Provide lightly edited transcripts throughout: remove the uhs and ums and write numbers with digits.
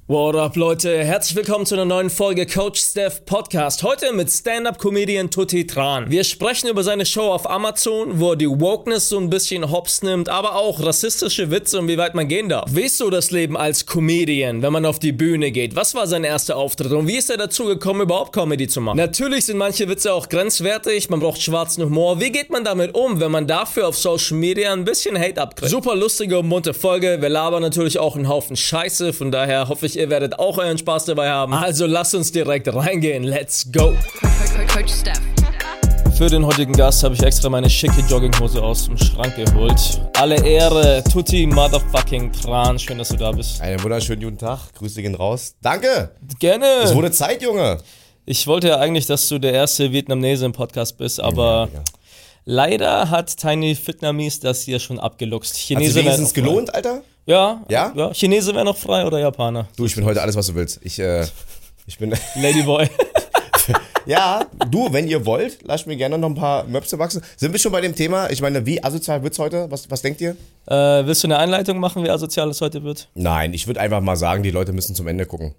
What up, Leute? Herzlich willkommen zu einer neuen Folge Coach Steph Podcast. Heute mit Stand-Up-Comedian Tutti Tran. Wir sprechen über seine Show auf Amazon, wo er die Wokeness so ein bisschen hops nimmt, aber auch rassistische Witze und wie weit man gehen darf. Wie ist so das Leben als Comedian, wenn man auf die Bühne geht? Was war sein erster Auftritt und wie ist er dazu gekommen, überhaupt Comedy zu machen? Natürlich sind manche Witze auch grenzwertig, man braucht schwarzen Humor. Wie geht man damit um, wenn man dafür auf Social Media ein bisschen Hate abkriegt? Super lustige und bunte Folge. Wir labern natürlich auch einen Haufen Scheiße, von daher hoffe ich, ihr werdet auch euren Spaß dabei haben. Also lasst uns direkt reingehen. Let's go! Coach Steph. Für den heutigen Gast habe ich extra meine schicke Jogginghose aus dem Schrank geholt. Alle Ehre, Tutti Motherfucking Tran. Schön, dass du da bist. Einen wunderschönen guten Tag. Grüße gehen raus. Danke! Gerne! Es wurde Zeit, Junge! Ich wollte ja eigentlich, dass du der erste Vietnamese im Podcast bist, aber leider hat Tiny Vietnamese das hier schon abgeluchst. Hat sich wenigstens gelohnt, Alter? Ja? Ja? Chinese wäre noch frei oder Japaner? Du, ich bin heute alles, was du willst. Ich bin... Ladyboy. Ja, du, wenn ihr wollt, lasst mir gerne noch ein paar Möpse wachsen. Sind wir schon bei dem Thema? Ich meine, wie asozial wird's heute? Was denkt ihr? Willst du eine Einleitung machen, wie asozial es heute wird? Nein, ich würde einfach mal sagen, die Leute müssen zum Ende gucken.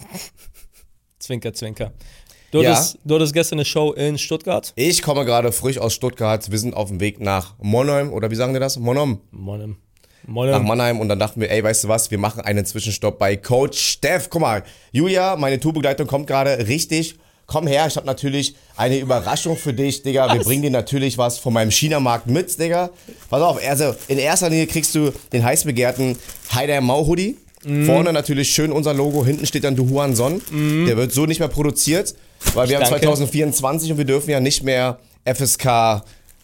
Zwinker, zwinker. Du hattest gestern eine Show in Stuttgart? Ich komme gerade frisch aus Stuttgart. Wir sind auf dem Weg nach Monheim, oder wie sagen die das? Monheim. Nach Mannheim und dann dachten wir, ey, weißt du was, wir machen einen Zwischenstopp bei Coach Steph. Guck mal, Julia, meine Tourbegleitung kommt gerade richtig. Komm her, ich habe natürlich eine Überraschung für dich, Digga. Wir bringen dir natürlich was von meinem China-Markt mit, Digga. Pass auf, also in erster Linie kriegst du den heiß begehrten Haider Mau Hoodie. Vorne natürlich schön unser Logo, hinten steht dann Du Huanson. Der wird so nicht mehr produziert, weil wir haben 2024 und wir dürfen ja nicht mehr FSK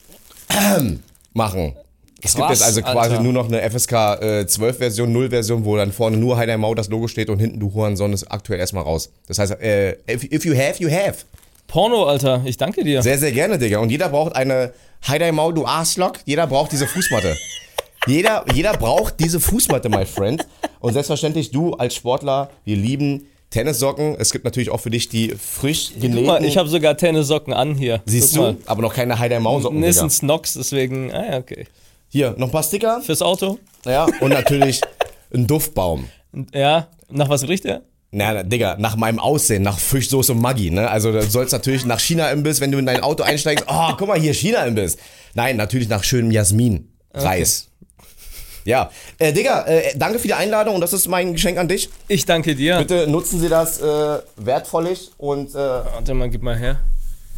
machen. Es gibt jetzt also quasi nur noch eine FSK 12 Version, 0 Version, wo dann vorne nur Haider Mau das Logo steht und hinten Du Huanson ist aktuell erstmal raus. Das heißt, if you have, you have. Porno, Alter, ich danke dir. Sehr, sehr gerne, Digga. Und jeder braucht eine Haider Mau, du Arschloch. Jeder braucht diese Fußmatte. Jeder braucht diese Fußmatte, my friend. Und selbstverständlich du als Sportler, wir lieben Tennissocken. Es gibt natürlich auch für dich die frisch genähten. Guck mal, ich habe sogar Tennissocken an hier. Siehst du? Aber noch keine Haider Mau Socken, Digga. Digga. Ist ein Snox, deswegen, okay. Hier, noch ein paar Sticker. Fürs Auto. Ja, und natürlich ein Duftbaum. Ja, nach was riecht der? Na, Digga, nach meinem Aussehen, nach Fischsoße und Maggi, ne? Also du sollst natürlich nach China-Imbiss, wenn du in dein Auto einsteigst, oh, guck mal hier, China-Imbiss. Nein, natürlich nach schönem Jasmin-Reis. Okay. Ja, Digga, danke für die Einladung und das ist mein Geschenk an dich. Ich danke dir. Bitte nutzen Sie das wertvollig und... Warte mal, gib mal her.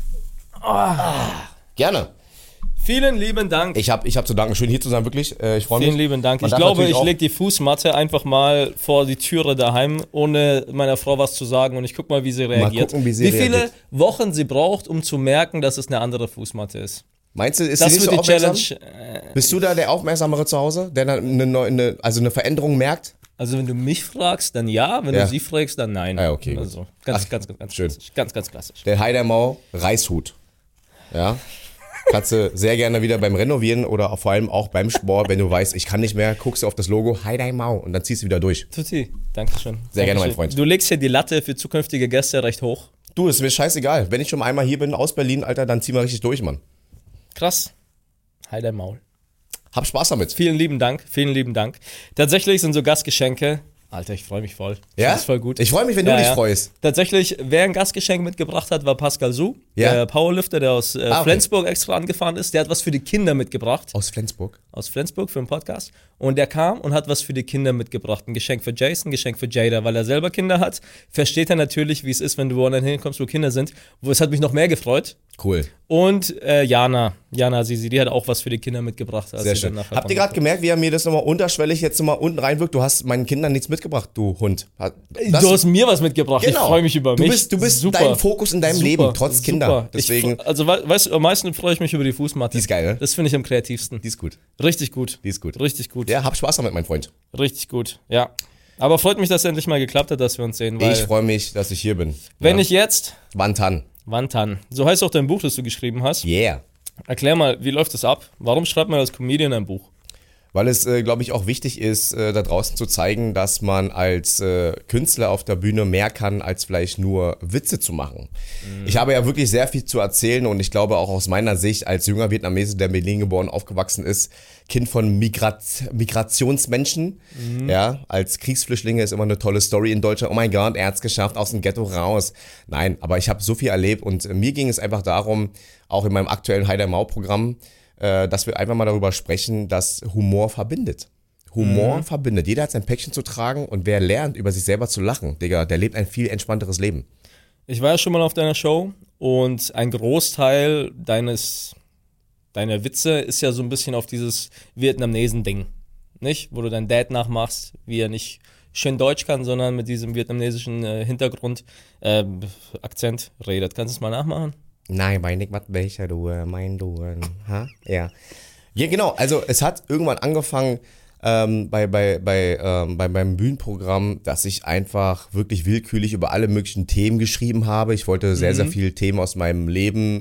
Gerne. Vielen lieben Dank. Ich hab zu danken, schön hier zu sein, wirklich. Ich freue mich. Vielen lieben Dank. Ich glaube, ich lege die Fußmatte einfach mal vor die Türe daheim, ohne meiner Frau was zu sagen und ich guck mal, wie sie reagiert. Mal gucken, wie sie reagiert. Viele Wochen sie braucht, um zu merken, dass es eine andere Fußmatte ist. Meinst du, ist das sie nicht wird so die aufmerksam? Challenge. Bist du da der Aufmerksamere zu Hause, der dann eine Veränderung merkt? Also wenn du mich fragst, dann ja. Wenn du sie fragst, dann nein. Ah, okay, also ganz schön. Klassisch. Ganz klassisch. Der Haider Mau Reishut. Ja. Kannst du sehr gerne wieder beim Renovieren oder vor allem auch beim Sport, wenn du weißt, ich kann nicht mehr, guckst du auf das Logo Haider Mau und dann ziehst du wieder durch. Tutti, Dankeschön. Sehr gerne, mein Freund. Du legst ja die Latte für zukünftige Gäste recht hoch. Du, ist mir scheißegal. Wenn ich schon einmal hier bin aus Berlin, Alter, dann zieh mal richtig durch, Mann. Krass. Haider Maul. Hab Spaß damit. Vielen lieben Dank. Tatsächlich sind so Gastgeschenke. Alter, ich freue mich voll. Ja? Das ist voll gut. Ich freue mich, wenn du dich freust. Tatsächlich, wer ein Gastgeschenk mitgebracht hat, war Pascal Su, der Powerlifter, der aus Flensburg extra angefahren ist. Der hat was für die Kinder mitgebracht. Aus Flensburg? Aus Flensburg für einen Podcast. Und der kam und hat was für die Kinder mitgebracht. Ein Geschenk für Jason, ein Geschenk für Jada. Weil er selber Kinder hat, versteht er natürlich, wie es ist, wenn du woanders hinkommst, wo Kinder sind. Es hat mich noch mehr gefreut. Cool. Und Jana Sisi, die hat auch was für die Kinder mitgebracht. Sehr schön. Habt ihr gerade gemerkt, wie er mir das nochmal unterschwellig jetzt nochmal unten reinwirkt? Du hast meinen Kindern nichts mitgebracht, du Hund. Du hast mir was mitgebracht. Genau. Ich freue mich über mich. Du bist dein Fokus in deinem Leben, trotz Kinder. Deswegen. Weißt du, am meisten freue ich mich über die Fußmatte. Die ist geil, ne? Das finde ich am kreativsten. Die ist gut. Richtig gut. Die ist gut. Richtig gut. Ja, hab Spaß damit, mein Freund. Richtig gut, ja. Aber freut mich, dass es endlich mal geklappt hat, dass wir uns sehen. Weil ich freue mich, dass ich hier bin. Wenn ich jetzt... Wantan. So heißt auch dein Buch, das du geschrieben hast. Yeah. Erklär mal, wie läuft das ab? Warum schreibt man als Comedian ein Buch? Weil es, glaube ich, auch wichtig ist, da draußen zu zeigen, dass man als Künstler auf der Bühne mehr kann, als vielleicht nur Witze zu machen. Ich habe ja wirklich sehr viel zu erzählen und ich glaube auch aus meiner Sicht als junger Vietnamese, der in Berlin geboren, aufgewachsen ist, Kind von Migrationsmenschen, ja, als Kriegsflüchtlinge ist immer eine tolle Story in Deutschland. Oh mein Gott, er hat's geschafft, aus dem Ghetto raus. Nein, aber ich habe so viel erlebt und mir ging es einfach darum, auch in meinem aktuellen Heider Mau-Programm, dass wir einfach mal darüber sprechen, dass Humor verbindet. Humor verbindet. Jeder hat sein Päckchen zu tragen und wer lernt, über sich selber zu lachen, Digga, der lebt ein viel entspannteres Leben. Ich war ja schon mal auf deiner Show und ein Großteil deiner Witze ist ja so ein bisschen auf dieses Vietnamesen-Ding, nicht? Wo du deinen Dad nachmachst, wie er nicht schön Deutsch kann, sondern mit diesem vietnamesischen Hintergrund, Akzent redet. Kannst du es mal nachmachen? Nein, bei Nick welcher du, mein du, ha? Ja. Ja, genau, also es hat irgendwann angefangen beim Bühnenprogramm, dass ich einfach wirklich willkürlich über alle möglichen Themen geschrieben habe. Ich wollte sehr, sehr viele Themen aus meinem Leben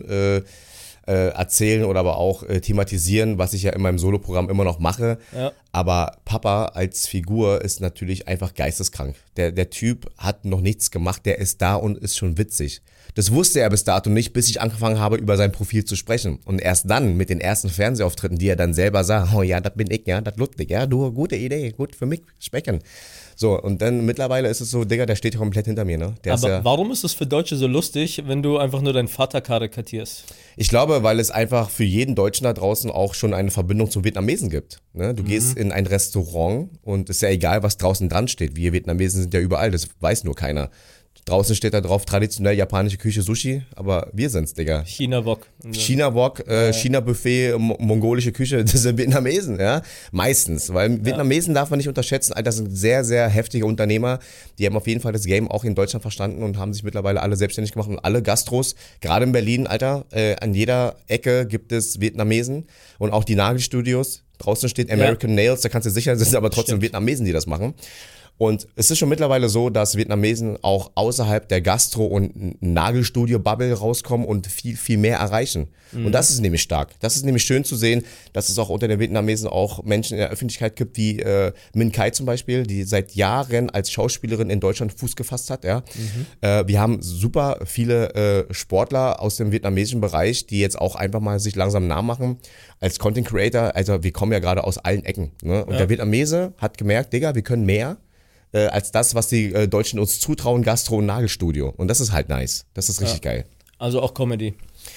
erzählen oder aber auch thematisieren, was ich ja in meinem Soloprogramm immer noch mache. Ja. Aber Papa als Figur ist natürlich einfach geisteskrank. Der Typ hat noch nichts gemacht, der ist da und ist schon witzig. Das wusste er bis dato nicht, bis ich angefangen habe, über sein Profil zu sprechen. Und erst dann, mit den ersten Fernsehauftritten, die er dann selber sah, oh ja, das bin ich, ja, das Ludwig, ja, du, gute Idee, gut für mich, sprechen. So, und dann mittlerweile ist es so, Digga, der steht komplett hinter mir, ne? Aber warum ist es für Deutsche so lustig, wenn du einfach nur deinen Vater karikatierst? Ich glaube, weil es einfach für jeden Deutschen da draußen auch schon eine Verbindung zum Vietnamesen gibt. Ne? Du gehst in ein Restaurant und ist ja egal, was draußen dran steht. Wir Vietnamesen sind ja überall, das weiß nur keiner. Draußen steht da drauf, traditionell japanische Küche, Sushi, aber wir sind's, Digga. China-Wok. China-Wok, China-Buffet, mongolische Küche, das sind Vietnamesen, ja. Meistens, weil Vietnamesen darf man nicht unterschätzen. Alter, das sind sehr, sehr heftige Unternehmer. Die haben auf jeden Fall das Game auch in Deutschland verstanden und haben sich mittlerweile alle selbstständig gemacht und alle Gastros, gerade in Berlin, Alter, an jeder Ecke gibt es Vietnamesen und auch die Nagelstudios. Draußen steht American Nails, da kannst du sicher sein, es sind aber trotzdem Vietnamesen, die das machen. Und es ist schon mittlerweile so, dass Vietnamesen auch außerhalb der Gastro- und Nagelstudio-Bubble rauskommen und viel, viel mehr erreichen. Und das ist nämlich stark. Das ist nämlich schön zu sehen, dass es auch unter den Vietnamesen auch Menschen in der Öffentlichkeit gibt, wie Minh Khai zum Beispiel, die seit Jahren als Schauspielerin in Deutschland Fuß gefasst hat. Ja. Wir haben super viele Sportler aus dem vietnamesischen Bereich, die jetzt auch einfach mal sich langsam Namen machen als Content Creator. Also wir kommen ja gerade aus allen Ecken. Ne? Und der Vietnamese hat gemerkt, Digga, wir können mehr als das, was die Deutschen uns zutrauen, Gastro- und Nagelstudio. Und das ist halt nice. Das ist richtig geil. Also auch Comedy.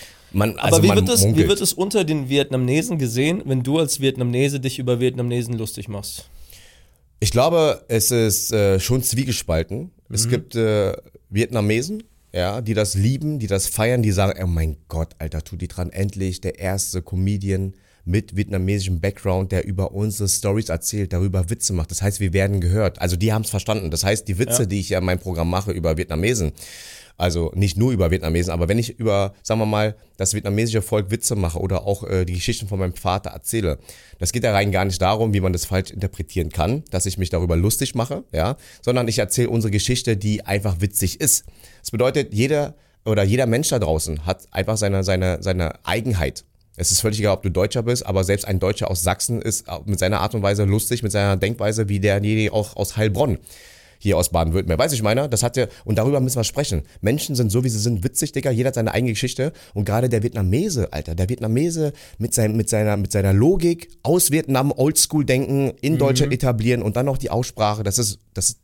Aber wie wird es unter den Vietnamesen gesehen, wenn du als Vietnamese dich über Vietnamesen lustig machst? Ich glaube, es ist schon zwiegespalten. Es gibt Vietnamesen, ja, die das lieben, die das feiern, die sagen, oh mein Gott, Alter, tu die dran, endlich der erste Comedian mit vietnamesischem Background, der über unsere Stories erzählt, darüber Witze macht. Das heißt, wir werden gehört. Also die haben es verstanden. Das heißt, die Witze, die ich ja in meinem Programm mache über Vietnamesen, also nicht nur über Vietnamesen, aber wenn ich über, sagen wir mal, das vietnamesische Volk Witze mache oder auch die Geschichten von meinem Vater erzähle, das geht da rein gar nicht darum, wie man das falsch interpretieren kann, dass ich mich darüber lustig mache, ja, sondern ich erzähle unsere Geschichte, die einfach witzig ist. Das bedeutet, jeder Mensch da draußen hat einfach seine Eigenheit. Es ist völlig egal, ob du Deutscher bist, aber selbst ein Deutscher aus Sachsen ist mit seiner Art und Weise lustig, mit seiner Denkweise wie derjenige auch aus Heilbronn, hier aus Baden-Württemberg. Weißt du, ich meine? Das hat ja, und darüber müssen wir sprechen. Menschen sind so, wie sie sind, witzig, Digga. Jeder hat seine eigene Geschichte. Und gerade der Vietnamese, Alter, der Vietnamese mit seiner Logik aus Vietnam, Oldschool-Denken in Deutschland etablieren und dann noch die Aussprache, das ist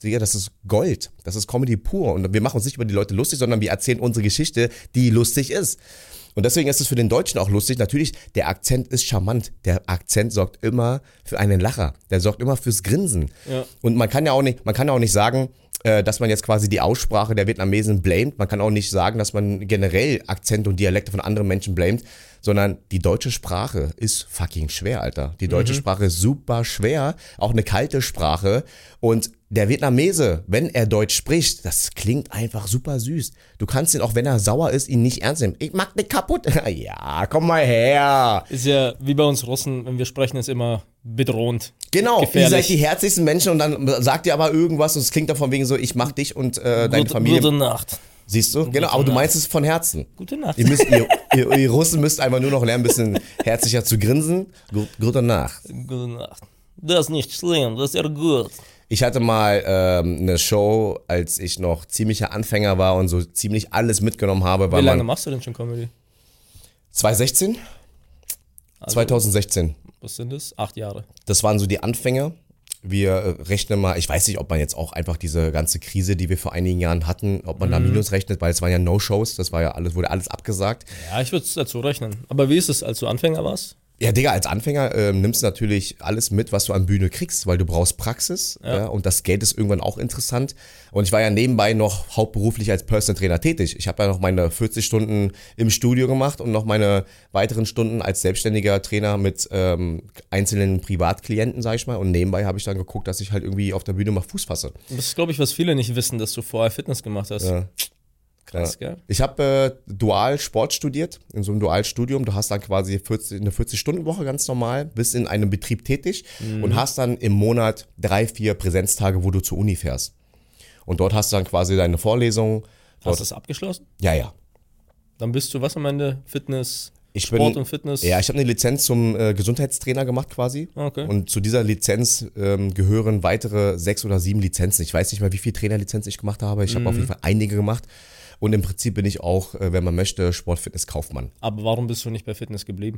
Gold. Das ist Comedy pur. Und wir machen uns nicht über die Leute lustig, sondern wir erzählen unsere Geschichte, die lustig ist. Und deswegen ist es für den Deutschen auch lustig. Natürlich, der Akzent ist charmant. Der Akzent sorgt immer für einen Lacher. Der sorgt immer fürs Grinsen. Ja. Und man kann ja auch nicht sagen, dass man jetzt quasi die Aussprache der Vietnamesen blamet. Man kann auch nicht sagen, dass man generell Akzente und Dialekte von anderen Menschen blamet, sondern die deutsche Sprache ist fucking schwer, Alter. Die deutsche Sprache ist super schwer, auch eine kalte Sprache. Und der Vietnamese, wenn er Deutsch spricht, das klingt einfach super süß. Du kannst ihn, auch wenn er sauer ist, ihn nicht ernst nehmen. Ich mach dich kaputt. Ja, komm mal her. Ist ja wie bei uns Russen, wenn wir sprechen, ist immer bedrohend. Genau, gefährlich. Ihr seid die herzlichsten Menschen und dann sagt ihr aber irgendwas und es klingt davon wegen so, ich mach dich und deine Familie. Gute Nacht. Siehst du? Genau, aber du meinst es von Herzen. Gute Nacht. Ihr Russen müsst einfach nur noch lernen, ein bisschen herzlicher zu grinsen. Gute Nacht. Gute Nacht. Das ist nicht schlimm, das ist ja gut. Ich hatte mal eine Show, als ich noch ziemlicher Anfänger war und so ziemlich alles mitgenommen habe. Wie lange machst du denn schon Comedy? 2016? Also, 2016. Was sind das? 8 Jahre. Das waren so die Anfänge. Wir rechnen mal, ich weiß nicht, ob man jetzt auch einfach diese ganze Krise, die wir vor einigen Jahren hatten, ob man da Minus rechnet, weil es waren ja No-Shows, das war ja alles, wurde alles abgesagt. Ja, ich würde es dazu rechnen. Aber wie ist es, als du Anfänger warst? Ja, Digga, als Anfänger nimmst du natürlich alles mit, was du an Bühne kriegst, weil du brauchst Praxis ja, und das Geld ist irgendwann auch interessant. Und ich war ja nebenbei noch hauptberuflich als Personal Trainer tätig. Ich habe ja noch meine 40 Stunden im Studio gemacht und noch meine weiteren Stunden als selbstständiger Trainer mit einzelnen Privatklienten, sag ich mal. Und nebenbei habe ich dann geguckt, dass ich halt irgendwie auf der Bühne mal Fuß fasse. Das ist, glaube ich, was viele nicht wissen, dass du vorher Fitness gemacht hast. Ja. Krass, gell? Ich habe dual Sport studiert, in so einem Dualstudium. Du hast dann quasi eine 40-Stunden-Woche ganz normal, bist in einem Betrieb tätig und hast dann im Monat 3-4 Präsenztage, wo du zur Uni fährst. Und dort hast du dann quasi deine Vorlesungen. Hast du das abgeschlossen? Ja, ja. Dann bist du was am Ende? Fitness, Sport und Fitness? Ja, ich habe eine Lizenz zum Gesundheitstrainer gemacht quasi. Okay. Und zu dieser Lizenz gehören weitere 6 oder 7 Lizenzen. Ich weiß nicht mehr, wie viele Trainerlizenzen ich gemacht habe. Ich habe auf jeden Fall einige gemacht. Und im Prinzip bin ich auch, wenn man möchte, Sport-Fitness-Kaufmann. Aber warum bist du nicht bei Fitness geblieben?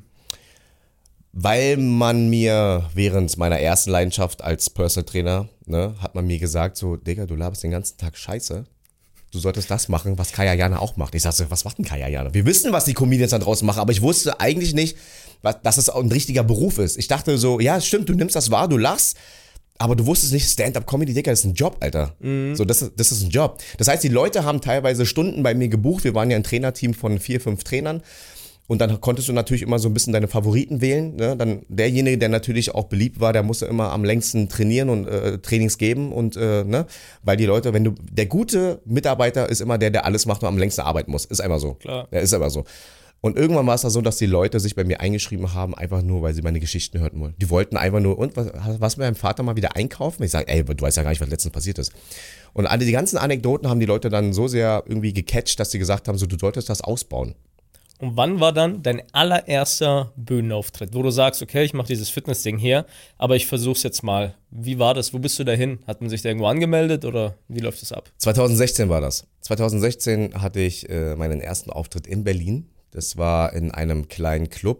Weil man mir während meiner ersten Leidenschaft als Personal Trainer, ne, hat man mir gesagt, so, Digga, du laberst den ganzen Tag Scheiße. Du solltest das machen, was Kaya Jana auch macht. Ich sag so, was macht denn Kaya Jana? Wir wissen, was die Comedians da draußen machen, aber ich wusste eigentlich nicht, dass es auch ein richtiger Beruf ist. Ich dachte so, ja, stimmt, du nimmst das wahr, du lachst. Aber du wusstest nicht, Stand-Up-Comedy, Digga, das ist ein Job, Alter. So, das ist ein Job. Das heißt, die Leute haben teilweise Stunden bei mir gebucht. Wir waren ja ein Trainerteam von 4-5 Trainern. Und dann konntest du natürlich immer so ein bisschen deine Favoriten wählen. Ne? Dann derjenige, der natürlich auch beliebt war, der musste immer am längsten trainieren und Trainings geben. Und ne? Weil die Leute, der gute Mitarbeiter ist immer der alles macht und am längsten arbeiten muss. Ist einfach so. Klar. Ja, ist einfach so. Und irgendwann war es da so, dass die Leute sich bei mir eingeschrieben haben, einfach nur, weil sie meine Geschichten hören wollen. Die wollten einfach nur, und was mit deinem Vater mal wieder einkaufen? Ich sage, ey, du weißt ja gar nicht, was letztens passiert ist. Und die ganzen Anekdoten haben die Leute dann so sehr irgendwie gecatcht, dass sie gesagt haben, so, du solltest das ausbauen. Und wann war dann dein allererster Bühnenauftritt, wo du sagst, okay, ich mache dieses Fitness-Ding hier, aber ich versuch's jetzt mal. Wie war das? Wo bist du dahin? Hat man sich da irgendwo angemeldet oder wie läuft das ab? 2016 war das. 2016 hatte ich meinen ersten Auftritt in Berlin. Das war in einem kleinen Club,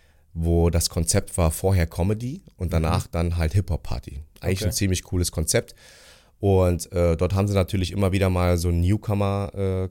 wo das Konzept war vorher Comedy und danach dann halt Hip-Hop-Party. Eigentlich ein ziemlich cooles Konzept. Und dort haben sie natürlich immer wieder mal so einen Newcomer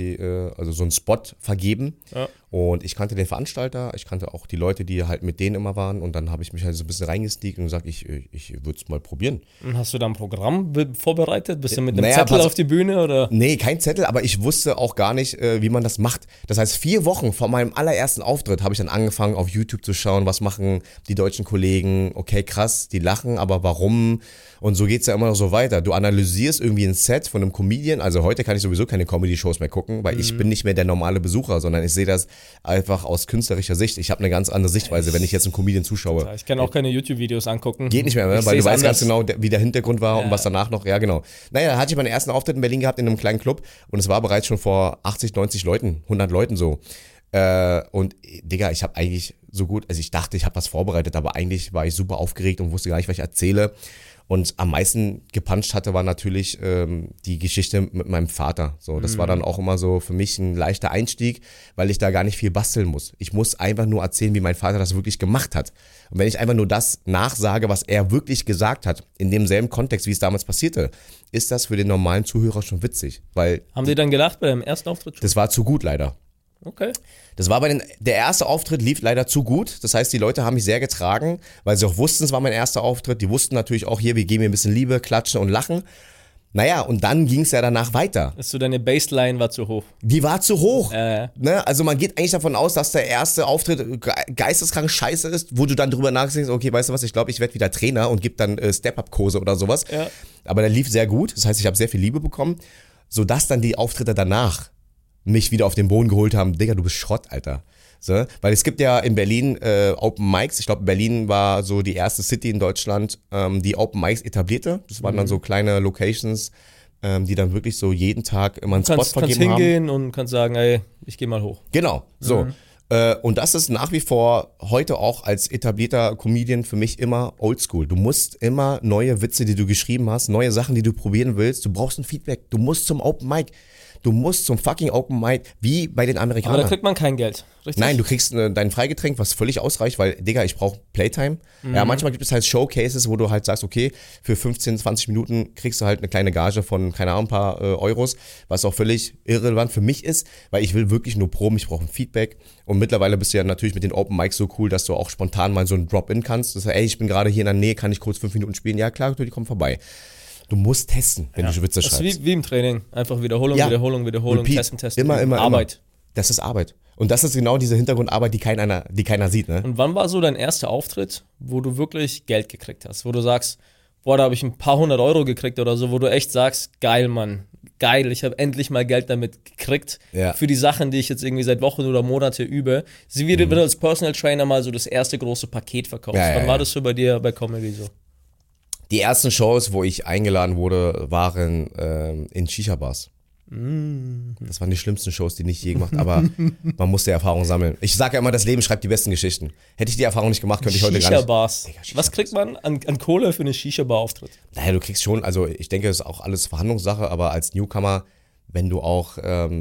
also so einen Spot vergeben. Ja. Und ich kannte den Veranstalter, ich kannte auch die Leute, die halt mit denen immer waren. Und dann habe ich mich halt so ein bisschen reingestiegen und gesagt, ich würde es mal probieren. Und hast du da ein Programm vorbereitet? Bist du mit einem Zettel auf die Bühne? Oder? Nee, kein Zettel, aber ich wusste auch gar nicht, wie man das macht. Das heißt, 4 Wochen vor meinem allerersten Auftritt habe ich dann angefangen, auf YouTube zu schauen, was machen die deutschen Kollegen. Okay, krass, die lachen, aber warum? Und so geht's ja immer noch so weiter. Du analysierst irgendwie ein Set von einem Comedian. Also heute kann ich sowieso keine Comedy-Shows mehr gucken, weil ich bin nicht mehr der normale Besucher, sondern ich sehe das einfach aus künstlerischer Sicht. Ich habe eine ganz andere Sichtweise, wenn ich jetzt einen Comedian zuschaue. Ich kann auch keine YouTube-Videos angucken. Geht nicht mehr, ne? Weil du weißt ganz genau, wie der Hintergrund war und was danach noch, ja genau. Naja, da hatte ich meinen ersten Auftritt in Berlin gehabt in einem kleinen Club und es war bereits schon vor 80, 90 Leuten, 100 Leuten so. Und Digga, ich habe eigentlich so gut, also ich dachte, ich habe was vorbereitet, aber eigentlich war ich super aufgeregt und wusste gar nicht, was ich erzähle. Und am meisten gepuncht hatte, war natürlich die Geschichte mit meinem Vater. So, das war dann auch immer so für mich ein leichter Einstieg, weil ich da gar nicht viel basteln muss. Ich muss einfach nur erzählen, wie mein Vater das wirklich gemacht hat. Und wenn ich einfach nur das nachsage, was er wirklich gesagt hat, in demselben Kontext, wie es damals passierte, ist das für den normalen Zuhörer schon witzig. Weil haben die dann gelacht bei deinem ersten Auftritt schon? Das war zu gut leider. Okay. Das war der erste Auftritt lief leider zu gut. Das heißt, die Leute haben mich sehr getragen, weil sie auch wussten, es war mein erster Auftritt. Die wussten natürlich auch hier, wir geben mir ein bisschen Liebe, klatschen und lachen. Naja, und dann ging es ja danach weiter. Also deine Baseline war zu hoch. Die war zu hoch. Ne? Also man geht eigentlich davon aus, dass der erste Auftritt geisteskrank scheiße ist, wo du dann drüber nachdenkst, okay, weißt du was, ich glaube, ich werde wieder Trainer und gebe dann Step-Up-Kurse oder sowas. Ja. Aber der lief sehr gut. Das heißt, ich habe sehr viel Liebe bekommen, sodass dann die Auftritte danach mich wieder auf den Boden geholt haben. Digga, du bist Schrott, Alter. So, weil es gibt ja in Berlin Open Mics. Ich glaube, Berlin war so die erste City in Deutschland, die Open Mics etablierte. Das waren dann so kleine Locations, die dann wirklich so jeden Tag immer einen Spot vergeben haben. Du kannst hingehen und kannst sagen, ey, ich gehe mal hoch. Genau, so. Und das ist nach wie vor heute auch als etablierter Comedian für mich immer oldschool. Du musst immer neue Witze, die du geschrieben hast, neue Sachen, die du probieren willst, du brauchst ein Feedback. Du musst zum Open Mic. Du musst zum fucking Open Mic, wie bei den Amerikanern. Aber da kriegt man kein Geld, richtig? Nein, du kriegst dein Freigetränk, was völlig ausreicht, weil, Digga, ich brauche Playtime. Ja, manchmal gibt es halt Showcases, wo du halt sagst, okay, für 15, 20 Minuten kriegst du halt eine kleine Gage von, keine Ahnung, ein paar Euros, was auch völlig irrelevant für mich ist, weil ich will wirklich nur proben, ich brauche ein Feedback. Und mittlerweile bist du ja natürlich mit den Open Mics so cool, dass du auch spontan mal so ein Drop-In kannst. Das heißt, ey, ich bin gerade hier in der Nähe, kann ich kurz 5 Minuten spielen? Ja, klar, die kommen vorbei. Du musst testen, wenn du Witze schreibst. Das ist wie im Training. Einfach Wiederholung, Wiederholung, Repeat. testen. Immer. Arbeit. Das ist Arbeit. Und das ist genau diese Hintergrundarbeit, die keiner sieht. Ne? Und wann war so dein erster Auftritt, wo du wirklich Geld gekriegt hast? Wo du sagst, boah, da habe ich ein paar 100 Euro gekriegt oder so, wo du echt sagst, geil, Mann, geil, ich habe endlich mal Geld damit gekriegt für die Sachen, die ich jetzt irgendwie seit Wochen oder Monate übe. Wie wenn du als Personal Trainer mal so das erste große Paket verkaufst. Wann war das so bei dir bei Comedy so? Die ersten Shows, wo ich eingeladen wurde, waren in Shisha-Bars. Das waren die schlimmsten Shows, die ich je gemacht habe, aber man musste Erfahrung sammeln. Ich sage ja immer, das Leben schreibt die besten Geschichten. Hätte ich die Erfahrung nicht gemacht, könnte ich heute gar nicht. Shisha-Bars. Was kriegt man an Kohle für einen Shisha-Bar-Auftritt? Naja, du kriegst schon, also ich denke, das ist auch alles Verhandlungssache, aber als Newcomer, wenn du auch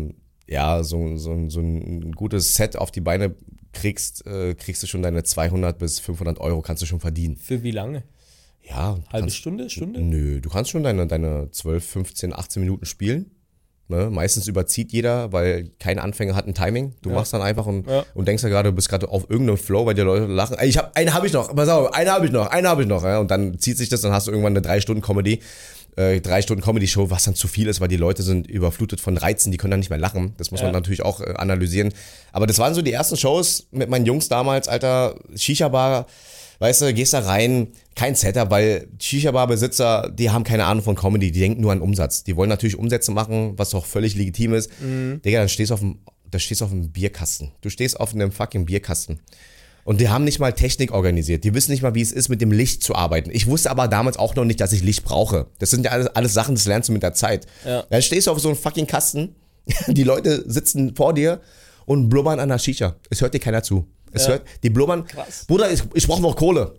so ein gutes Set auf die Beine kriegst, kriegst du schon deine 200 bis 500 Euro, kannst du schon verdienen. Für wie lange? Ja. Halbe Stunde? Nö, du kannst schon deine 12, 15, 18 Minuten spielen. Ne? Meistens überzieht jeder, weil kein Anfänger hat ein Timing. Du machst dann einfach und denkst ja gerade, du bist gerade auf irgendeinem Flow, weil die Leute lachen. Ey, einen habe ich noch. Pass auf, einen habe ich noch. Ja? Und dann zieht sich das, dann hast du irgendwann eine 3-Stunden-Comedy. 3-Stunden-Comedy-Show, was dann zu viel ist, weil die Leute sind überflutet von Reizen, die können dann nicht mehr lachen. Das muss man natürlich auch analysieren. Aber das waren so die ersten Shows mit meinen Jungs damals, Alter, Shisha-Bar. Weißt du, gehst da rein, kein Setup, weil Shisha-Bar-Besitzer, die haben keine Ahnung von Comedy, die denken nur an Umsatz. Die wollen natürlich Umsätze machen, was auch völlig legitim ist. Digga, dann stehst du auf einem Bierkasten. Du stehst auf einem fucking Bierkasten. Und die haben nicht mal Technik organisiert. Die wissen nicht mal, wie es ist, mit dem Licht zu arbeiten. Ich wusste aber damals auch noch nicht, dass ich Licht brauche. Das sind ja alles Sachen, das lernst du mit der Zeit. Ja. Dann stehst du auf so einem fucking Kasten, die Leute sitzen vor dir und blubbern an der Shisha. Es hört dir keiner zu. Die blubbern. Krass. Bruder, ich brauche noch Kohle.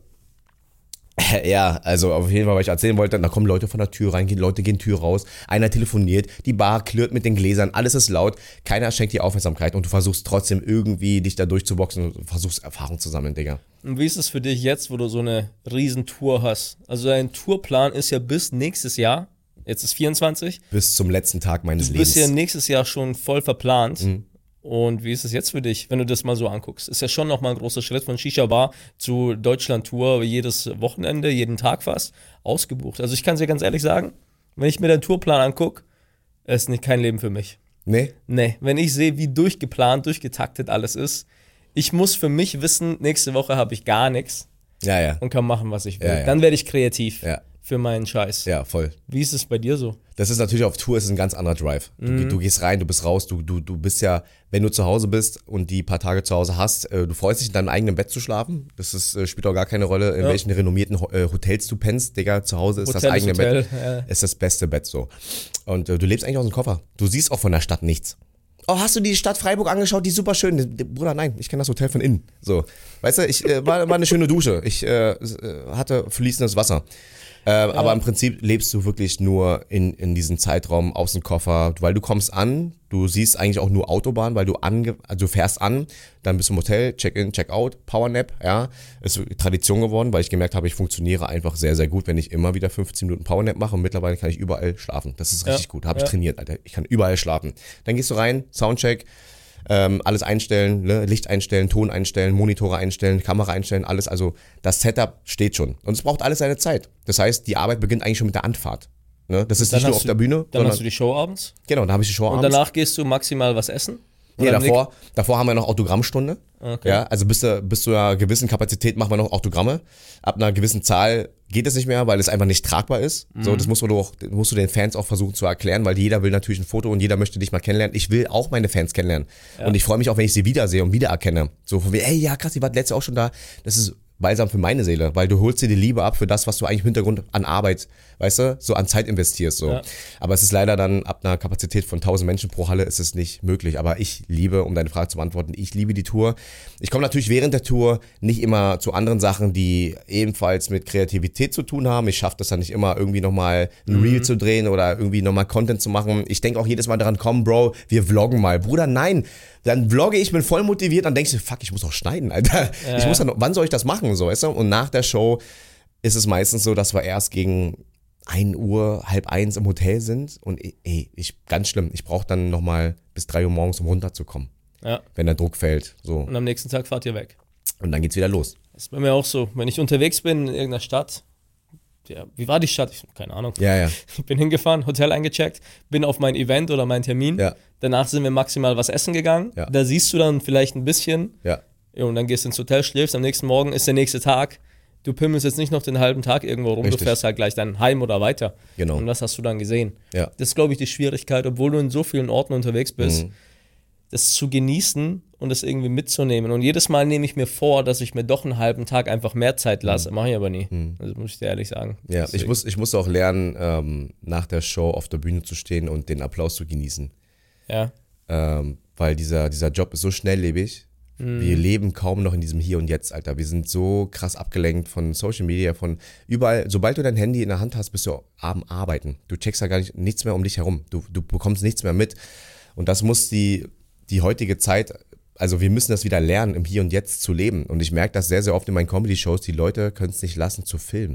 Ja, also auf jeden Fall, was ich erzählen wollte, da kommen Leute von der Tür rein, Leute gehen Tür raus, einer telefoniert, die Bar klirrt mit den Gläsern, alles ist laut, keiner schenkt dir Aufmerksamkeit und du versuchst trotzdem irgendwie dich da durchzuboxen und versuchst Erfahrung zu sammeln, Digga. Und wie ist es für dich jetzt, wo du so eine riesen Tour hast? Also dein Tourplan ist ja bis nächstes Jahr, jetzt ist 24. Bis zum letzten Tag meines Lebens. Du bist ja nächstes Jahr schon voll verplant. Und wie ist es jetzt für dich, wenn du das mal so anguckst? Ist ja schon nochmal ein großer Schritt von Shisha-Bar zu Deutschland-Tour, jedes Wochenende, jeden Tag fast, ausgebucht. Also ich kann es dir ganz ehrlich sagen, wenn ich mir den Tourplan angucke, ist nicht kein Leben für mich. Nee? Nee, wenn ich sehe, wie durchgeplant, durchgetaktet alles ist, ich muss für mich wissen, nächste Woche habe ich gar nichts und kann machen, was ich will. Dann werde ich kreativ. Für meinen Scheiß. Ja, voll. Wie ist es bei dir so? Das ist natürlich auf Tour ist ein ganz anderer Drive. Du gehst rein, du bist raus, du bist ja, wenn du zu Hause bist und die paar Tage zu Hause hast, du freust dich in deinem eigenen Bett zu schlafen. Das spielt auch gar keine Rolle, in welchen renommierten Hotels du pennst. Digga, zu Hause ist Hotel das eigene Bett. Ist das beste Bett so. Und du lebst eigentlich aus dem Koffer. Du siehst auch von der Stadt nichts. Oh, hast du die Stadt Freiburg angeschaut? Die ist super schön. Bruder, nein, ich kenne das Hotel von innen. So, weißt du, war eine schöne Dusche. Ich hatte fließendes Wasser. Aber im Prinzip lebst du wirklich nur in diesem Zeitraum aus dem Koffer, weil du kommst an, du siehst eigentlich auch nur Autobahn, weil du fährst an, dann bist du im Hotel, Check-in, Check-out, Powernap, ja. Ist Tradition geworden, weil ich gemerkt habe, ich funktioniere einfach sehr, sehr gut, wenn ich immer wieder 15 Minuten Powernap mache und mittlerweile kann ich überall schlafen. Das ist richtig gut, habe ich trainiert, Alter. Ich kann überall schlafen. Dann gehst du rein, Soundcheck, alles einstellen, ne? Licht einstellen, Ton einstellen, Monitore einstellen, Kamera einstellen, alles, also das Setup steht schon. Und es braucht alles seine Zeit. Das heißt, die Arbeit beginnt eigentlich schon mit der Anfahrt. Ne? Das ist nicht nur auf der Bühne. Dann hast du die Show abends. Genau, dann habe ich die Show abends. Und danach gehst du maximal was essen? Nee, davor haben wir noch Autogrammstunde. Okay. Ja, also bis zu einer gewissen Kapazität machen wir noch Autogramme. Ab einer gewissen Zahl geht es nicht mehr, weil es einfach nicht tragbar ist. So, das musst du den Fans auch versuchen zu erklären, weil jeder will natürlich ein Foto und jeder möchte dich mal kennenlernen. Ich will auch meine Fans kennenlernen. Ja. Und ich freue mich auch, wenn ich sie wiedersehe und wiedererkenne. So von wie, ey, ja krass, die war letztes Jahr auch schon da. Das ist balsam für meine Seele, weil du holst dir die Liebe ab für das, was du eigentlich im Hintergrund an Arbeit, weißt du, so an Zeit investierst. So. Ja. Aber es ist leider dann ab einer Kapazität von 1000 Menschen pro Halle ist es nicht möglich. Aber ich liebe, um deine Frage zu beantworten, ich liebe die Tour. Ich komme natürlich während der Tour nicht immer zu anderen Sachen, die ebenfalls mit Kreativität zu tun haben. Ich schaffe das dann nicht immer, irgendwie nochmal ein Reel zu drehen oder irgendwie nochmal Content zu machen. Ich denke auch jedes Mal daran, komm Bro, wir vloggen mal. Bruder, nein. Dann vlogge ich, bin voll motiviert, dann denkst du, fuck, ich muss auch schneiden, Alter. Ja. Ich muss dann, wann soll ich das machen, so, weißt du? Und nach der Show ist es meistens so, dass wir erst gegen 1 Uhr, 12:30 im Hotel sind und ganz schlimm, ich brauche dann nochmal bis 3 Uhr morgens, um runterzukommen, wenn der Druck fällt. So. Und am nächsten Tag fahrt ihr weg. Und dann geht's wieder los. Das ist bei mir auch so, wenn ich unterwegs bin in irgendeiner Stadt, wie war die Stadt? Keine Ahnung. Ja. Ich bin hingefahren, Hotel eingecheckt, bin auf mein Event oder meinen Termin. Ja. Danach sind wir maximal was essen gegangen. Ja. Da siehst du dann vielleicht ein bisschen. Ja. Und dann gehst du ins Hotel, schläfst, am nächsten Morgen ist der nächste Tag. Du pimmelst jetzt nicht noch den halben Tag irgendwo rum, Du fährst halt gleich dann heim oder weiter. Genau. Und das hast du dann gesehen. Ja. Das ist, glaube ich, die Schwierigkeit, obwohl du in so vielen Orten unterwegs bist, das zu genießen und das irgendwie mitzunehmen. Und jedes Mal nehme ich mir vor, dass ich mir doch einen halben Tag einfach mehr Zeit lasse. Mache ich aber nie. Also muss ich dir ehrlich sagen. Ja, ich muss auch lernen, nach der Show auf der Bühne zu stehen und den Applaus zu genießen. Ja. Weil dieser Job ist so schnelllebig. Wir leben kaum noch in diesem Hier und Jetzt, Alter. Wir sind so krass abgelenkt von Social Media, von überall. Sobald du dein Handy in der Hand hast, bist du am Arbeiten. Du checkst ja gar nichts mehr um dich herum. Du bekommst nichts mehr mit. Und das muss die heutige Zeit, also wir müssen das wieder lernen, im Hier und Jetzt zu leben. Und ich merke das sehr, sehr oft in meinen Comedy-Shows, die Leute können es nicht lassen zu filmen.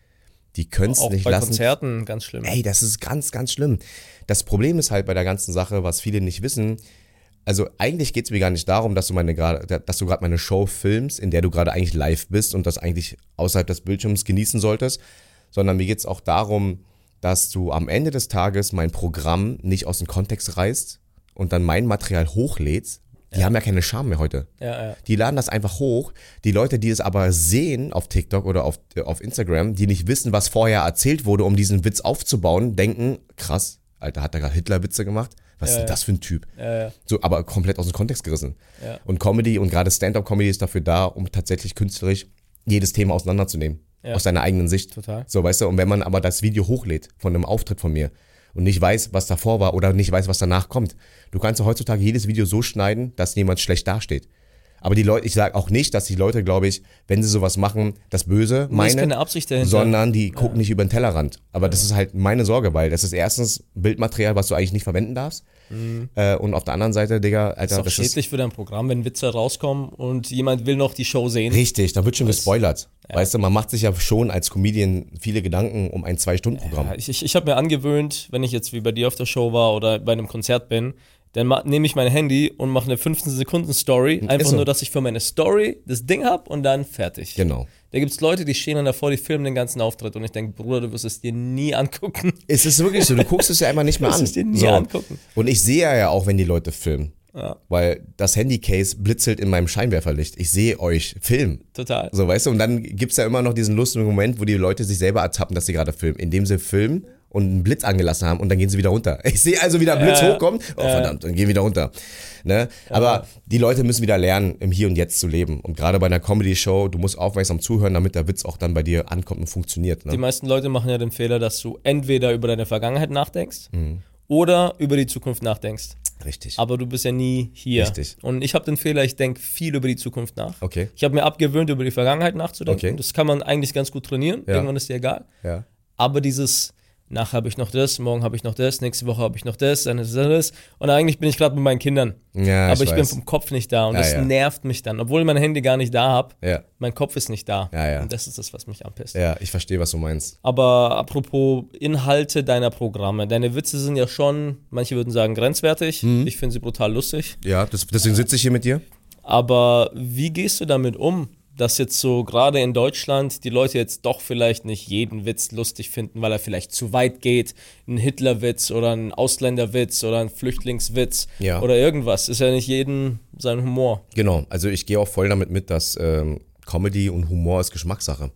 Die können es nicht lassen. Auch bei Konzerten, ganz schlimm. Ey, das ist ganz, ganz schlimm. Das Problem ist halt bei der ganzen Sache, was viele nicht wissen, also eigentlich geht es mir gar nicht darum, dass du gerade meine Show filmst, in der du gerade eigentlich live bist und das eigentlich außerhalb des Bildschirms genießen solltest, sondern mir geht es auch darum, dass du am Ende des Tages mein Programm nicht aus dem Kontext reißt und dann mein Material hochlädst. Die haben ja keine Scham mehr heute. Ja. Die laden das einfach hoch. Die Leute, die es aber sehen auf TikTok oder auf Instagram, die nicht wissen, was vorher erzählt wurde, um diesen Witz aufzubauen, denken, krass, Alter, hat er gerade Hitler-Witze gemacht? Was ist denn das für ein Typ? Ja. So, aber komplett aus dem Kontext gerissen. Ja. Und Comedy und gerade Stand-Up-Comedy ist dafür da, um tatsächlich künstlerisch jedes Thema auseinanderzunehmen. Ja. Aus seiner eigenen Sicht. Total. So, weißt du, und wenn man aber das Video hochlädt von einem Auftritt von mir und nicht weiß, was davor war oder nicht weiß, was danach kommt, du kannst ja heutzutage jedes Video so schneiden, dass jemand schlecht dasteht. Aber die Leute, ich sage auch nicht, dass die Leute, glaube ich, wenn sie sowas machen, das Böse meinen, ist keine Absicht dahinter, sondern die gucken nicht über den Tellerrand. Aber das ist halt meine Sorge, weil das ist erstens Bildmaterial, was du eigentlich nicht verwenden darfst. Und auf der anderen Seite, Digga, Alter, das ist auch schädlich für dein Programm, wenn Witze rauskommen und jemand will noch die Show sehen. Richtig, da wird schon gespoilert. Ja. Weißt du, man macht sich ja schon als Comedian viele Gedanken um ein 2-Stunden-Programm. Ja, ich habe mir angewöhnt, wenn ich jetzt wie bei dir auf der Show war oder bei einem Konzert bin, dann nehme ich mein Handy und mache eine 15-Sekunden-Story. Einfach nur, dass ich für meine Story das Ding habe und dann fertig. Genau. Da gibt es Leute, die stehen dann davor, die filmen den ganzen Auftritt und ich denke, Bruder, du wirst es dir nie angucken. Es ist wirklich so, du guckst es ja einfach nicht mehr an. Du wirst es dir nie angucken. Und ich sehe ja auch, wenn die Leute filmen. Ja. Weil das Handycase blitzelt in meinem Scheinwerferlicht. Ich sehe euch filmen. Total. So, weißt du, und dann gibt es ja immer noch diesen lustigen Moment, wo die Leute sich selber ertappen, dass sie gerade filmen, indem sie filmen und einen Blitz angelassen haben und dann gehen sie wieder runter. Ich sehe also wieder Blitz hochkommen, verdammt, dann gehen wieder runter. Ne? Aber die Leute müssen wieder lernen, im Hier und Jetzt zu leben. Und gerade bei einer Comedy-Show, du musst aufmerksam zuhören, damit der Witz auch dann bei dir ankommt und funktioniert. Ne? Die meisten Leute machen ja den Fehler, dass du entweder über deine Vergangenheit nachdenkst oder über die Zukunft nachdenkst. Richtig. Aber du bist ja nie hier. Richtig. Und ich habe den Fehler, ich denke viel über die Zukunft nach. Okay. Ich habe mir abgewöhnt, über die Vergangenheit nachzudenken. Okay. Das kann man eigentlich ganz gut trainieren. Ja. Irgendwann ist dir egal. Ja. Aber dieses, nachher habe ich noch das, morgen habe ich noch das, nächste Woche habe ich noch das, dann ist das. Und eigentlich bin ich gerade mit meinen Kindern. Ja, aber ich bin vom Kopf nicht da und das nervt mich dann. Obwohl ich mein Handy gar nicht da habe, mein Kopf ist nicht da. Ja. Und das ist das, was mich anpisst. Ja, ich verstehe, was du meinst. Aber apropos Inhalte deiner Programme. Deine Witze sind ja schon, manche würden sagen, grenzwertig. Ich finde sie brutal lustig. Ja, deswegen sitze ich hier mit dir. Aber wie gehst du damit um, dass jetzt so gerade in Deutschland die Leute jetzt doch vielleicht nicht jeden Witz lustig finden, weil er vielleicht zu weit geht? Ein Hitlerwitz oder ein Ausländerwitz oder ein Flüchtlingswitz oder irgendwas. Ist ja nicht jedem sein Humor. Genau, also ich gehe auch voll damit mit, dass Comedy und Humor ist Geschmackssache.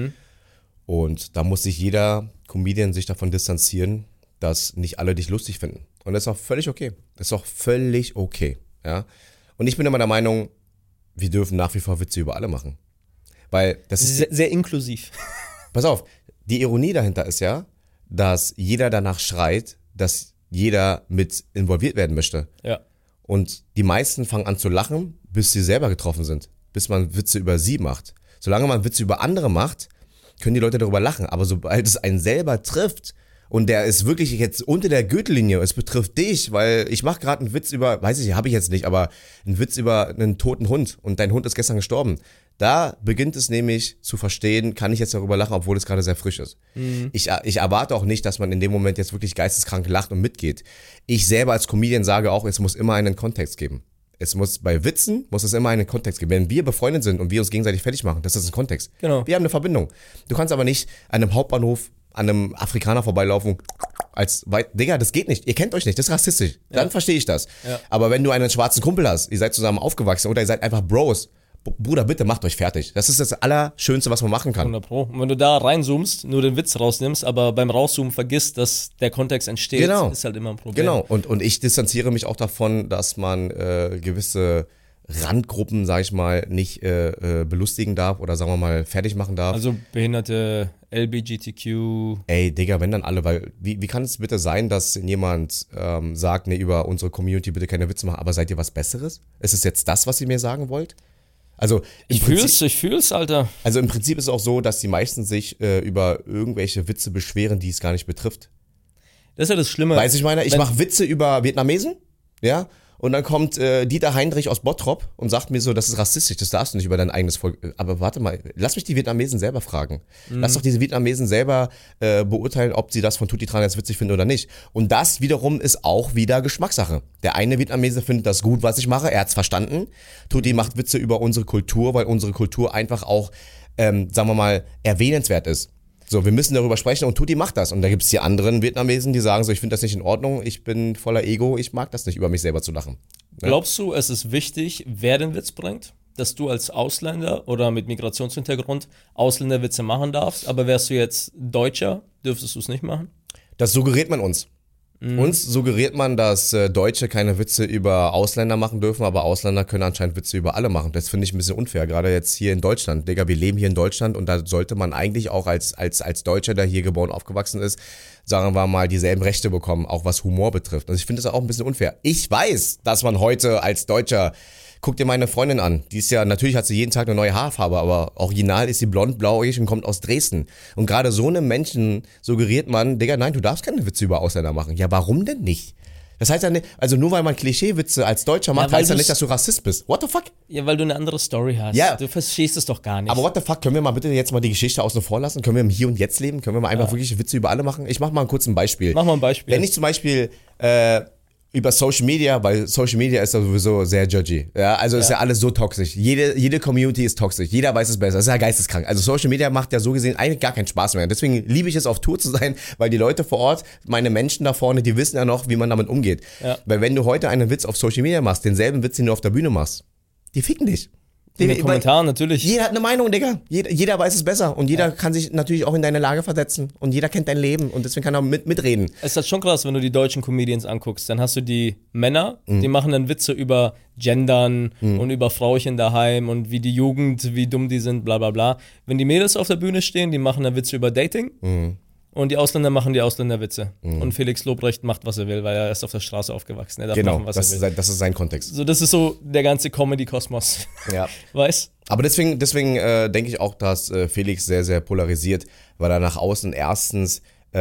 Und da muss sich jeder Comedian sich davon distanzieren, dass nicht alle dich lustig finden. Und das ist auch völlig okay. Das ist auch völlig okay. Ja? Und ich bin immer der Meinung, wir dürfen nach wie vor Witze über alle machen. Weil das ist sehr, sehr inklusiv. Pass auf, die Ironie dahinter ist ja, dass jeder danach schreit, dass jeder mit involviert werden möchte. Ja. Und die meisten fangen an zu lachen, bis sie selber getroffen sind. Bis man Witze über sie macht. Solange man Witze über andere macht, können die Leute darüber lachen. Aber sobald es einen selber trifft und der ist wirklich jetzt unter der Gürtellinie, es betrifft dich, weil ich mache gerade einen Witz über, weiß ich, habe ich jetzt nicht, aber einen Witz über einen toten Hund und dein Hund ist gestern gestorben. Da beginnt es nämlich zu verstehen, kann ich jetzt darüber lachen, obwohl es gerade sehr frisch ist. Ich erwarte auch nicht, dass man in dem Moment jetzt wirklich geisteskrank lacht und mitgeht. Ich selber als Comedian sage auch, es muss immer einen Kontext geben. Es muss bei Witzen, muss es immer einen Kontext geben. Wenn wir befreundet sind und wir uns gegenseitig fertig machen, das ist ein Kontext. Genau. Wir haben eine Verbindung. Du kannst aber nicht an einem Hauptbahnhof an einem Afrikaner vorbeilaufen Digga, das geht nicht. Ihr kennt euch nicht, das ist rassistisch. Dann verstehe ich das. Ja. Aber wenn du einen schwarzen Kumpel hast, ihr seid zusammen aufgewachsen oder ihr seid einfach Bros, Bruder, bitte macht euch fertig. Das ist das Allerschönste, was man machen kann. 100%. Und wenn du da reinzoomst, nur den Witz rausnimmst, aber beim Rauszoomen vergisst, dass der Kontext entsteht, ist halt immer ein Problem. Genau, und ich distanziere mich auch davon, dass man gewisse Randgruppen, sag ich mal, nicht belustigen darf oder sagen wir mal fertig machen darf. Also Behinderte, LGBTQ. Ey, Digga, wenn dann alle, weil wie kann es bitte sein, dass jemand sagt, nee, über unsere Community bitte keine Witze machen, aber seid ihr was Besseres? Ist es jetzt das, was ihr mir sagen wollt? Also ich fühl's, Alter. Also im Prinzip ist es auch so, dass die meisten sich über irgendwelche Witze beschweren, die es gar nicht betrifft. Das ist ja das Schlimme. Weißt du, ich meine, ich mache Witze über Vietnamesen, ja, und dann kommt Dieter Heinrich aus Bottrop und sagt mir so, das ist rassistisch, das darfst du nicht über dein eigenes Volk. Aber warte mal, lass mich die Vietnamesen selber fragen. Lass doch diese Vietnamesen selber beurteilen, ob sie das von Tutti Tran jetzt witzig finden oder nicht. Und das wiederum ist auch wieder Geschmackssache. Der eine Vietnamese findet das gut, was ich mache, er hat's verstanden. Tutti macht Witze über unsere Kultur, weil unsere Kultur einfach auch, sagen wir mal, erwähnenswert ist. So, wir müssen darüber sprechen und Tutti macht das. Und da gibt es die anderen Vietnamesen, die sagen so, ich finde das nicht in Ordnung, ich bin voller Ego, ich mag das nicht, über mich selber zu lachen. Ja? Glaubst du, es ist wichtig, wer den Witz bringt? Dass du als Ausländer oder mit Migrationshintergrund Ausländerwitze machen darfst, aber wärst du jetzt Deutscher, dürftest du es nicht machen? Das suggeriert man uns. Uns suggeriert man, dass Deutsche keine Witze über Ausländer machen dürfen, aber Ausländer können anscheinend Witze über alle machen. Das finde ich ein bisschen unfair, gerade jetzt hier in Deutschland. Digga, wir leben hier in Deutschland und da sollte man eigentlich auch als Deutscher, der hier geboren und aufgewachsen ist, sagen wir mal, dieselben Rechte bekommen, auch was Humor betrifft. Also ich finde das auch ein bisschen unfair. Ich weiß, dass man heute als Deutscher, guck dir meine Freundin an, die ist ja, natürlich hat sie jeden Tag eine neue Haarfarbe, aber original ist sie blond, blauäugig und kommt aus Dresden. Und gerade so einem Menschen suggeriert man, Digga, nein, du darfst keine Witze über Ausländer machen. Ja, warum denn nicht? Das heißt ja nicht, also nur weil man Klischeewitze als Deutscher macht, heißt ja nicht, dass du Rassist bist. What the fuck? Ja, weil du eine andere Story hast. Ja. Du verstehst es doch gar nicht. Aber what the fuck, können wir mal bitte jetzt mal die Geschichte außen vor lassen? Können wir im Hier und Jetzt leben? Können wir mal einfach wirklich Witze über alle machen? Ich mach mal kurz ein Beispiel. Mach mal ein Beispiel. Wenn ich zum Beispiel über Social Media, weil Social Media ist ja sowieso sehr judgy. Ja, also ist ja alles so toxisch. Jede Community ist toxisch. Jeder weiß es besser. Das ist ja geisteskrank. Also Social Media macht ja so gesehen eigentlich gar keinen Spaß mehr. Deswegen liebe ich es, auf Tour zu sein, weil die Leute vor Ort, meine Menschen da vorne, die wissen ja noch, wie man damit umgeht. Ja. Weil wenn du heute einen Witz auf Social Media machst, denselben Witz, den du auf der Bühne machst, die ficken dich. In den Kommentaren natürlich. Jeder hat eine Meinung, Digga. Jeder weiß es besser. Und jeder kann sich natürlich auch in deine Lage versetzen. Und jeder kennt dein Leben. Und deswegen kann er mitreden. Es ist halt schon krass, wenn du die deutschen Comedians anguckst. Dann hast du die Männer, die machen dann Witze über Gendern und über Frauchen daheim und wie die Jugend, wie dumm die sind, bla bla bla. Wenn die Mädels auf der Bühne stehen, die machen dann Witze über Dating. Und die Ausländer machen die Ausländerwitze. Und Felix Lobrecht macht, was er will, weil er ist auf der Straße aufgewachsen. Er darf machen, was er will. Das ist sein Kontext. So, das ist so der ganze Comedy-Kosmos. Ja. Weißt? Aber deswegen denke ich auch, dass Felix sehr, sehr polarisiert, weil er nach außen erstens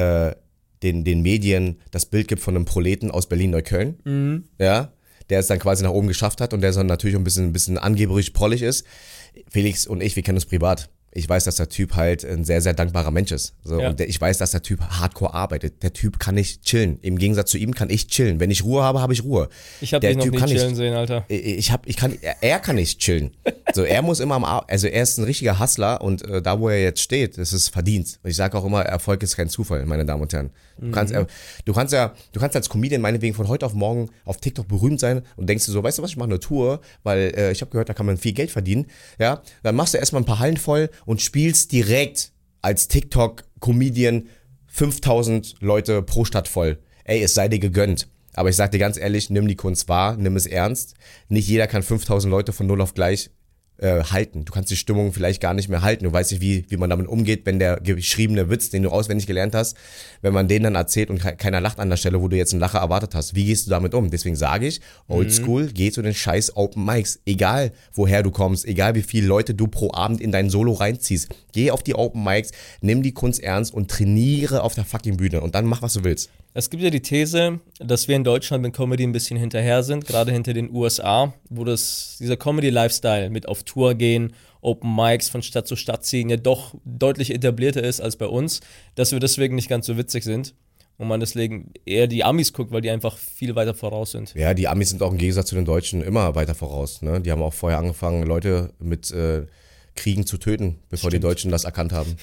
den Medien das Bild gibt von einem Proleten aus Berlin-Neukölln. Ja, der es dann quasi nach oben geschafft hat und der dann natürlich ein bisschen angeberisch prollig ist. Felix und ich, wir kennen uns privat. Ich weiß, dass der Typ halt ein sehr, sehr dankbarer Mensch ist. So, ja. Und ich weiß, dass der Typ hardcore arbeitet. Der Typ kann nicht chillen. Im Gegensatz zu ihm kann ich chillen. Wenn ich Ruhe habe, habe ich Ruhe. Ich habe dich noch nicht chillen sehen, Alter. Er kann nicht chillen. So, er muss immer also er ist ein richtiger Hustler und da, wo er jetzt steht, das ist verdient. Und ich sage auch immer, Erfolg ist kein Zufall, meine Damen und Herren. Du kannst als Comedian meinetwegen von heute auf morgen auf TikTok berühmt sein und denkst du so, weißt du was, ich mache eine Tour, weil ich habe gehört, da kann man viel Geld verdienen. Ja, dann machst du erstmal ein paar Hallen voll und spielst direkt als TikTok-Comedian 5000 Leute pro Stadt voll. Ey, es sei dir gegönnt. Aber ich sag dir ganz ehrlich, nimm die Kunst wahr, nimm es ernst. Nicht jeder kann 5000 Leute von 0 auf gleich halten. Du kannst die Stimmung vielleicht gar nicht mehr halten. Du weißt nicht, wie man damit umgeht, wenn der geschriebene Witz, den du auswendig gelernt hast, wenn man den dann erzählt und keiner lacht an der Stelle, wo du jetzt einen Lacher erwartet hast. Wie gehst du damit um? Deswegen sage ich, Oldschool, geh zu den scheiß Open Mics. Egal, woher du kommst, egal, wie viele Leute du pro Abend in dein Solo reinziehst. Geh auf die Open Mics, nimm die Kunst ernst und trainiere auf der fucking Bühne und dann mach, was du willst. Es gibt ja die These, dass wir in Deutschland mit Comedy ein bisschen hinterher sind, gerade hinter den USA, wo dieser Comedy-Lifestyle mit auf Tour gehen, Open Mics von Stadt zu Stadt ziehen, ja doch deutlich etablierter ist als bei uns, dass wir deswegen nicht ganz so witzig sind und man deswegen eher die Amis guckt, weil die einfach viel weiter voraus sind. Ja, die Amis sind auch im Gegensatz zu den Deutschen immer weiter voraus. Ne? Die haben auch vorher angefangen, Leute mit Kriegen zu töten, bevor die Deutschen das erkannt haben.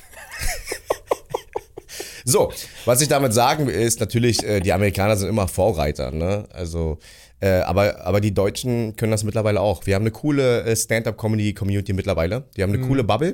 So, was ich damit sagen will, ist natürlich, die Amerikaner sind immer Vorreiter, ne? Also, aber die Deutschen können das mittlerweile auch. Wir haben eine coole Stand-Up-Comedy-Community mittlerweile. Die haben eine coole Bubble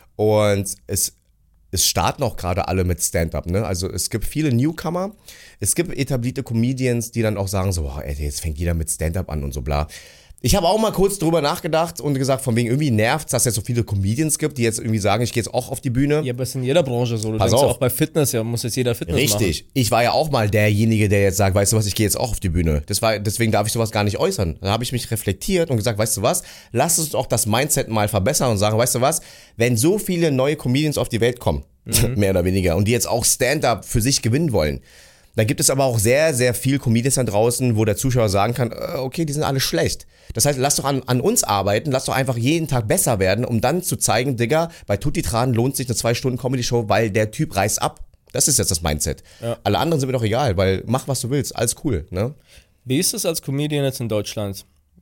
und es starten auch gerade alle mit Stand-Up, ne? Also es gibt viele Newcomer, es gibt etablierte Comedians, die dann auch sagen so, boah, ey, jetzt fängt jeder mit Stand-Up an und so bla. Ich habe auch mal kurz drüber nachgedacht und gesagt, von wegen irgendwie nervt's, dass es so viele Comedians gibt, die jetzt irgendwie sagen, ich gehe jetzt auch auf die Bühne. Ja, aber es ist in jeder Branche so. Du Pass denkst auf. auch bei Fitness, ja, muss jetzt jeder Fitness machen. Richtig. Ich war ja auch mal derjenige, der jetzt sagt, weißt du was, ich gehe jetzt auch auf die Bühne. Deswegen darf ich sowas gar nicht äußern. Da habe ich mich reflektiert und gesagt, weißt du was, lass uns auch das Mindset mal verbessern und sagen, weißt du was, wenn so viele neue Comedians auf die Welt kommen, mehr oder weniger, und die jetzt auch Stand-Up für sich gewinnen wollen, dann gibt es aber auch sehr, sehr viel Comedians da draußen, wo der Zuschauer sagen kann, okay, die sind alle schlecht. Das heißt, lass doch an uns arbeiten, lass doch einfach jeden Tag besser werden, um dann zu zeigen, Digga, bei Tutti Tran lohnt sich eine 2-Stunden-Comedy-Show, weil der Typ reißt ab. Das ist jetzt das Mindset. Ja. Alle anderen sind mir doch egal, weil mach, was du willst, alles cool. Ne? Wie ist es als Comedian jetzt in Deutschland?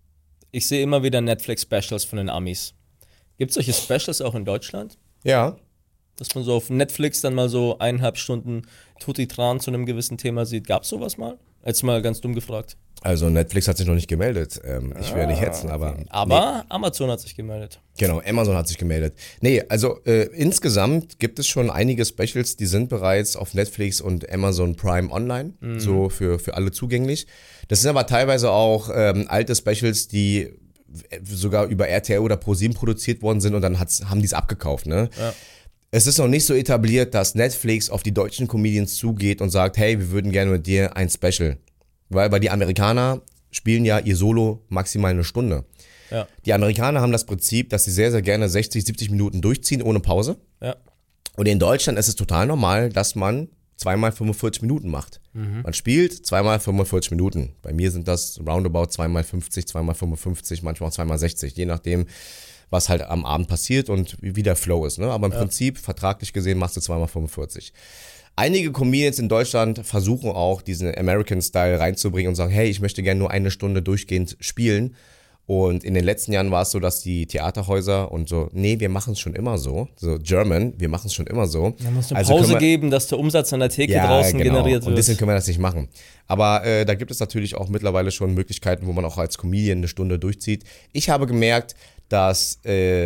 Ich sehe immer wieder Netflix-Specials von den Amis. Gibt es solche Specials auch in Deutschland? Ja. Dass man so auf Netflix dann mal so 1,5 Stunden Tutti Tran zu einem gewissen Thema sieht. Gab es sowas mal? Jetzt mal ganz dumm gefragt. Also Netflix hat sich noch nicht gemeldet. Ich will ja nicht hetzen, aber... Okay. Aber nee. Amazon hat sich gemeldet. Genau, Amazon hat sich gemeldet. Nee, also insgesamt gibt es schon einige Specials, die sind bereits auf Netflix und Amazon Prime online, so für alle zugänglich. Das sind aber teilweise auch alte Specials, die sogar über RTL oder ProSieben produziert worden sind und dann haben die es abgekauft, ne? Ja. Es ist noch nicht so etabliert, dass Netflix auf die deutschen Comedians zugeht und sagt, hey, wir würden gerne mit dir ein Special. Weil die Amerikaner spielen ja ihr Solo maximal eine Stunde. Ja. Die Amerikaner haben das Prinzip, dass sie sehr, sehr gerne 60, 70 Minuten durchziehen ohne Pause. Ja. Und in Deutschland ist es total normal, dass man 2x 45 Minuten macht. Man spielt 2x 45 Minuten. Bei mir sind das roundabout 2x50, 2x 55, manchmal auch 2x 60, je nachdem, was halt am Abend passiert und wie der Flow ist. Ne? Aber im Prinzip, vertraglich gesehen, machst du 2x 45. Einige Comedians in Deutschland versuchen auch, diesen American-Style reinzubringen und sagen, hey, ich möchte gerne nur eine Stunde durchgehend spielen. Und in den letzten Jahren war es so, dass die Theaterhäuser und so, nee, wir machen es schon immer so. So German, wir machen es schon immer so. Da muss eine Pause geben, dass der Umsatz an der Theke draußen generiert wird. Und deswegen können wir das nicht machen. Aber da gibt es natürlich auch mittlerweile schon Möglichkeiten, wo man auch als Comedian eine Stunde durchzieht. Ich habe gemerkt, dass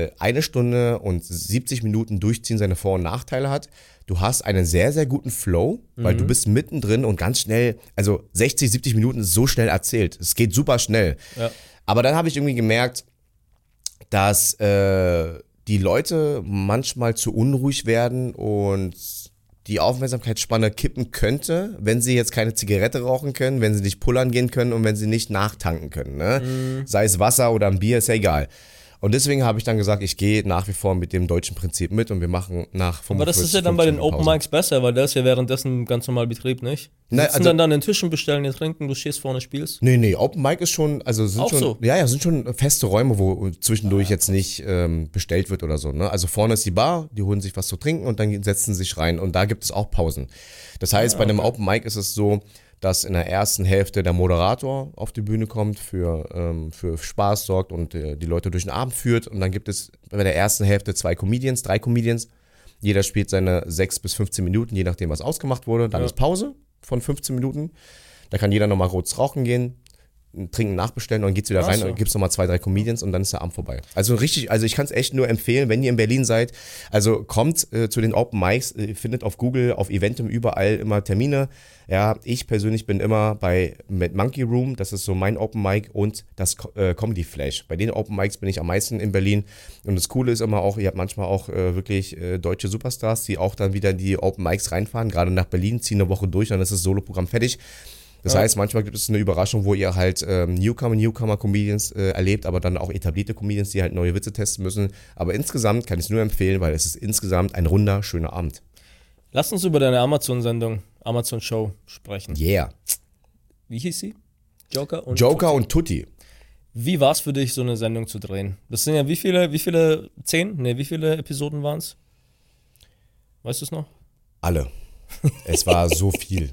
1 Stunde und 70 Minuten durchziehen seine Vor- und Nachteile hat. Du hast einen sehr, sehr guten Flow, weil du bist mittendrin und ganz schnell, also 60, 70 Minuten ist so schnell erzählt. Es geht super schnell. Ja. Aber dann habe ich irgendwie gemerkt, dass die Leute manchmal zu unruhig werden und die Aufmerksamkeitsspanne kippen könnte, wenn sie jetzt keine Zigarette rauchen können, wenn sie nicht pullern gehen können und wenn sie nicht nachtanken können. Ne? Sei es Wasser oder ein Bier, ist ja egal. Und deswegen habe ich dann gesagt, ich gehe nach wie vor mit dem deutschen Prinzip mit und wir machen nach 45 Aber das ist ja dann bei den Open Mics besser, weil da ist ja währenddessen ganz normal Betrieb, nicht? Die sitzen dann an den Tischen, bestellen ihr Trinken, du stehst vorne, spielst? Nee, Open Mic ist schon, also sind auch schon, so. Ja, sind schon feste Räume, wo zwischendurch jetzt nicht bestellt wird oder so. Ne? Also vorne ist die Bar, die holen sich was zu trinken und dann setzen sie sich rein und da gibt es auch Pausen. Das heißt, bei einem Open Mic ist es so, dass in der ersten Hälfte der Moderator auf die Bühne kommt, für Spaß sorgt und die Leute durch den Abend führt. Und dann gibt es bei der ersten Hälfte 3 Comedians. Jeder spielt seine 6 bis 15 Minuten, je nachdem, was ausgemacht wurde. Dann ist Pause von 15 Minuten. Da kann jeder nochmal kurz rauchen gehen. ein Trinken nachbestellen und dann geht's wieder rein und gibt's nochmal 2, 3 Comedians und dann ist der Abend vorbei. Also richtig, also ich kann es echt nur empfehlen, wenn ihr in Berlin seid, also kommt zu den Open Mics, findet auf Google, auf Eventim überall immer Termine. Ja, ich persönlich bin immer bei Mad Monkey Room, das ist so mein Open Mic und das Comedy Flash. Bei den Open Mics bin ich am meisten in Berlin und das Coole ist immer auch, ihr habt manchmal auch wirklich deutsche Superstars, die auch dann wieder in die Open Mics reinfahren, gerade nach Berlin, ziehen eine Woche durch, dann ist das Soloprogramm fertig. Das heißt, manchmal gibt es eine Überraschung, wo ihr halt Newcomer-Comedians erlebt, aber dann auch etablierte Comedians, die halt neue Witze testen müssen. Aber insgesamt kann ich es nur empfehlen, weil es ist insgesamt ein runder, schöner Abend. Lass uns über deine Amazon-Sendung, Amazon-Show sprechen. Yeah. Wie hieß sie? Joker und Tutti. Wie war es für dich, so eine Sendung zu drehen? Das sind ja wie viele 10? Ne, wie viele Episoden waren es? Weißt du es noch? Alle. Es war so viel.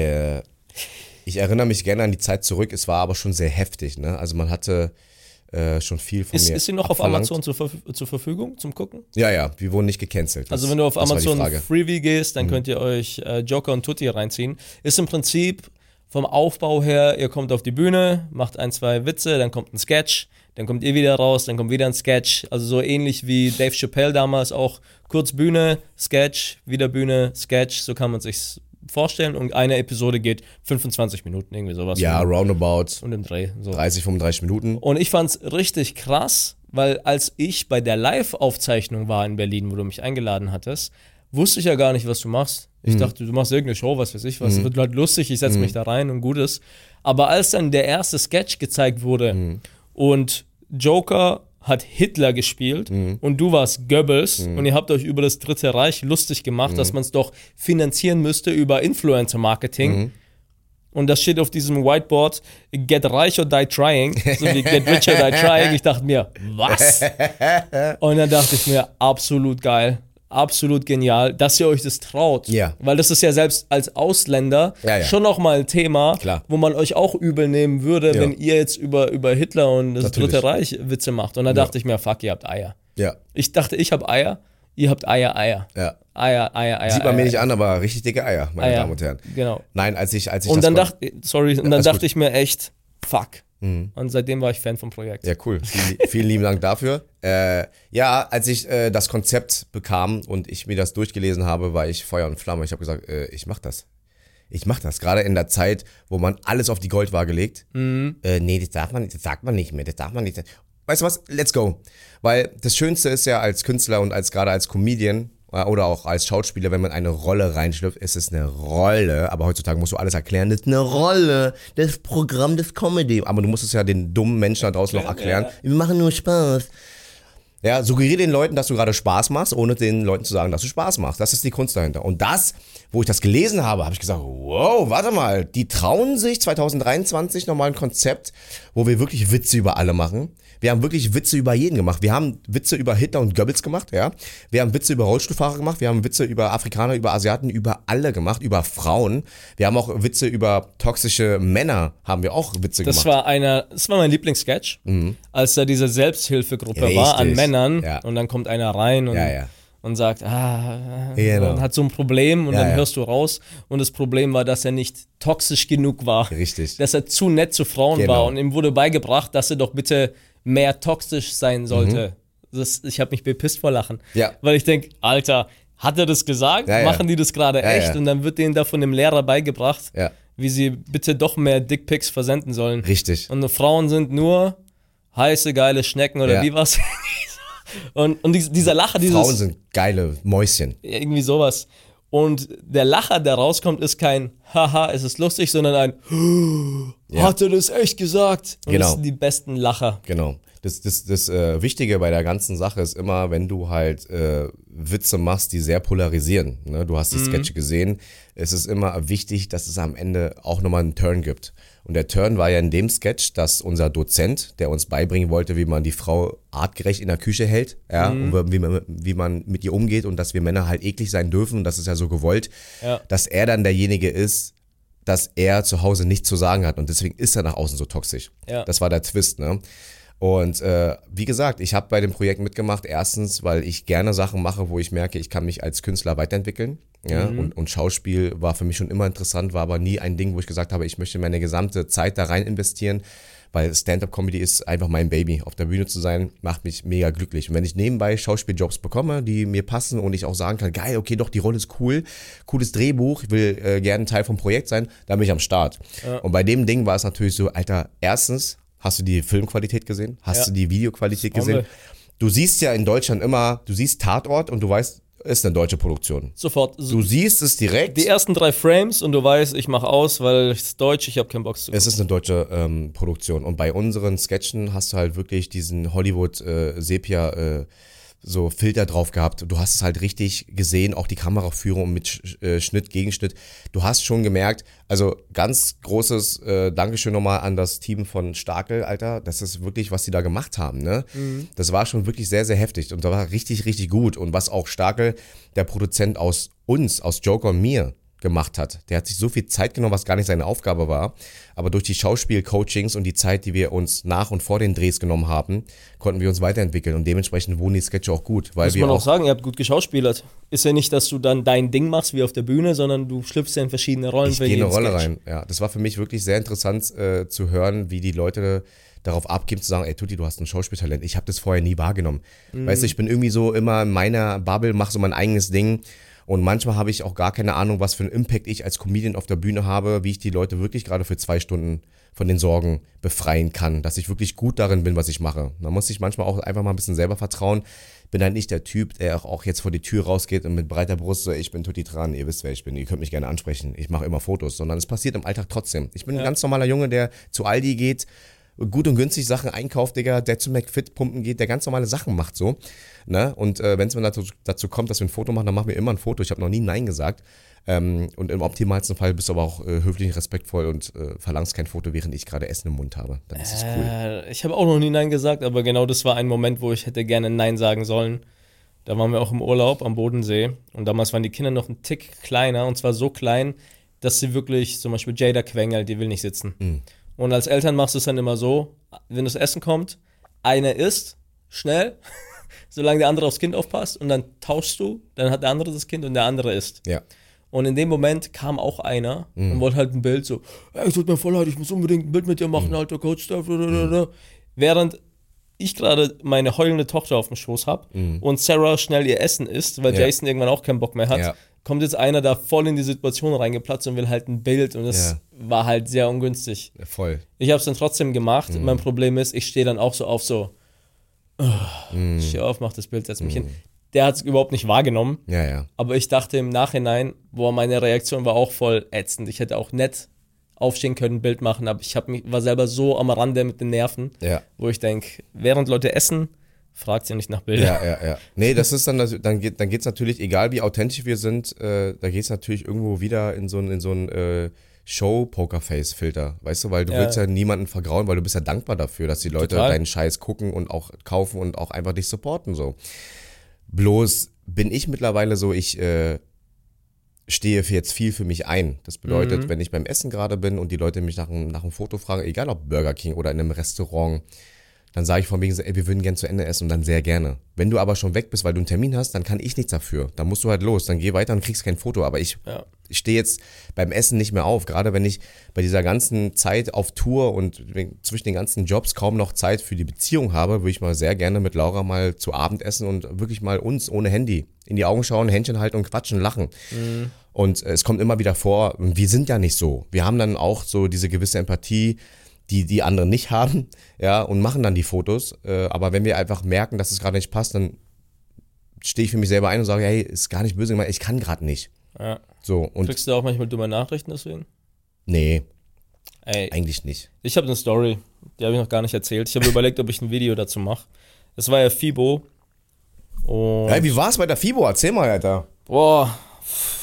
Ich erinnere mich gerne an die Zeit zurück, es war aber schon sehr heftig, ne? Also man hatte schon viel von mir Ist sie noch abverlangt. auf Amazon zur Verfügung zum Gucken? Ja, wir wurden nicht gecancelt. Also wenn du auf Amazon Freebie gehst, dann könnt ihr euch Joker und Tutti reinziehen. Ist im Prinzip vom Aufbau her, ihr kommt auf die Bühne, macht 1, 2 Witze, dann kommt ein Sketch, dann kommt ihr wieder raus, dann kommt wieder ein Sketch. Also so ähnlich wie Dave Chappelle damals auch, kurz Bühne, Sketch, wieder Bühne, Sketch, so kann man sich's vorstellen und eine Episode geht 25 Minuten, irgendwie sowas. Ja, roundabout. Und im Dreh. So. 30, 35 Minuten. Und ich fand's richtig krass, weil als ich bei der Live-Aufzeichnung war in Berlin, wo du mich eingeladen hattest, wusste ich ja gar nicht, was du machst. Ich dachte, du machst irgendeine Show, was weiß ich was. Wird halt lustig, ich setze mich da rein und gut ist. Aber als dann der erste Sketch gezeigt wurde und Joker hat Hitler gespielt und du warst Goebbels und ihr habt euch über das Dritte Reich lustig gemacht, dass man es doch finanzieren müsste über Influencer-Marketing. Und das steht auf diesem Whiteboard, get reich or die trying, so wie get rich or die trying. Ich dachte mir, was? Und dann dachte ich mir, absolut geil. Absolut genial, dass ihr euch das traut. Ja. Weil das ist ja selbst als Ausländer schon nochmal ein Thema, Klar. wo man euch auch übel nehmen würde, wenn ihr jetzt über Hitler und das Dritte Reich Witze macht. Und dann dachte ich mir, fuck, ihr habt Eier. Ja. Ich dachte, ich habe Eier, ihr habt Eier. Ja. Eier. Sieht man mir nicht an, aber richtig dicke Eier, meine Damen und Herren. Genau. Nein, als ich und dann dachte ich mir echt, fuck. Mhm. Und seitdem war ich Fan vom Projekt. Ja, cool. Vielen lieben Dank dafür. Ja, als ich das Konzept bekam und ich mir das durchgelesen habe, war ich Feuer und Flamme. Ich habe gesagt, ich mach das. Ich mach das. Gerade in der Zeit, wo man alles auf die Goldwaage legt. Nee, das sagt man nicht mehr. Das darf man nicht. Weißt du was? Let's go. Weil das Schönste ist ja als Künstler und gerade als Comedian oder auch als Schauspieler, wenn man eine Rolle reinschlüpft, ist es eine Rolle, aber heutzutage musst du alles erklären, das ist eine Rolle, das Programm des Comedy, aber du musst es ja den dummen Menschen da draußen noch erklären, wir machen nur Spaß. Ja, suggeriere den Leuten, dass du gerade Spaß machst, ohne den Leuten zu sagen, dass du Spaß machst. Das ist die Kunst dahinter. Und das, wo ich das gelesen habe, habe ich gesagt, wow, warte mal, die trauen sich 2023 nochmal ein Konzept, wo wir wirklich Witze über alle machen. Wir haben wirklich Witze über jeden gemacht. Wir haben Witze über Hitler und Goebbels gemacht, ja. Wir haben Witze über Rollstuhlfahrer gemacht. Wir haben Witze über Afrikaner, über Asiaten, über alle gemacht, über Frauen. Wir haben auch Witze über toxische Männer, haben wir auch Witze gemacht. Das war mein Lieblingssketch, als da diese Selbsthilfegruppe war an Männern und dann kommt einer rein und sagt, genau. Hat so ein Problem und dann hörst du raus und das Problem war, dass er nicht toxisch genug war. Richtig. Dass er zu nett zu Frauen war und ihm wurde beigebracht, dass er doch bitte mehr toxisch sein sollte. Ich habe mich bepisst vor Lachen. Ja. Weil ich denke, Alter, hat er das gesagt? Machen die das gerade echt? Und dann wird denen da von dem Lehrer beigebracht, wie sie bitte doch mehr Dickpics versenden sollen. Richtig. Und Frauen sind nur heiße, geile Schnecken oder wie was. und dieser Lacher, Frauen sind geile Mäuschen. Irgendwie sowas. Und der Lacher, der rauskommt, ist kein Haha, es ist lustig, sondern ein hat er das echt gesagt? Und das sind die besten Lacher. Genau. Das Wichtige bei der ganzen Sache ist immer, wenn du halt Witze machst, die sehr polarisieren. Ne? Du hast die Sketche gesehen. Es ist immer wichtig, dass es am Ende auch nochmal einen Turn gibt. Und der Turn war ja in dem Sketch, dass unser Dozent, der uns beibringen wollte, wie man die Frau artgerecht in der Küche hält, und wie man mit ihr umgeht und dass wir Männer halt eklig sein dürfen und das ist ja so gewollt, dass er dann derjenige ist, dass er zu Hause nichts zu sagen hat und deswegen ist er nach außen so toxisch. Ja. Das war der Twist, ne? Und wie gesagt, ich habe bei dem Projekt mitgemacht, erstens, weil ich gerne Sachen mache, wo ich merke, ich kann mich als Künstler weiterentwickeln. Ja, und Schauspiel war für mich schon immer interessant, war aber nie ein Ding, wo ich gesagt habe, ich möchte meine gesamte Zeit da rein investieren, weil Stand-Up-Comedy ist einfach mein Baby. Auf der Bühne zu sein, macht mich mega glücklich. Und wenn ich nebenbei Schauspieljobs bekomme, die mir passen und ich auch sagen kann, geil, okay, doch, die Rolle ist cool, cooles Drehbuch, ich will gerne Teil vom Projekt sein, dann bin ich am Start. Ja. Und bei dem Ding war es natürlich so, Alter, erstens, hast du die Filmqualität gesehen? Hast du die Videoqualität gesehen? Du siehst ja in Deutschland immer, du siehst Tatort und du weißt, ist eine deutsche Produktion. Sofort. Du siehst es direkt. Die ersten 3 Frames und du weißt, ich mache aus, weil es ist deutsch, ich habe keinen Bock zu gucken. Es ist eine deutsche Produktion. Und bei unseren Sketchen hast du halt wirklich diesen Hollywood-Sepia- so Filter drauf gehabt. Du hast es halt richtig gesehen, auch die Kameraführung mit Schnitt, Gegenschnitt. Du hast schon gemerkt, also ganz großes Dankeschön nochmal an das Team von Starkel, Alter. Das ist wirklich, was die da gemacht haben, ne? Das war schon wirklich sehr, sehr heftig und da war richtig, richtig gut. Und was auch Starkel, der Produzent aus uns, aus Joker und mir, gemacht hat. Der hat sich so viel Zeit genommen, was gar nicht seine Aufgabe war. Aber durch die Schauspiel-Coachings und die Zeit, die wir uns nach und vor den Drehs genommen haben, konnten wir uns weiterentwickeln. Und dementsprechend wurden die Sketche auch gut. Weil muss man auch sagen, ihr habt gut geschauspielert. Ist ja nicht, dass du dann dein Ding machst wie auf der Bühne, sondern du schlüpfst ja in verschiedene Rollen. Ich gehe in eine Rolle rein. Ja, das war für mich wirklich sehr interessant zu hören, wie die Leute darauf abgeben, zu sagen, ey Tutti, du hast ein Schauspieltalent. Ich habe das vorher nie wahrgenommen. Weißt du, ich bin irgendwie so immer in meiner Bubble, mache so mein eigenes Ding. Und manchmal habe ich auch gar keine Ahnung, was für einen Impact ich als Comedian auf der Bühne habe, wie ich die Leute wirklich gerade für 2 Stunden von den Sorgen befreien kann, dass ich wirklich gut darin bin, was ich mache. Man muss sich manchmal auch einfach mal ein bisschen selber vertrauen. Bin halt nicht der Typ, der auch jetzt vor die Tür rausgeht und mit breiter Brust so, ich bin Tutti Tran, ihr wisst, wer ich bin, ihr könnt mich gerne ansprechen, ich mache immer Fotos, sondern es passiert im Alltag trotzdem. Ich bin ein ganz normaler Junge, der zu Aldi geht, gut und günstig Sachen einkauft, Digga, der zu McFit pumpen geht, der ganz normale Sachen macht so. Ne? Und wenn es mir dazu kommt, dass wir ein Foto machen, dann machen wir immer ein Foto. Ich habe noch nie Nein gesagt. Und im optimalsten Fall bist du aber auch höflich und respektvoll und verlangst kein Foto, während ich gerade Essen im Mund habe. Dann ist es cool. Ich habe auch noch nie Nein gesagt, aber genau das war ein Moment, wo ich hätte gerne Nein sagen sollen. Da waren wir auch im Urlaub am Bodensee und damals waren die Kinder noch einen Tick kleiner und zwar so klein, dass sie wirklich, zum Beispiel Jada quengelt, die will nicht sitzen. Und als Eltern machst du es dann immer so, wenn das Essen kommt, einer isst, schnell, solange der andere aufs Kind aufpasst und dann tauschst du, dann hat der andere das Kind und der andere isst. Ja. Und in dem Moment kam auch einer und wollte halt ein Bild so, hey, tut mir voll leid, ich muss unbedingt ein Bild mit dir machen, alter Coach. Während ich gerade meine heulende Tochter auf dem Schoß habe und Sarah schnell ihr Essen isst, weil Jason irgendwann auch keinen Bock mehr hat, kommt jetzt einer da voll in die Situation reingeplatzt und will halt ein Bild und das war halt sehr ungünstig. Ja, voll. Ich habe es dann trotzdem gemacht. Mein Problem ist, ich stehe dann auch so auf so, steh auf, mach das Bild, setz mich hin. Der hat es überhaupt nicht wahrgenommen. Ja. Aber ich dachte im Nachhinein, meine Reaktion war auch voll ätzend. Ich hätte auch nett aufstehen können, ein Bild machen, aber war selber so am Rande mit den Nerven, wo ich denke, während Leute essen, fragt sie nicht nach Bildern. Ja. Nee, das ist dann geht's natürlich, egal wie authentisch wir sind, da geht's natürlich irgendwo wieder in so ein Show-Poker-Face-Filter, weißt du, weil du willst ja niemanden vergrauen, weil du bist ja dankbar dafür, dass die Leute deinen Scheiß gucken und auch kaufen und auch einfach dich supporten, so. Bloß bin ich mittlerweile so, ich stehe jetzt viel für mich ein. Das bedeutet, wenn ich beim Essen gerade bin und die Leute mich nach einem Foto fragen, egal ob Burger King oder in einem Restaurant, dann sage ich von wegen so, ey, wir würden gerne zu Ende essen und dann sehr gerne. Wenn du aber schon weg bist, weil du einen Termin hast, dann kann ich nichts dafür. Dann musst du halt los, dann geh weiter und kriegst kein Foto. Aber ich stehe jetzt beim Essen nicht mehr auf. Gerade wenn ich bei dieser ganzen Zeit auf Tour und zwischen den ganzen Jobs kaum noch Zeit für die Beziehung habe, würde ich mal sehr gerne mit Laura mal zu Abend essen und wirklich mal uns ohne Handy in die Augen schauen, Händchen halten und quatschen, lachen. Und es kommt immer wieder vor, wir sind ja nicht so. Wir haben dann auch so diese gewisse Empathie, die anderen nicht haben, ja, und machen dann die Fotos. Aber wenn wir einfach merken, dass es gerade nicht passt, dann stehe ich für mich selber ein und sage, hey, ist gar nicht böse gemeint, ich kann gerade nicht. Ja. So, und kriegst du auch manchmal dumme Nachrichten deswegen? Nee, Ey, eigentlich nicht. Ich habe eine Story, die habe ich noch gar nicht erzählt. Ich habe überlegt, ob ich ein Video dazu mache. Es war ja FIBO. Und Hey, wie war's bei der FIBO? Erzähl mal, Alter. Boah,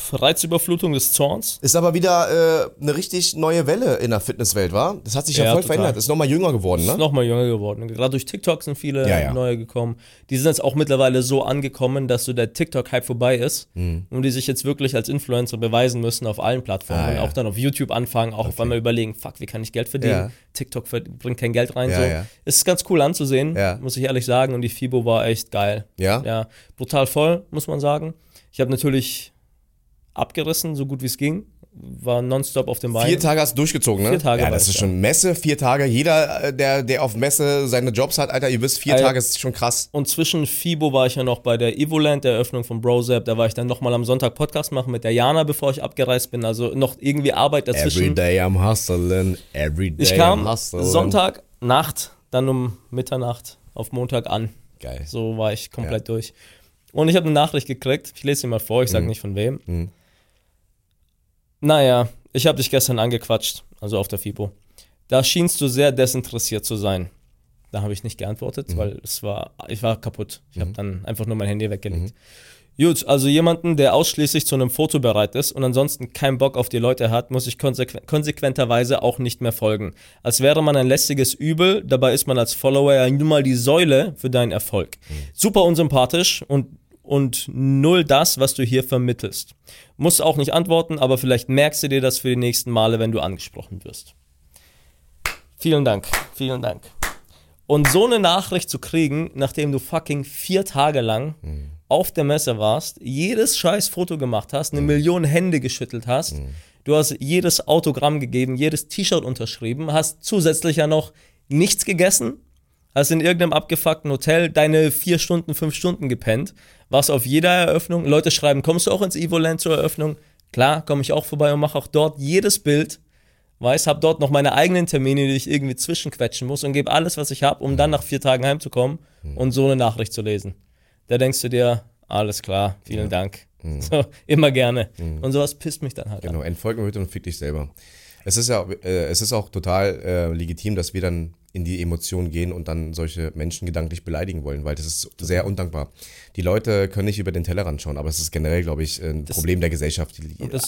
Reizüberflutung des Zorns. Ist aber wieder eine richtig neue Welle in der Fitnesswelt, wa? Das hat sich ja voll verändert. Ist nochmal jünger geworden, ne? Ist nochmal jünger geworden. Gerade durch TikTok sind viele neue gekommen. Die sind jetzt auch mittlerweile so angekommen, dass so der TikTok-Hype vorbei ist und die sich jetzt wirklich als Influencer beweisen müssen auf allen Plattformen. Auch dann auf YouTube anfangen, auch auf einmal überlegen, fuck, wie kann ich Geld verdienen? TikTok bringt kein Geld rein. Ist ganz cool anzusehen, muss ich ehrlich sagen. Und die FIBO war echt geil. Ja, brutal voll, muss man sagen. Ich habe natürlich abgerissen, so gut wie es ging. War nonstop auf dem Bein. 4 Tage hast du durchgezogen, ne? 4 Tage. Ja, das ist schon Messe, 4 Tage. Jeder, der auf Messe seine Jobs hat, Alter, ihr wisst, 4 Tage ist schon krass. Und zwischen FIBO war ich ja noch bei der Evoland, der Eröffnung von Brozap. Da war ich dann nochmal am Sonntag Podcast machen mit der Jana, bevor ich abgereist bin. Also noch irgendwie Arbeit dazwischen. Everyday I'm hustling, ich kam Sonntag Nacht, dann um Mitternacht auf Montag an. Geil. So war ich komplett durch. Und ich habe eine Nachricht gekriegt. Ich lese sie mal vor, ich sage nicht von wem. Naja, ich habe dich gestern angequatscht, also auf der FIBO. Da schienst du sehr desinteressiert zu sein. Da habe ich nicht geantwortet, weil ich war kaputt. Ich habe dann einfach nur mein Handy weggelegt. Gut, also jemanden, der ausschließlich zu einem Foto bereit ist und ansonsten keinen Bock auf die Leute hat, muss ich konsequenterweise auch nicht mehr folgen. Als wäre man ein lästiges Übel, dabei ist man als Follower ja nun mal die Säule für deinen Erfolg. Super unsympathisch und null das, was du hier vermittelst. Musst auch nicht antworten, aber vielleicht merkst du dir das für die nächsten Male, wenn du angesprochen wirst. Vielen Dank, vielen Dank. Und so eine Nachricht zu kriegen, nachdem du fucking 4 Tage lang auf der Messe warst, jedes scheiß Foto gemacht hast, 1 Million Hände geschüttelt hast, du hast jedes Autogramm gegeben, jedes T-Shirt unterschrieben, hast zusätzlich ja noch nichts gegessen, hast in irgendeinem abgefuckten Hotel deine 4 Stunden, 5 Stunden gepennt, warst auf jeder Eröffnung, Leute schreiben, kommst du auch ins Evoland zur Eröffnung? Klar, komme ich auch vorbei und mache auch dort jedes Bild, hab dort noch meine eigenen Termine, die ich irgendwie zwischenquetschen muss und gebe alles, was ich habe, um dann nach 4 Tagen heimzukommen und so eine Nachricht zu lesen. Da denkst du dir, alles klar, vielen Dank. So, immer gerne. Und sowas pisst mich dann halt an. Genau, entfolge mir bitte und fick dich selber. Es ist auch total legitim, dass wir dann in die Emotionen gehen und dann solche Menschen gedanklich beleidigen wollen, weil das ist sehr undankbar. Die Leute können nicht über den Tellerrand schauen, aber es ist generell, glaube ich, ein Problem der Gesellschaft.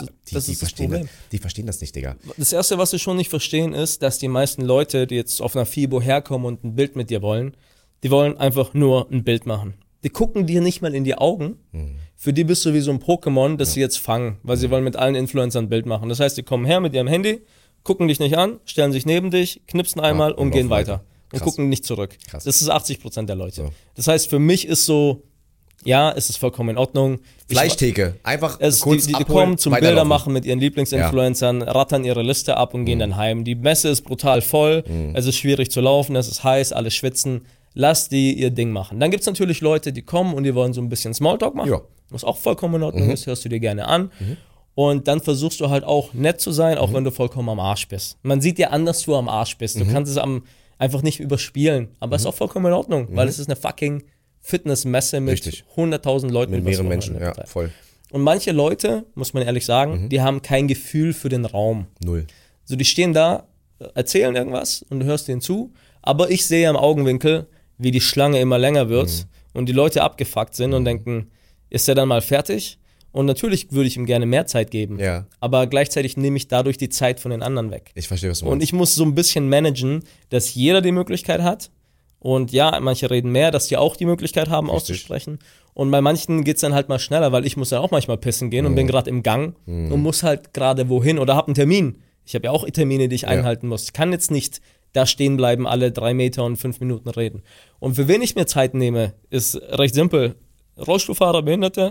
Die verstehen das nicht, Digga. Das Erste, was sie schon nicht verstehen, ist, dass die meisten Leute, die jetzt auf einer FIBO herkommen und ein Bild mit dir wollen, die wollen einfach nur ein Bild machen. Die gucken dir nicht mal in die Augen. Für die bist du wie so ein Pokémon, das sie jetzt fangen, weil sie wollen mit allen Influencern ein Bild machen. Das heißt, die kommen her mit ihrem Handy, gucken dich nicht an, stellen sich neben dich, knipsen einmal und gehen weiter. Und gucken nicht zurück. Krass. Das ist 80% der Leute. So. Das heißt, für mich ist so, ja, es ist vollkommen in Ordnung. Fleischtheke, einfach kurz die kommen zum Bilder machen mit ihren Lieblingsinfluencern, rattern ihre Liste ab und gehen dann heim. Die Messe ist brutal voll, es ist schwierig zu laufen, es ist heiß, alle schwitzen. Lass die ihr Ding machen. Dann gibt es natürlich Leute, die kommen und die wollen so ein bisschen Smalltalk machen. Ja. Was auch vollkommen in Ordnung ist, hörst du dir gerne an. Und dann versuchst du halt auch nett zu sein, auch wenn du vollkommen am Arsch bist. Man sieht dir an, dass du am Arsch bist. Du kannst es einfach nicht überspielen. Aber es ist auch vollkommen in Ordnung, weil es ist eine fucking Fitnessmesse mit 100.000 Leuten. Mit mehreren Menschen, ja, voll. Und manche Leute, muss man ehrlich sagen, die haben kein Gefühl für den Raum. Null. So, die stehen da, erzählen irgendwas und du hörst denen zu. Aber ich sehe im Augenwinkel, wie die Schlange immer länger wird und die Leute abgefuckt sind und denken, ist der dann mal fertig? Und natürlich würde ich ihm gerne mehr Zeit geben, aber gleichzeitig nehme ich dadurch die Zeit von den anderen weg. Ich verstehe, was du meinst. Und ich muss so ein bisschen managen, dass jeder die Möglichkeit hat und ja, manche reden mehr, dass die auch die Möglichkeit haben auszusprechen und bei manchen geht es dann halt mal schneller, weil ich muss dann auch manchmal pissen gehen und bin gerade im Gang und muss halt gerade wohin oder habe einen Termin. Ich habe ja auch Termine, die ich einhalten muss. Ich kann jetzt nicht da stehen bleiben, alle 3 Meter und 5 Minuten reden. Und für wen ich mir Zeit nehme, ist recht simpel. Rollstuhlfahrer, Behinderte,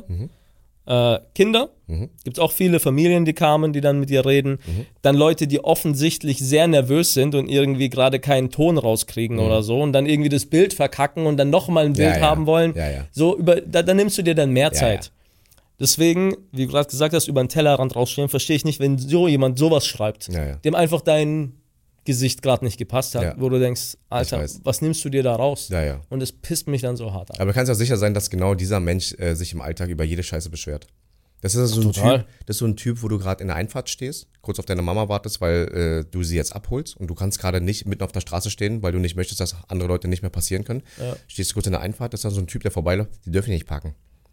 Kinder. Gibt es auch viele Familien, die kamen, die dann mit dir reden. Dann Leute, die offensichtlich sehr nervös sind und irgendwie gerade keinen Ton rauskriegen oder so und dann irgendwie das Bild verkacken und dann nochmal ein Bild haben wollen. So da nimmst du dir dann mehr Zeit. Deswegen, wie du gerade gesagt hast, über den Tellerrand rausstehen, verstehe ich nicht, wenn so jemand sowas schreibt, dem einfach dein Gesicht gerade nicht gepasst hat, wo du denkst, Alter, was nimmst du dir da raus? Und es pisst mich dann so hart an. Aber du kannst ja sicher sein, dass genau dieser Mensch sich im Alltag über jede Scheiße beschwert. Das ist so ein Typ, wo du gerade in der Einfahrt stehst, kurz auf deine Mama wartest, weil du sie jetzt abholst und du kannst gerade nicht mitten auf der Straße stehen, weil du nicht möchtest, dass andere Leute nicht mehr passieren können. Stehst du kurz in der Einfahrt, das ist dann so ein Typ, der vorbeiläuft, die dürfen nicht parken.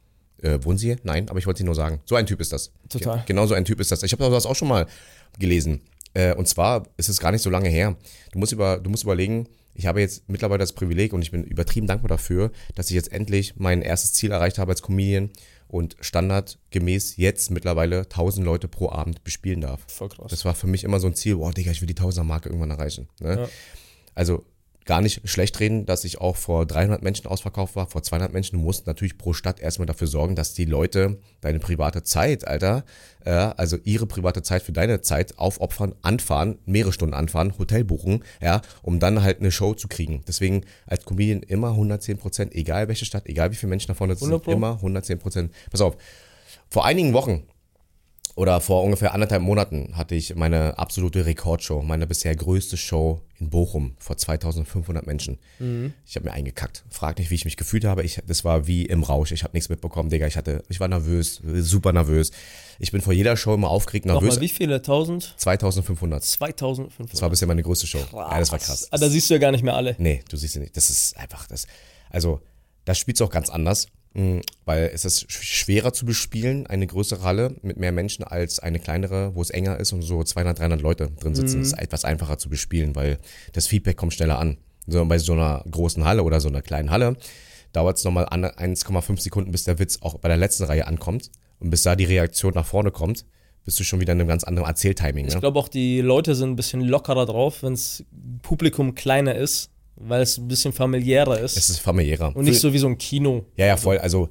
wohnen Sie hier? Nein, aber ich wollte Sie nur sagen. So ein Typ ist das. Total. Genau so ein Typ ist das. Ich habe das auch schon mal gelesen. Und zwar ist es gar nicht so lange her. Du musst überlegen, ich habe jetzt mittlerweile das Privileg und ich bin übertrieben dankbar dafür, dass ich jetzt endlich mein erstes Ziel erreicht habe als Comedian und standardgemäß jetzt mittlerweile 1000 Leute pro Abend bespielen darf. Voll krass. Das war für mich immer so ein Ziel, boah Digga, ich will die 1000er-Marke irgendwann erreichen. Ne? Ja. Also gar nicht schlecht reden, dass ich auch vor 300 Menschen ausverkauft war, vor 200 Menschen. Du musst natürlich pro Stadt erstmal dafür sorgen, dass die Leute deine private Zeit, Alter, also ihre private Zeit für deine Zeit aufopfern, anfahren, mehrere Stunden anfahren, Hotel buchen, ja, um dann halt eine Show zu kriegen. Deswegen als Comedian immer 110%, egal welche Stadt, egal wie viele Menschen da vorne sind, immer 110%. Pass auf, vor einigen Wochen oder vor ungefähr 1,5 Monaten hatte ich meine absolute Rekordshow, meine bisher größte Show in Bochum vor 2500 Menschen. Ich habe mir eingekackt. Frag nicht, wie ich mich gefühlt habe. Das war wie im Rausch. Ich habe nichts mitbekommen, Digga. Ich war nervös, super nervös. Ich bin vor jeder Show immer aufgeregt, nervös. Nochmal, wie viele? 1000? 2500. 2500. Das war bisher meine größte Show. Krass. Ja, das war krass. Aber da siehst du ja gar nicht mehr alle. Nee, du siehst sie nicht. Das ist einfach das. Also, das spielst du auch ganz anders. Weil es ist schwerer zu bespielen, eine größere Halle mit mehr Menschen als eine kleinere, wo es enger ist und so 200, 300 Leute drin sitzen. Das ist etwas einfacher zu bespielen, weil das Feedback kommt schneller an. So, bei so einer großen Halle oder so einer kleinen Halle dauert es nochmal 1,5 Sekunden, bis der Witz auch bei der letzten Reihe ankommt und bis da die Reaktion nach vorne kommt, bist du schon wieder in einem ganz anderen Erzähltiming. Ich glaube auch, die Leute sind ein bisschen lockerer drauf, wenn das Publikum kleiner ist. Weil es ein bisschen familiärer ist. Es ist familiärer. Und nicht so wie so ein Kino. Ja, voll. Also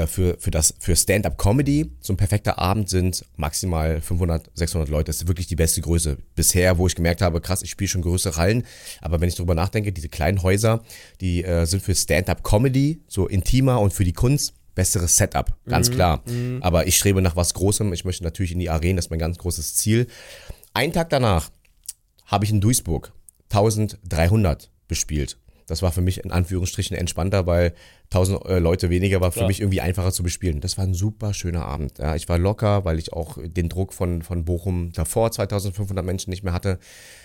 für Stand-Up-Comedy so ein perfekter Abend sind maximal 500, 600 Leute. Das ist wirklich die beste Größe. Bisher, wo ich gemerkt habe, krass, ich spiele schon größere Hallen. Aber wenn ich darüber nachdenke, diese kleinen Häuser, die sind für Stand-Up-Comedy so intimer und für die Kunst besseres Setup. Ganz klar. Aber ich strebe nach was Großem. Ich möchte natürlich in die Arenen. Das ist mein ganz großes Ziel. Einen Tag danach habe ich in Duisburg 1300 bespielt. Das war für mich in Anführungsstrichen entspannter, weil 1000 Leute weniger war für mich irgendwie einfacher zu bespielen. Das war ein super schöner Abend. Ja, ich war locker, weil ich auch den Druck von Bochum davor 2500 Menschen nicht mehr hatte.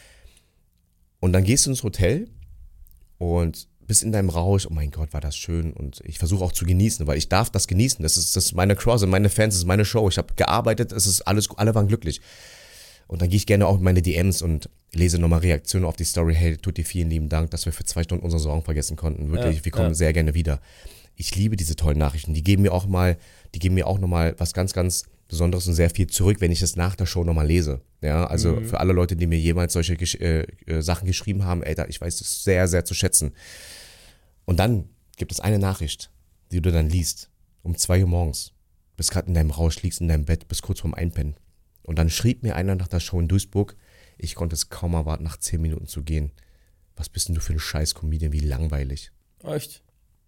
Und dann gehst du ins Hotel und bist in deinem Rausch. Oh mein Gott, war das schön. Und ich versuche auch zu genießen, weil ich darf das genießen. Das ist meine Cross, meine Fans, das ist meine Show. Ich habe gearbeitet, es ist alles, alle waren glücklich. Und dann gehe ich gerne auch in meine DMs und lese nochmal Reaktionen auf die Story. Hey, Tutti, vielen lieben Dank, dass wir für 2 Stunden unseren Song vergessen konnten. Wirklich, wir kommen sehr gerne wieder. Ich liebe diese tollen Nachrichten. Die geben mir auch nochmal was ganz, ganz Besonderes und sehr viel zurück, wenn ich es nach der Show nochmal lese. Ja, also für alle Leute, die mir jemals solche Sachen geschrieben haben, ey, ich weiß das sehr, sehr zu schätzen. Und dann gibt es eine Nachricht, die du dann liest, um 2 Uhr morgens. Bist gerade in deinem Rausch, liegst in deinem Bett, bist kurz vorm Einpennen. Und dann schrieb mir einer nach der Show in Duisburg, ich konnte es kaum erwarten, nach 10 Minuten zu gehen. Was bist denn du für ein scheiß Comedian, wie langweilig. Echt?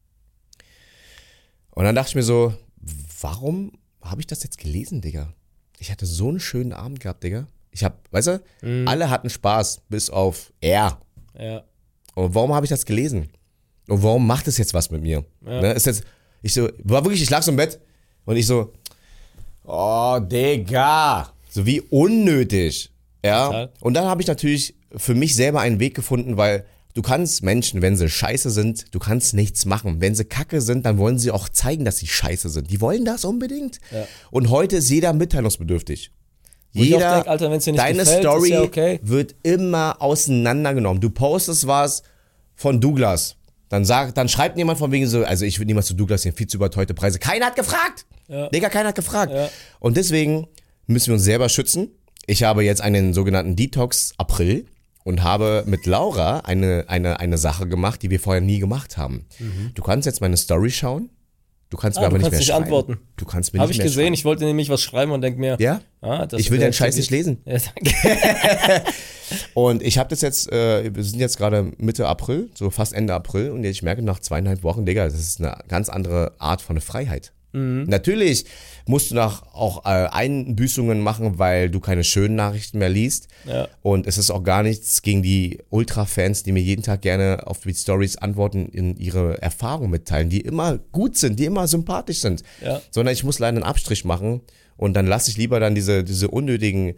Und dann dachte ich mir so, warum habe ich das jetzt gelesen, Digga? Ich hatte so einen schönen Abend gehabt, Digga. Weißt du, alle hatten Spaß, bis auf er. Ja. Und warum habe ich das gelesen? Und warum macht es jetzt was mit mir? Ja. Ne, ich lag so im Bett und ich so, oh, Digga. So wie unnötig. Ja. Total. Und dann habe ich natürlich für mich selber einen Weg gefunden, weil du kannst Menschen, wenn sie scheiße sind, du kannst nichts machen. Wenn sie kacke sind, dann wollen sie auch zeigen, dass sie scheiße sind. Die wollen das unbedingt. Ja. Und heute ist jeder mitteilungsbedürftig. Jeder, Alter, wenn's dir nicht deine gefällt, Story ist ja okay. wird immer auseinandergenommen. Du postest was von Douglas. Dann schreibt jemand von wegen so, also ich will niemals zu Douglas gehen, viel zu überteuerte Preise. Keiner hat gefragt. Ja. Digga, keiner hat gefragt. Ja. Und deswegen müssen wir uns selber schützen. Ich habe jetzt einen sogenannten Detox-April und habe mit Laura eine Sache gemacht, die wir vorher nie gemacht haben. Du kannst jetzt meine Story schauen. Du kannst mir aber nicht mehr schreiben. Antworten. Du kannst mir nicht mehr schreiben. Habe ich gesehen, ich wollte nämlich was schreiben und denke mir, ja? Ich will deinen Scheiß nicht lesen. Ja, danke. Und ich habe das jetzt, wir sind jetzt gerade Mitte April, so fast Ende April und ich merke nach 2,5 Wochen, Digga, das ist eine ganz andere Art von Freiheit. Natürlich musst du auch Einbüßungen machen, weil du keine schönen Nachrichten mehr liest. Ja. Und es ist auch gar nichts gegen die Ultra-Fans, die mir jeden Tag gerne auf die Stories antworten, in ihre Erfahrungen mitteilen, die immer gut sind, die immer sympathisch sind. Ja. Sondern ich muss leider einen Abstrich machen und dann lasse ich lieber dann diese unnötigen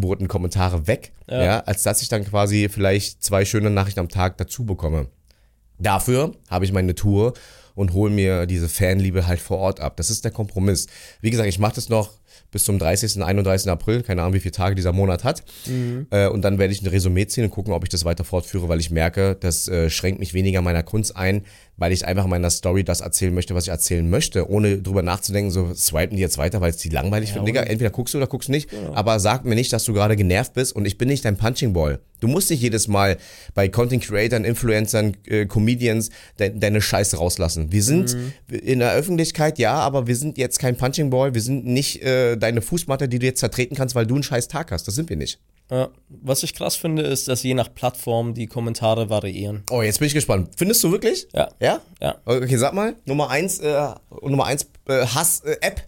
Missgeburten-Kommentare weg, ja, als dass ich dann quasi vielleicht 2 schöne Nachrichten am Tag dazu bekomme. Dafür habe ich meine Tour und hole mir diese Fanliebe halt vor Ort ab. Das ist der Kompromiss. Wie gesagt, ich mache das noch bis zum 30., 31. April, keine Ahnung, wie viele Tage dieser Monat hat. Und dann werde ich ein Resümee ziehen und gucken, ob ich das weiter fortführe, weil ich merke, das schränkt mich weniger meiner Kunst ein, weil ich einfach in meiner Story das erzählen möchte, was ich erzählen möchte, ohne drüber nachzudenken, so swipen die jetzt weiter, weil es die langweilig finden. Digga, entweder guckst du oder guckst nicht, aber sag mir nicht, dass du gerade genervt bist und ich bin nicht dein Punching Ball. Du musst nicht jedes Mal bei Content Creatern, Influencern, Comedians deine Scheiße rauslassen. Wir sind in der Öffentlichkeit, ja, aber wir sind jetzt kein Punching Ball, wir sind nicht deine Fußmatte, die du jetzt zertreten kannst, weil du einen scheiß Tag hast. Das sind wir nicht. Was ich krass finde, ist, dass je nach Plattform die Kommentare variieren. Oh, jetzt bin ich gespannt. Findest du wirklich? Ja. Ja? Ja. Okay, sag mal. Nummer 1 Hass-App.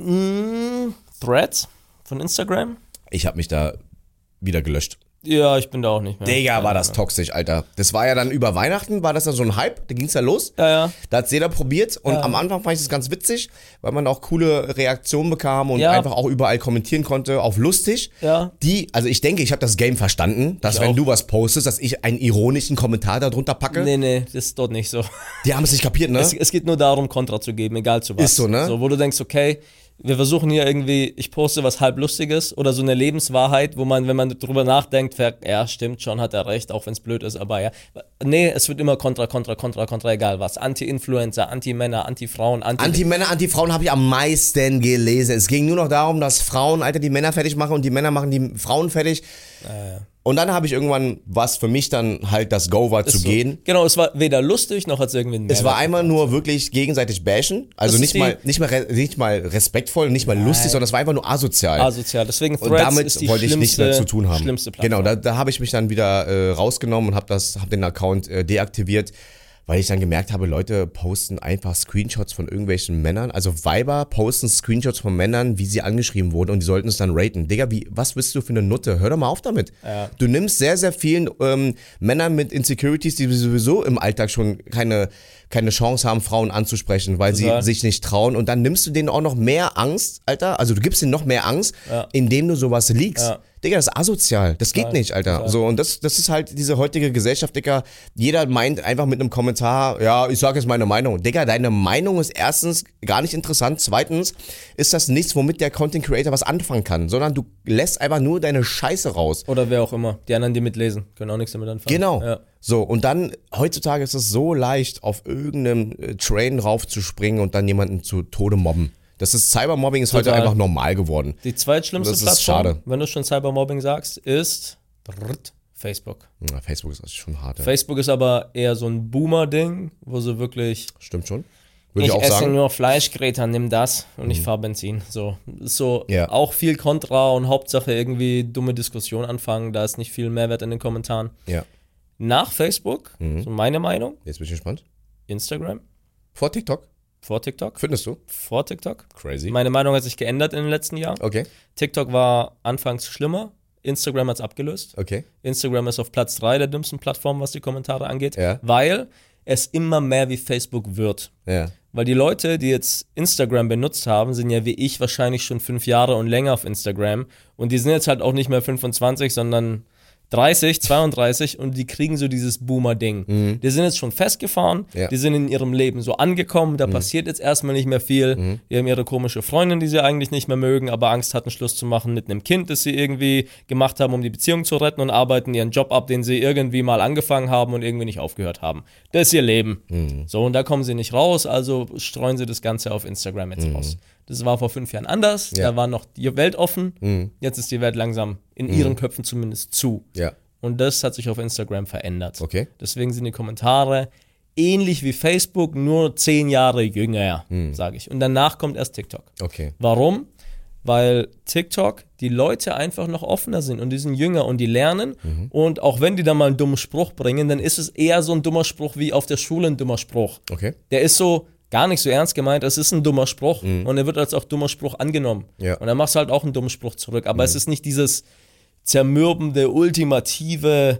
Threads von Instagram. Ich habe mich da wieder gelöscht. Ja, ich bin da auch nicht mehr. Digga, war das toxisch, Alter. Das war ja dann über Weihnachten, war das dann so ein Hype, da ging's ja los. Ja. Da hat's jeder probiert und am Anfang fand ich das ganz witzig, weil man auch coole Reaktionen bekam und einfach auch überall kommentieren konnte, auf lustig. Ja. Also ich denke, ich habe das Game verstanden, dass wenn du was postest, dass ich einen ironischen Kommentar darunter packe. Nee, das ist dort nicht so. Die haben es nicht kapiert, ne? Es geht nur darum, Kontra zu geben, egal zu was. Ist so, ne? So, wo du denkst, okay, wir versuchen hier irgendwie, ich poste was halb Lustiges oder so eine Lebenswahrheit, wo man, wenn man drüber nachdenkt, ja, stimmt schon, hat er recht, auch wenn es blöd ist, aber ja. Nee, es wird immer Kontra, egal was. Anti-Influencer, Anti-Männer, Anti-Frauen, Anti-Männer, Anti-Frauen habe ich am meisten gelesen. Es ging nur noch darum, dass Frauen, Alter, die Männer fertig machen und die Männer machen die Frauen fertig. Und dann habe ich irgendwann, was für mich dann halt das Go war, zu gehen. Genau, es war weder lustig, noch hat es irgendwie einen Mehrwert. Es war einmal nur wirklich gegenseitig bashen. Also nicht mal respektvoll, nicht mal lustig, sondern es war einfach nur asozial. Asozial, deswegen Threads und damit ist die wollte ich nichts mehr zu tun haben. Schlimmste Plattform. Genau, da habe ich mich dann wieder rausgenommen und habe den Account deaktiviert, weil ich dann gemerkt habe, Leute posten einfach Screenshots von irgendwelchen Männern. Also Weiber posten Screenshots von Männern, wie sie angeschrieben wurden und die sollten es dann raten. Digga, was bist du für eine Nutte? Hör doch mal auf damit. Ja. Du nimmst sehr, sehr vielen Männern mit Insecurities, die sowieso im Alltag schon keine Chance haben, Frauen anzusprechen, weil sie sich nicht trauen. Und dann nimmst du denen auch noch mehr Angst, Alter. Also du gibst ihnen noch mehr Angst, indem du sowas liegst. Ja. Digga, das ist asozial. Das geht nicht, Alter. Total. So, und das ist halt diese heutige Gesellschaft, Digga. Jeder meint einfach mit einem Kommentar, ja, ich sag jetzt meine Meinung. Digga, deine Meinung ist erstens gar nicht interessant. Zweitens ist das nichts, womit der Content Creator was anfangen kann, sondern du lässt einfach nur deine Scheiße raus. Oder wer auch immer. Die anderen, die mitlesen, können auch nichts damit anfangen. Genau. Ja. So, und dann, heutzutage ist es so leicht, auf irgendeinem Train raufzuspringen und dann jemanden zu Tode mobben. Cybermobbing ist heute einfach normal geworden. Die zweitschlimmste Plattform, wenn du schon Cybermobbing sagst, ist Facebook. Ja, Facebook ist schon hart. Ja. Facebook ist aber eher so ein Boomer-Ding, wo so wirklich... Stimmt schon. Ich esse nur Fleisch, Greta, nimm das und ich fahre Benzin. So auch viel Kontra und Hauptsache irgendwie dumme Diskussion anfangen, da ist nicht viel Mehrwert in den Kommentaren. Ja. Nach Facebook, so meine Meinung. Jetzt bin ich gespannt. Instagram. Vor TikTok? Vor TikTok. Findest du? Vor TikTok. Crazy. Meine Meinung hat sich geändert in den letzten Jahren. Okay. TikTok war anfangs schlimmer. Instagram hat es abgelöst. Okay. Instagram ist auf Platz 3 der dümmsten Plattformen, was die Kommentare angeht. Ja. Weil es immer mehr wie Facebook wird. Ja. Weil die Leute, die jetzt Instagram benutzt haben, sind ja wie ich wahrscheinlich schon 5 Jahre und länger auf Instagram. Und die sind jetzt halt auch nicht mehr 25, sondern 30, 32 und die kriegen so dieses Boomer-Ding. Die sind jetzt schon festgefahren, die sind in ihrem Leben so angekommen, da passiert jetzt erstmal nicht mehr viel. Die haben ihre komische Freundin, die sie eigentlich nicht mehr mögen, aber Angst hatten, Schluss zu machen mit einem Kind, das sie irgendwie gemacht haben, um die Beziehung zu retten und arbeiten ihren Job ab, den sie irgendwie mal angefangen haben und irgendwie nicht aufgehört haben. Das ist ihr Leben. So, und da kommen sie nicht raus, also streuen sie das Ganze auf Instagram jetzt raus. Das war vor 5 Jahren anders, da war noch die Welt offen, jetzt ist die Welt langsam in ihren Köpfen zumindest zu. Ja. Und das hat sich auf Instagram verändert. Okay. Deswegen sind die Kommentare ähnlich wie Facebook, nur 10 Jahre jünger, sage ich. Und danach kommt erst TikTok. Okay. Warum? Weil TikTok die Leute einfach noch offener sind und die sind jünger und die lernen. Und auch wenn die da mal einen dummen Spruch bringen, dann ist es eher so ein dummer Spruch wie auf der Schule ein dummer Spruch. Okay. Der ist so gar nicht so ernst gemeint, es ist ein dummer Spruch und er wird als auch dummer Spruch angenommen. Ja. Und dann machst du halt auch einen dummen Spruch zurück. Aber es ist nicht dieses zermürbende, ultimative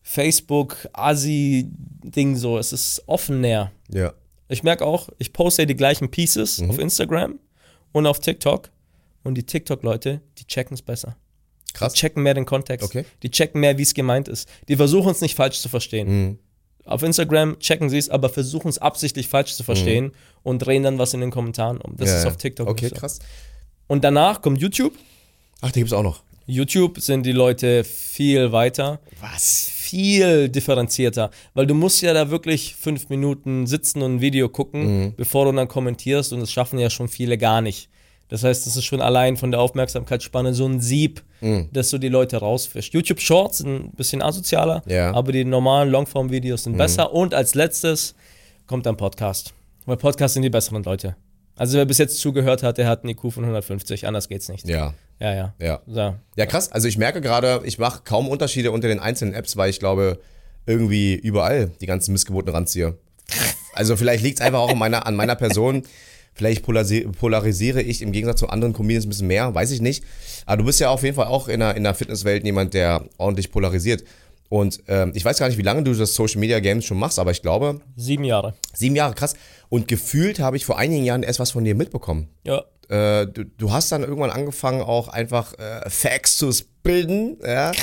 Facebook-Assi-Ding so. Es ist offener. Ja. Ich merke auch, ich poste ja die gleichen Pieces auf Instagram und auf TikTok und die TikTok-Leute, die checken es besser. Krass. Die checken mehr den Kontext. Okay. Die checken mehr, wie es gemeint ist. Die versuchen es nicht falsch zu verstehen. Auf Instagram checken sie es, aber versuchen es absichtlich falsch zu verstehen und drehen dann was in den Kommentaren um. Das ist auf TikTok. Okay, so. krass. Und danach kommt YouTube. Ach, die gibt's auch noch. YouTube sind die Leute viel weiter. Was? Viel differenzierter. Weil du musst ja da wirklich 5 Minuten sitzen und ein Video gucken, bevor du dann kommentierst. Und das schaffen ja schon viele gar nicht. Das heißt, das ist schon allein von der Aufmerksamkeitsspanne so ein Sieb, dass du die Leute rausfischst. YouTube Shorts sind ein bisschen asozialer, aber die normalen Longform-Videos sind besser. Und als letztes kommt dann Podcast. Weil Podcasts sind die besseren Leute. Also wer bis jetzt zugehört hat, der hat einen IQ von 150, anders geht's nicht. Ja. So. Ja, krass. Also ich merke gerade, ich mache kaum Unterschiede unter den einzelnen Apps, weil ich glaube, irgendwie überall die ganzen Missgeburten ranziehe. Also vielleicht liegt es einfach auch an meiner Person. Vielleicht polarisiere ich im Gegensatz zu anderen Comedians ein bisschen mehr, weiß ich nicht. Aber du bist ja auf jeden Fall auch in der Fitnesswelt jemand, der ordentlich polarisiert. Und ich weiß gar nicht, wie lange du das Social Media Games schon machst, aber ich glaube... 7 Jahre. 7 Jahre, krass. Und gefühlt habe ich vor einigen Jahren erst was von dir mitbekommen. Ja. Du hast dann irgendwann angefangen, auch einfach Facts zu bilden, ja.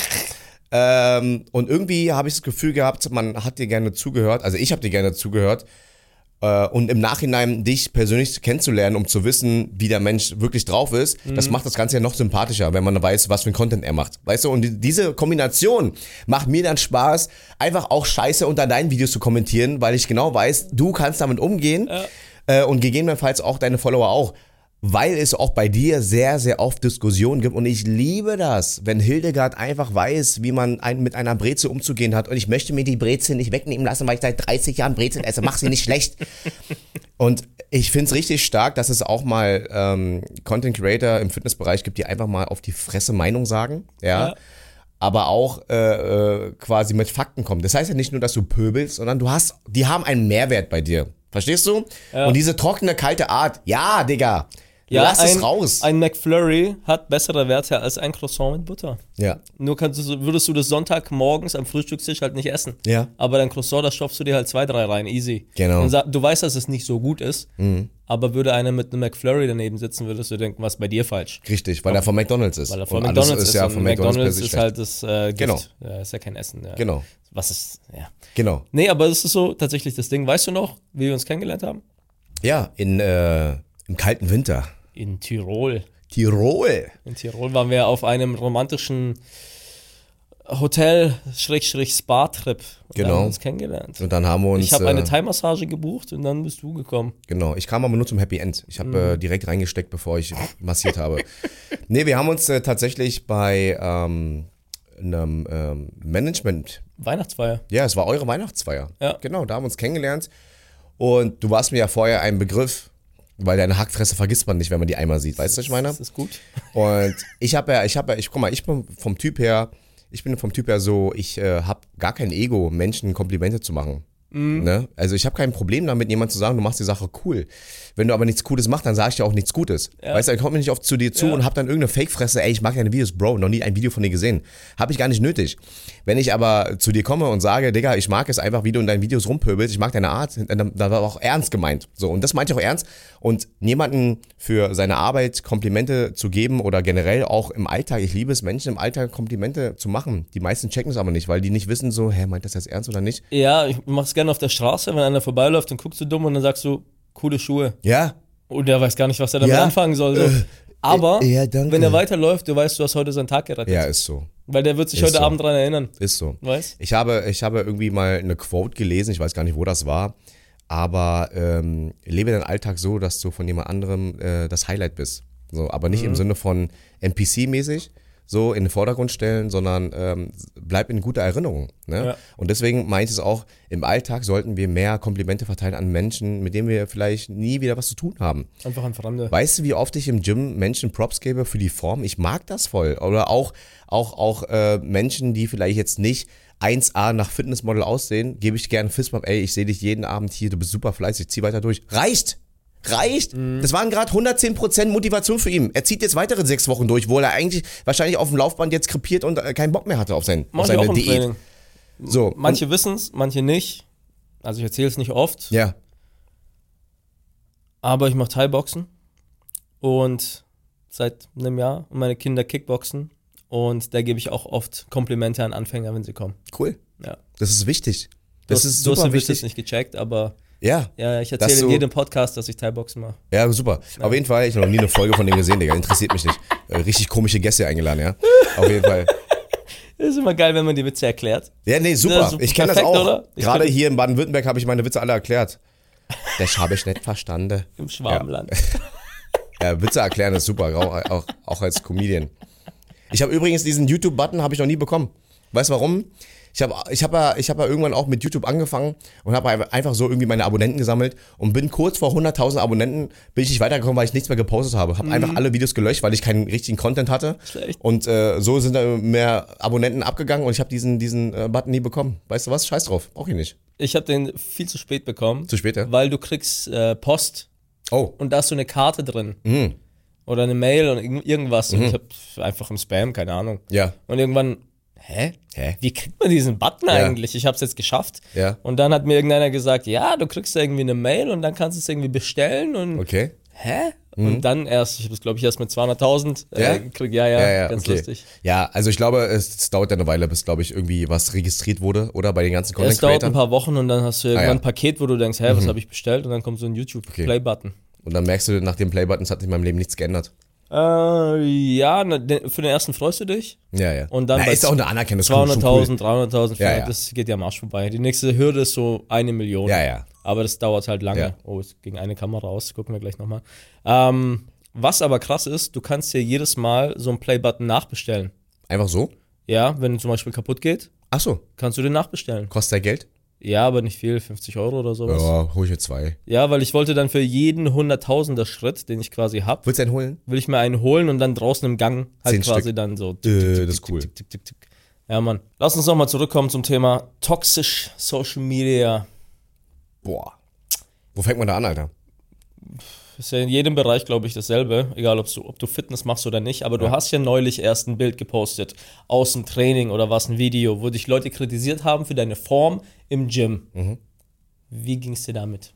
Und irgendwie habe ich das Gefühl gehabt, man hat dir gerne zugehört, also ich habe dir gerne zugehört. Und im Nachhinein dich persönlich kennenzulernen, um zu wissen, wie der Mensch wirklich drauf ist, das macht das Ganze ja noch sympathischer, wenn man weiß, was für ein Content er macht. Weißt du, und diese Kombination macht mir dann Spaß, einfach auch Scheiße unter deinen Videos zu kommentieren, weil ich genau weiß, du kannst damit umgehen und gegebenenfalls auch deine Follower auch. Weil es auch bei dir sehr, sehr oft Diskussionen gibt und ich liebe das, wenn Hildegard einfach weiß, wie man mit einer Brezel umzugehen hat und ich möchte mir die Brezel nicht wegnehmen lassen, weil ich seit 30 Jahren Brezel esse, mach sie nicht schlecht. Und ich finde es richtig stark, dass es auch mal Content Creator im Fitnessbereich gibt, die einfach mal auf die Fresse Meinung sagen, ja. Aber auch quasi mit Fakten kommen. Das heißt ja nicht nur, dass du pöbelst, sondern die haben einen Mehrwert bei dir. Verstehst du? Ja. Und diese trockene, kalte Art, ja, Digga, lass es raus. Ein McFlurry hat bessere Werte als ein Croissant mit Butter. Ja. Nur würdest du das Sonntagmorgens am Frühstückstisch halt nicht essen. Ja. Aber dein Croissant, das stopfst du dir halt 2, 3 rein, easy. Genau. Und du weißt, dass es nicht so gut ist, aber würde einer mit einem McFlurry daneben sitzen, würdest du denken, was ist bei dir falsch? Richtig, weil er von McDonald's ist. Weil er von McDonald's ist. Ja von McDonald's ist halt das Gift. Genau. Ja, ist ja kein Essen. Ja. Genau. Was ist, ja. Genau. Nee, aber das ist so tatsächlich das Ding. Weißt du noch, wie wir uns kennengelernt haben? Ja, im kalten Winter. In Tirol. In Tirol waren wir auf einem romantischen Hotel-Spa-Trip. Und haben uns kennengelernt. Und dann haben wir uns... Ich habe eine Thai-Massage gebucht und dann bist du gekommen. Genau, ich kam aber nur zum Happy End. Ich habe direkt reingesteckt, bevor ich massiert habe. Nee, wir haben uns tatsächlich bei einem Management... Weihnachtsfeier. Ja, es war eure Weihnachtsfeier. Ja. Genau, da haben wir uns kennengelernt. Und du warst mir ja vorher ein Begriff, weil deine Hackfresse vergisst man nicht, wenn man die einmal sieht. Weißt du, was ich meine? Das ist gut. Und guck mal, ich bin vom Typ her so, ich habe gar kein Ego, Menschen Komplimente zu machen. Ne? Also ich habe kein Problem damit, jemand zu sagen, du machst die Sache cool. Wenn du aber nichts Gutes machst, dann sage ich dir auch nichts Gutes. Ja. Weißt du, ich komme nicht oft zu dir zu und habe dann irgendeine Fake-Fresse, ey, ich mag deine Videos, Bro, noch nie ein Video von dir gesehen. Habe ich gar nicht nötig. Wenn ich aber zu dir komme und sage, Digga, ich mag es einfach, wie du in deinen Videos rumpöbelst, ich mag deine Art, dann war auch ernst gemeint. So, und das meinte ich auch ernst. Und jemanden für seine Arbeit Komplimente zu geben oder generell auch im Alltag, ich liebe es, Menschen im Alltag Komplimente zu machen. Die meisten checken es aber nicht, weil die nicht wissen so, meint das jetzt ernst oder nicht? Ja, ich mach's gerne auf der Straße, wenn einer vorbeiläuft, dann guckst du dumm und dann sagst du, coole Schuhe. Ja. Und der weiß gar nicht, was er damit anfangen soll. So. Aber wenn er weiterläuft, du weißt, du hast heute seinen Tag gerettet. Ja, ist so. Weil der wird sich heute Abend dran erinnern. Ist so. Weißt? Ich habe irgendwie mal eine Quote gelesen, ich weiß gar nicht, wo das war, aber lebe deinen Alltag so, dass du von jemand anderem das Highlight bist. So, aber nicht im Sinne von NPC-mäßig, so in den Vordergrund stellen, sondern bleib in guter Erinnerung. Ne? Ja. Und deswegen meint es auch, im Alltag sollten wir mehr Komplimente verteilen an Menschen, mit denen wir vielleicht nie wieder was zu tun haben. Einfach an Fremde. Weißt du, wie oft ich im Gym Menschen Props gebe für die Form? Ich mag das voll. Oder auch Menschen, die vielleicht jetzt nicht 1A nach Fitnessmodel aussehen, gebe ich gerne Fistbump. Ey, ich sehe dich jeden Abend hier, du bist super fleißig, zieh weiter durch. Reicht! Das waren gerade 110% Motivation für ihn. Er zieht jetzt weitere 6 Wochen durch, wo er eigentlich wahrscheinlich auf dem Laufband jetzt krepiert und keinen Bock mehr hatte auf seine Diät. So, manche wissen es, manche nicht. Also ich erzähle es nicht oft. Ja. Aber ich mache Thai-Boxen und seit einem Jahr und meine Kinder Kickboxen und da gebe ich auch oft Komplimente an Anfänger, wenn sie kommen. Cool. Ja. Das ist wichtig. Das ist super wichtig. Du hast wichtig. das nicht gecheckt, aber Ja. ja, ich erzähle in jedem Podcast, dass ich Thai-Boxen mache. Ja, super. Ja. Auf jeden Fall, ich habe noch nie eine Folge von dem gesehen, Digga. Interessiert mich nicht. Richtig komische Gäste eingeladen, ja. Auf jeden Fall. Das ist immer geil, wenn man die Witze erklärt. Ja, nee, super. Ja, ich kenne das auch. Oder? Gerade hier in Baden-Württemberg habe ich meine Witze alle erklärt. Das habe ich nicht verstanden. Im Schwabenland. Ja, Witze erklären ist super, auch als Comedian. Ich habe übrigens diesen YouTube-Button habe ich noch nie bekommen. Weißt du warum? Ich hab ja irgendwann auch mit YouTube angefangen und habe einfach so irgendwie meine Abonnenten gesammelt und bin kurz vor 100.000 Abonnenten, bin ich nicht weitergekommen, weil ich nichts mehr gepostet habe. Habe einfach alle Videos gelöscht, weil ich keinen richtigen Content hatte. Schlecht. Und so sind da mehr Abonnenten abgegangen und ich habe diesen Button nie bekommen. Weißt du was? Scheiß drauf. Brauch ich nicht. Ich habe den viel zu spät bekommen. Zu spät, ja? Weil du kriegst Post. Oh. Und da ist so eine Karte drin. Mhm. Oder eine Mail oder irgendwas. Und ich habe einfach im Spam, keine Ahnung. Ja. Und irgendwann, hä? Wie kriegt man diesen Button eigentlich? Ich habe es jetzt geschafft. Ja. Und dann hat mir irgendeiner gesagt, ja, du kriegst da irgendwie eine Mail und dann kannst du es irgendwie bestellen. Und Okay. hä? Und dann erst, ich habe es glaube ich erst mit 200.000 gekriegt. Ja, ganz okay. lustig. Ja, also ich glaube, es dauert ja eine Weile, bis, glaube ich, irgendwie was registriert wurde, oder? Bei den ganzen Content Es dauert ein Creatern. paar Wochen und dann hast du irgendwann ein Paket, wo du denkst, hä, was habe ich bestellt? Und dann kommt so ein YouTube-Play-Button. Und dann merkst du, nach dem Play-Buttons hat sich in meinem Leben nichts geändert. Ja, für den ersten freust du dich. Ja. Und dann bei ist auch eine Anerkennung. 200.000, 300.000, Ja. das geht ja am Arsch vorbei. Die nächste Hürde ist so 1 Million. Ja. Aber das dauert halt lange. Ja. Oh, es ging eine Kamera aus, gucken wir gleich nochmal. Was aber krass ist, du kannst dir jedes Mal so einen Play-Button nachbestellen. Einfach so? Ja, wenn zum Beispiel kaputt geht, Ach so. kannst du den nachbestellen. Kostet der Geld? Ja, aber nicht viel, 50 Euro oder sowas. Ja, hol ich mir 2. Ja, weil ich wollte dann für jeden 100.000er Schritt, den ich quasi habe, Willst du einen holen? will ich mir einen holen und dann draußen im Gang halt 10 quasi Stück. dann so. Das ist cool. Tick. Ja, Mann. Lass uns nochmal zurückkommen zum Thema toxisch Social Media. Boah. Wo fängt man da an, Alter? Ist ja in jedem Bereich, glaube ich, dasselbe. Egal, ob du Fitness machst oder nicht. Aber du hast ja neulich erst ein Bild gepostet aus dem Training oder was, ein Video, wo dich Leute kritisiert haben für deine Form im Gym. Wie ging es dir damit?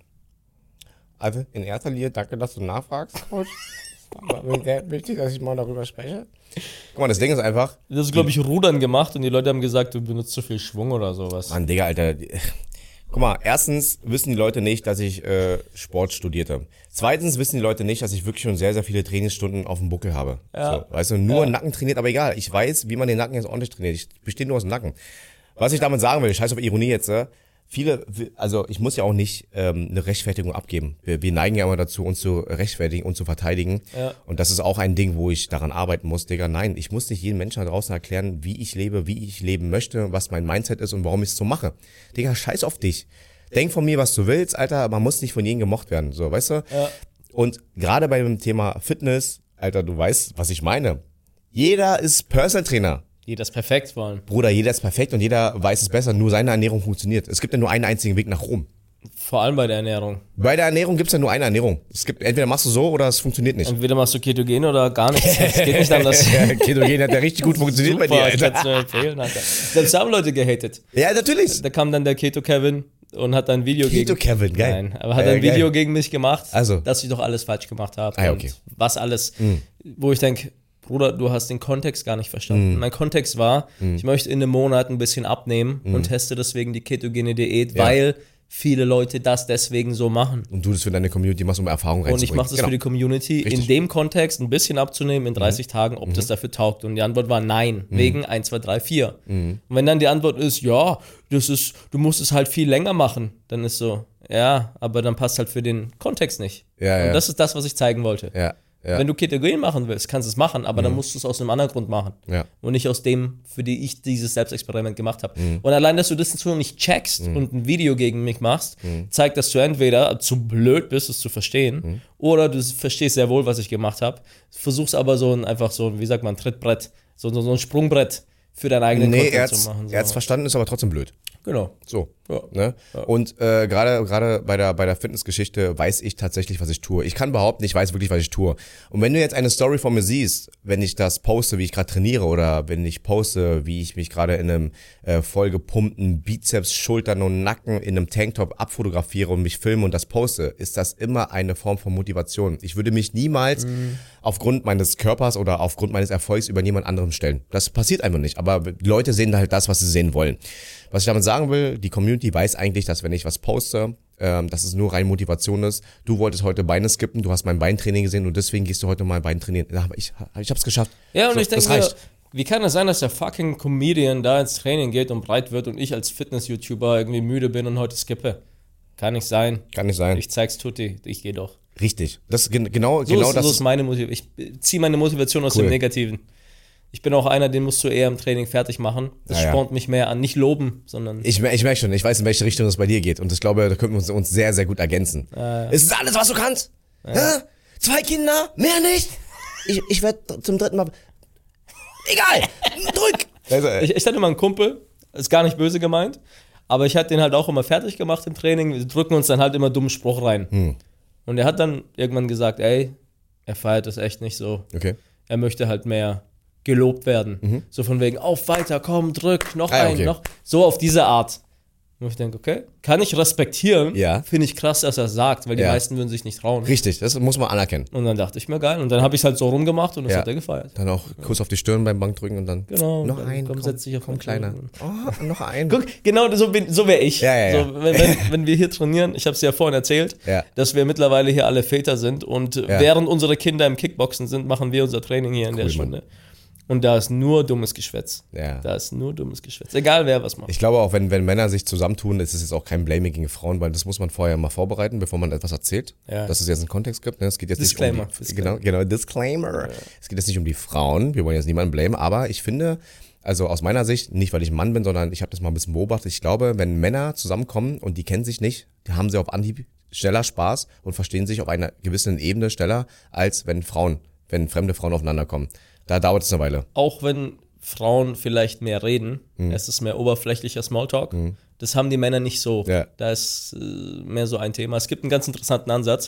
Also, in erster Linie, danke, dass du nachfragst, Coach. Aber mir sehr wichtig, dass ich mal darüber spreche. Guck mal, das Ding ist einfach... Das ist, glaube ich, Rudern gemacht und die Leute haben gesagt, du benutzt zu viel Schwung oder sowas. Mann, Digga, Alter. Guck mal, erstens wissen die Leute nicht, dass ich Sport studierte. Zweitens wissen die Leute nicht, dass ich wirklich schon sehr, sehr viele Trainingsstunden auf dem Buckel habe. Ja. So, weißt du, nur Nacken trainiert, aber egal. Ich weiß, wie man den Nacken jetzt ordentlich trainiert. Ich bestehe nur aus dem Nacken. Was ich damit sagen will, scheiß auf Ironie jetzt, also ich muss ja auch nicht eine Rechtfertigung abgeben. Wir neigen ja immer dazu, uns zu rechtfertigen und zu verteidigen. Ja. Und das ist auch ein Ding, wo ich daran arbeiten muss, Digga. Nein, ich muss nicht jedem Menschen da draußen erklären, wie ich leben möchte, was mein Mindset ist und warum ich es so mache. Digga, scheiß auf dich. Denk von mir, was du willst, Alter, man muss nicht von jedem gemocht werden, so, weißt du? Ja. Und gerade bei dem Thema Fitness, Alter, du weißt, was ich meine. Jeder ist Personal Trainer. Jeder ist perfekt vor allem. Bruder, jeder ist perfekt und jeder weiß es besser, nur seine Ernährung funktioniert. Es gibt ja nur einen einzigen Weg nach Rom. Vor allem bei der Ernährung. Bei der Ernährung gibt es ja nur eine Ernährung. Es gibt, entweder machst du so oder es funktioniert nicht. Entweder machst du Ketogen oder gar nichts. Es geht nicht anders. Ketogen hat ja richtig gut funktioniert bei dir, Alter. Kannst du mir empfehlen, Alter. Selbst haben Leute gehatet. Ja, natürlich. Da kam dann der Keto-Kevin und hat ein Video Keto Kevin, geil. Nein, aber hat ein Video gegen mich gemacht, Also. dass ich doch alles falsch gemacht habe. Ah, okay. Und was alles, wo ich denke, Bruder, du hast den Kontext gar nicht verstanden. Mein Kontext war, ich möchte in einem Monat ein bisschen abnehmen und teste deswegen die ketogene Diät, weil viele Leute das deswegen so machen. Und du das für deine Community machst, um Erfahrung reinzubringen. Und ich mache das für die Community, in dem Kontext ein bisschen abzunehmen in 30 Tagen, ob das dafür taugt. Und die Antwort war nein, wegen 1, 2, 3, 4. Und wenn dann die Antwort ist, ja, du musst es halt viel länger machen, dann ist so, ja, aber dann passt halt für den Kontext nicht. Ja, Und das ist das, was ich zeigen wollte. Ja. Wenn du Ketogen machen willst, kannst du es machen, aber dann musst du es aus einem anderen Grund machen. Ja. Und nicht aus dem, für die ich dieses Selbstexperiment gemacht habe. Und allein, dass du das schon nicht checkst und ein Video gegen mich machst, zeigt, dass du entweder zu blöd bist, es zu verstehen, oder du verstehst sehr wohl, was ich gemacht habe, versuchst aber einfach so ein, wie sagt man, Trittbrett, so ein Sprungbrett für deinen eigenen Content zu machen. So. Er hat's verstanden, ist aber trotzdem blöd. Genau. So. Ja. Ne? Ja. Und gerade bei der Fitnessgeschichte weiß ich tatsächlich, was ich tue. Ich kann behaupten, ich weiß wirklich, was ich tue. Und wenn du jetzt eine Story von mir siehst, wenn ich das poste, wie ich gerade trainiere, oder wenn ich poste, wie ich mich gerade in einem vollgepumpten Bizeps, Schultern und Nacken in einem Tanktop abfotografiere und mich filme und das poste, ist das immer eine Form von Motivation. Ich würde mich niemals aufgrund meines Körpers oder aufgrund meines Erfolgs über jemand anderem stellen. Das passiert einfach nicht. Aber die Leute sehen halt das, was sie sehen wollen. Was ich damit sagen will, die Community Community weiß eigentlich, dass wenn ich was poste, dass es nur rein Motivation ist. Du wolltest heute Beine skippen, du hast mein Beintraining gesehen und deswegen gehst du heute mal Bein trainieren. Ich hab's geschafft. Ja, und so, ich denke mir, wie kann es sein, dass der fucking Comedian da ins Training geht und breit wird und ich als Fitness-YouTuber irgendwie müde bin und heute skippe? Kann nicht sein. Kann nicht sein. Ich zeig's Tutti, ich gehe doch. Richtig. Das genau so das ist meine Motivation. Ich ziehe meine Motivation aus dem Negativen. Ich bin auch einer, den musst du eher im Training fertig machen. Das spornt mich mehr an. Nicht loben, sondern... Ich merke schon, ich weiß, in welche Richtung es bei dir geht. Und ich glaube, da können wir uns sehr, sehr gut ergänzen. Ist es alles, was du kannst? Ja. 2 Kinder? Mehr nicht? Ich werde zum 3. Mal... Egal! Drück! Ich hatte mal einen Kumpel, ist gar nicht böse gemeint, aber ich hatte den halt auch immer fertig gemacht im Training. Wir drücken uns dann halt immer dummen Spruch rein. Und er hat dann irgendwann gesagt, ey, er feiert das echt nicht so. Okay. Er möchte halt mehr gelobt werden. So von wegen, auf, weiter, komm, drück, noch ein, noch. So auf diese Art. Und ich denke, okay, kann ich respektieren. Ja. Finde ich krass, dass er es sagt, weil die meisten würden sich nicht trauen. Richtig, das muss man anerkennen. Und dann dachte ich mir, geil. Und dann habe ich es halt so rumgemacht und das hat er gefeiert. Dann auch Kuss auf die Stirn beim Bankdrücken und dann noch ein. Komm, setz dich auf den kleiner. Oh, noch ein. Guck, genau so wäre ich. Ja. So, wenn wir hier trainieren, ich habe es ja vorhin erzählt, dass wir mittlerweile hier alle Väter sind und während unsere Kinder im Kickboxen sind, machen wir unser Training hier in der Stunde. Mann. Und da ist nur dummes Geschwätz. Ja. Da ist nur dummes Geschwätz. Egal, wer was macht. Ich glaube auch, wenn Männer sich zusammentun, ist es jetzt auch kein Blaming gegen Frauen, weil das muss man vorher mal vorbereiten, bevor man etwas erzählt. Ja. Dass es jetzt einen Kontext gibt. Es geht jetzt Disclaimer. Nicht um genau, Disclaimer. Ja. Es geht jetzt nicht um die Frauen. Wir wollen jetzt niemanden blamen, aber ich finde, also aus meiner Sicht, nicht weil ich ein Mann bin, sondern ich habe das mal ein bisschen beobachtet. Ich glaube, wenn Männer zusammenkommen und die kennen sich nicht, die haben sie auf Anhieb schneller Spaß und verstehen sich auf einer gewissen Ebene schneller, als wenn fremde Frauen aufeinander kommen. Da dauert es eine Weile. Auch wenn Frauen vielleicht mehr reden, es ist mehr oberflächlicher Smalltalk. Das haben die Männer nicht so. Ja. Da ist mehr so ein Thema. Es gibt einen ganz interessanten Ansatz,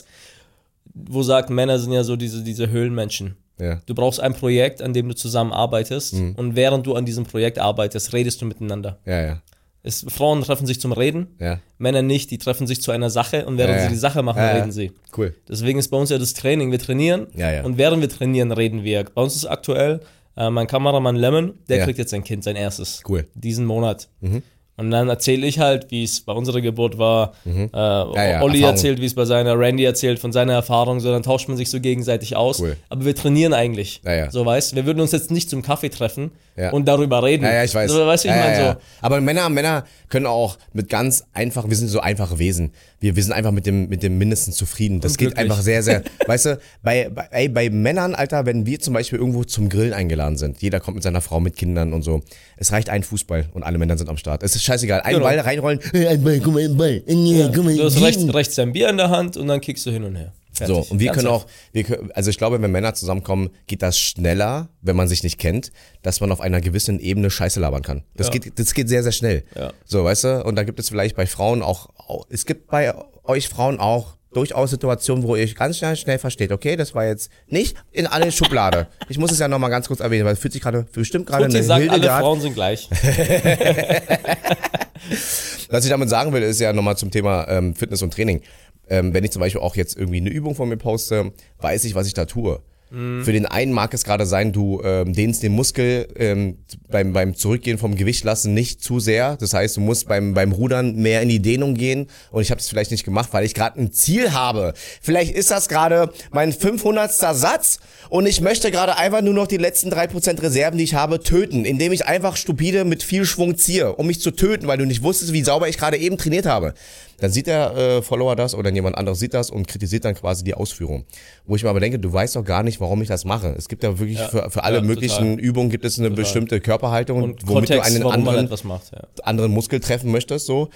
wo sagt, Männer sind ja so diese Höhlenmenschen. Ja. Du brauchst ein Projekt, an dem du zusammen arbeitest und während du an diesem Projekt arbeitest, redest du miteinander. Ja. Frauen treffen sich zum Reden, Männer nicht, die treffen sich zu einer Sache und während sie die Sache machen, reden sie. Cool. Deswegen ist bei uns ja das Training, wir trainieren und während wir trainieren, reden wir. Bei uns ist aktuell mein Kameramann Lemon, der kriegt jetzt sein Kind, sein erstes. Cool. Diesen Monat. Und dann erzähle ich halt, wie es bei unserer Geburt war. Olli erzählt, wie es bei seiner, Randy erzählt von seiner Erfahrung. So, dann tauscht man sich so gegenseitig aus. Cool. Aber wir trainieren eigentlich. So, weißt du, wir würden uns jetzt nicht zum Kaffee treffen und darüber reden. Ja, ich weiß. So, weißt du, ich meine so. Aber Männer können auch mit ganz einfachen, wir sind so einfache Wesen. Wir sind einfach mit dem Mindesten zufrieden. Das geht einfach sehr, sehr, weißt du, bei Männern, Alter, wenn wir zum Beispiel irgendwo zum Grillen eingeladen sind, jeder kommt mit seiner Frau, mit Kindern und so, es reicht ein Fußball und alle Männer sind am Start. Es ist scheißegal. Ein Ball reinrollen, ein Ball, guck mal, ein Ball. Du hast rechts dein Bier in der Hand und dann kickst du hin und her. Fertig. So, und wir können auch, also ich glaube, wenn Männer zusammenkommen, geht das schneller, wenn man sich nicht kennt, dass man auf einer gewissen Ebene Scheiße labern kann. Das geht sehr, sehr schnell. Ja. So, weißt du, und da gibt es vielleicht bei Frauen auch, es gibt bei euch Frauen auch durchaus Situationen, wo ihr euch ganz schnell versteht, okay, das war jetzt nicht in alle Schublade. Ich muss es ja nochmal ganz kurz erwähnen, weil es fühlt sich bestimmt gerade eine sagt, Hildegard. alle Frauen sind gleich. Was ich damit sagen will, ist ja nochmal zum Thema Fitness und Training. Wenn ich zum Beispiel auch jetzt irgendwie eine Übung von mir poste, weiß ich, was ich da tue. Für den einen mag es gerade sein, du dehnst den Muskel beim Zurückgehen vom Gewicht lassen nicht zu sehr. Das heißt, du musst beim Rudern mehr in die Dehnung gehen. Und ich habe es vielleicht nicht gemacht, weil ich gerade ein Ziel habe. Vielleicht ist das gerade mein 500. Satz und ich möchte gerade einfach nur noch die letzten 3% Reserven, die ich habe, töten, indem ich einfach stupide mit viel Schwung ziehe, um mich zu töten, weil du nicht wusstest, wie sauber ich gerade eben trainiert habe. Dann sieht der Follower das oder jemand anderes sieht das und kritisiert dann quasi die Ausführung. Wo ich mir aber denke, du weißt doch gar nicht, warum ich das mache. Es gibt ja wirklich für alle möglichen Übungen gibt es eine bestimmte Körperhaltung, und womit Kontext, du einen anderen Muskel treffen möchtest. So.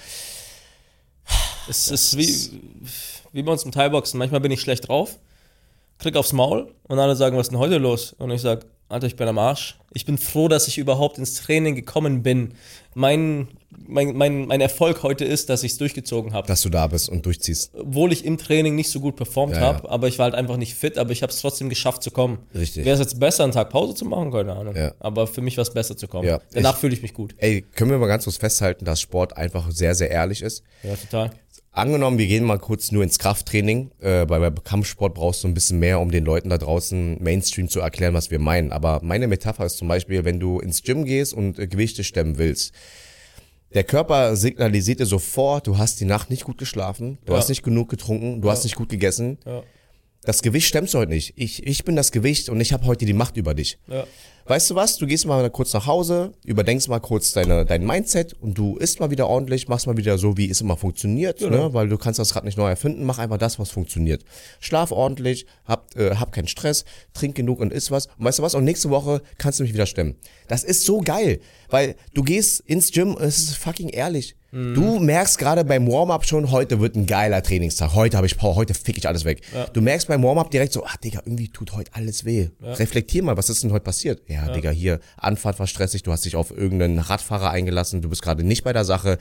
Es ist wie bei uns im Thai-Boxen. Manchmal bin ich schlecht drauf, krieg aufs Maul und alle sagen, was ist denn heute los? Und ich sag, Alter, ich bin am Arsch. Ich bin froh, dass ich überhaupt ins Training gekommen bin. Mein Erfolg heute ist, dass ich es durchgezogen habe. Dass du da bist und durchziehst. Obwohl ich im Training nicht so gut performt habe, aber ich war halt einfach nicht fit, aber ich habe es trotzdem geschafft zu kommen. Richtig. Wäre es jetzt besser, einen Tag Pause zu machen? Keine Ahnung. Ja. Aber für mich war es besser zu kommen. Ja. Danach fühle ich mich gut. Ey, können wir mal ganz kurz festhalten, dass Sport einfach sehr, sehr ehrlich ist? Ja, total. Angenommen, wir gehen mal kurz nur ins Krafttraining. Bei Kampfsport brauchst du ein bisschen mehr, um den Leuten da draußen Mainstream zu erklären, was wir meinen. Aber meine Metapher ist zum Beispiel, wenn du ins Gym gehst und Gewichte stemmen willst, Der Körper signalisiert dir sofort, du hast die Nacht nicht gut geschlafen, du hast nicht genug getrunken, du hast nicht gut gegessen. Ja. Das Gewicht stemmst du heute nicht. Ich bin das Gewicht und ich habe heute die Macht über dich. Ja. Weißt du was? Du gehst mal kurz nach Hause, überdenkst mal kurz dein Mindset und du isst mal wieder ordentlich, machst mal wieder so, wie es immer funktioniert, ne? Weil du kannst das Rad nicht neu erfinden, mach einfach das, was funktioniert. Schlaf ordentlich, hab keinen Stress, trink genug und iss was. Und weißt du was? Und nächste Woche kannst du mich wieder stemmen. Das ist so geil, weil du gehst ins Gym und es ist fucking ehrlich. Du merkst gerade beim Warm-Up schon, heute wird ein geiler Trainingstag. Heute habe ich Power, heute fick ich alles weg. Ja. Du merkst beim Warm-Up direkt so, Digga, irgendwie tut heute alles weh. Ja. Reflektier mal, was ist denn heute passiert? Ja, Digga, hier, Anfahrt war stressig, du hast dich auf irgendeinen Radfahrer eingelassen, du bist gerade nicht bei der Sache,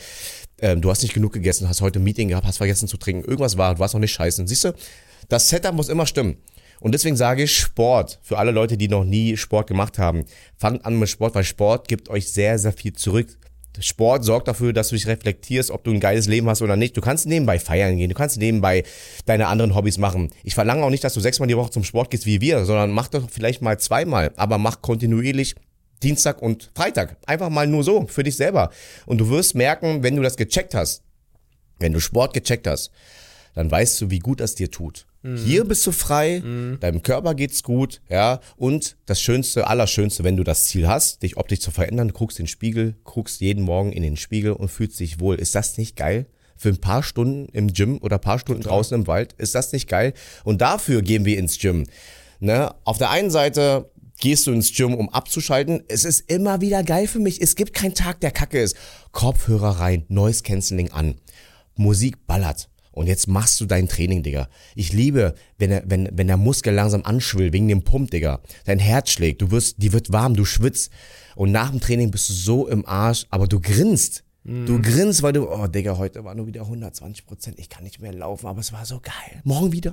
du hast nicht genug gegessen, hast heute ein Meeting gehabt, hast vergessen zu trinken, irgendwas war, du warst noch nicht scheißen. Siehst du, das Setup muss immer stimmen. Und deswegen sage ich Sport, für alle Leute, die noch nie Sport gemacht haben, fangt an mit Sport, weil Sport gibt euch sehr, sehr viel zurück. Sport sorgt dafür, dass du dich reflektierst, ob du ein geiles Leben hast oder nicht. Du kannst nebenbei feiern gehen, du kannst nebenbei deine anderen Hobbys machen. Ich verlange auch nicht, dass du 6-mal die Woche zum Sport gehst wie wir, sondern mach doch vielleicht mal 2-mal, aber mach kontinuierlich Dienstag und Freitag. Einfach mal nur so, für dich selber. Und du wirst merken, wenn du das gecheckt hast, wenn du Sport gecheckt hast, dann weißt du, wie gut das dir tut. Hier bist du frei, deinem Körper geht's gut, ja, und das Schönste, Allerschönste, wenn du das Ziel hast, dich optisch zu verändern, du guckst in den Spiegel, guckst jeden Morgen in den Spiegel und fühlst dich wohl. Ist das nicht geil? Für ein paar Stunden im Gym oder ein paar Stunden draußen im Wald, ist das nicht geil? Und dafür gehen wir ins Gym. Ne? Auf der einen Seite gehst du ins Gym, um abzuschalten. Es ist immer wieder geil für mich. Es gibt keinen Tag, der kacke ist. Kopfhörer rein, Noise Cancelling an, Musik ballert. Und jetzt machst du dein Training, Digga. Ich liebe, wenn der Muskel langsam anschwillt, wegen dem Pump, Digga. Dein Herz schlägt, die wird warm, du schwitzt. Und nach dem Training bist du so im Arsch, aber du grinst. Du grinst, weil oh Digga, heute war nur wieder 120%, ich kann nicht mehr laufen, aber es war so geil. Morgen wieder.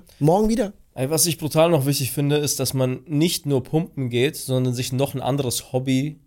Was ich brutal noch wichtig finde, ist, dass man nicht nur pumpen geht, sondern sich noch ein anderes Hobby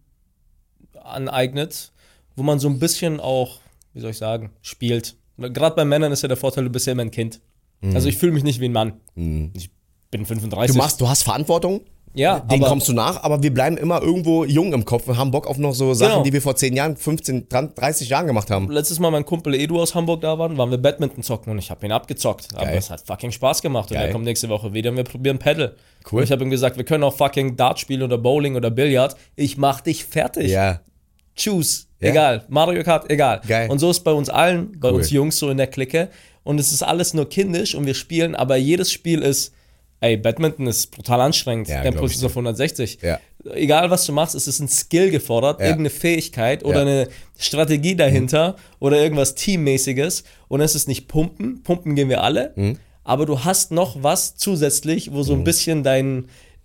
aneignet, wo man so ein bisschen auch, wie soll ich sagen, spielt. Gerade bei Männern ist ja der Vorteil, du bist ja immer ein Kind. Also ich fühle mich nicht wie ein Mann. Ich bin 35. Du hast Verantwortung, ja, den kommst du nach, aber wir bleiben immer irgendwo jung im Kopf und haben Bock auf noch so Sachen, die wir vor 10 Jahren, 15, 30 Jahren gemacht haben. Letztes Mal mein Kumpel Edu aus Hamburg da waren wir Badminton zocken und ich habe ihn abgezockt. Geil. Aber es hat fucking Spaß gemacht. Geil. Und er kommt nächste Woche wieder und wir probieren Paddle. Cool. Und ich habe ihm gesagt, wir können auch fucking Dart spielen oder Bowling oder Billard. Ich mach dich fertig. Ja. Choose. Ja. Egal. Mario Kart, egal. Geil. Und so ist bei uns allen, bei uns Jungs so in der Clique. Und es ist alles nur kindisch und wir spielen, aber jedes Spiel ist, Badminton ist brutal anstrengend. Dein Puls ist auf 160. Ja. Egal, was du machst, es ist ein Skill gefordert, irgendeine Fähigkeit oder eine Strategie dahinter oder irgendwas Teammäßiges. Und es ist nicht Pumpen gehen wir alle, aber du hast noch was zusätzlich, wo so ein bisschen dein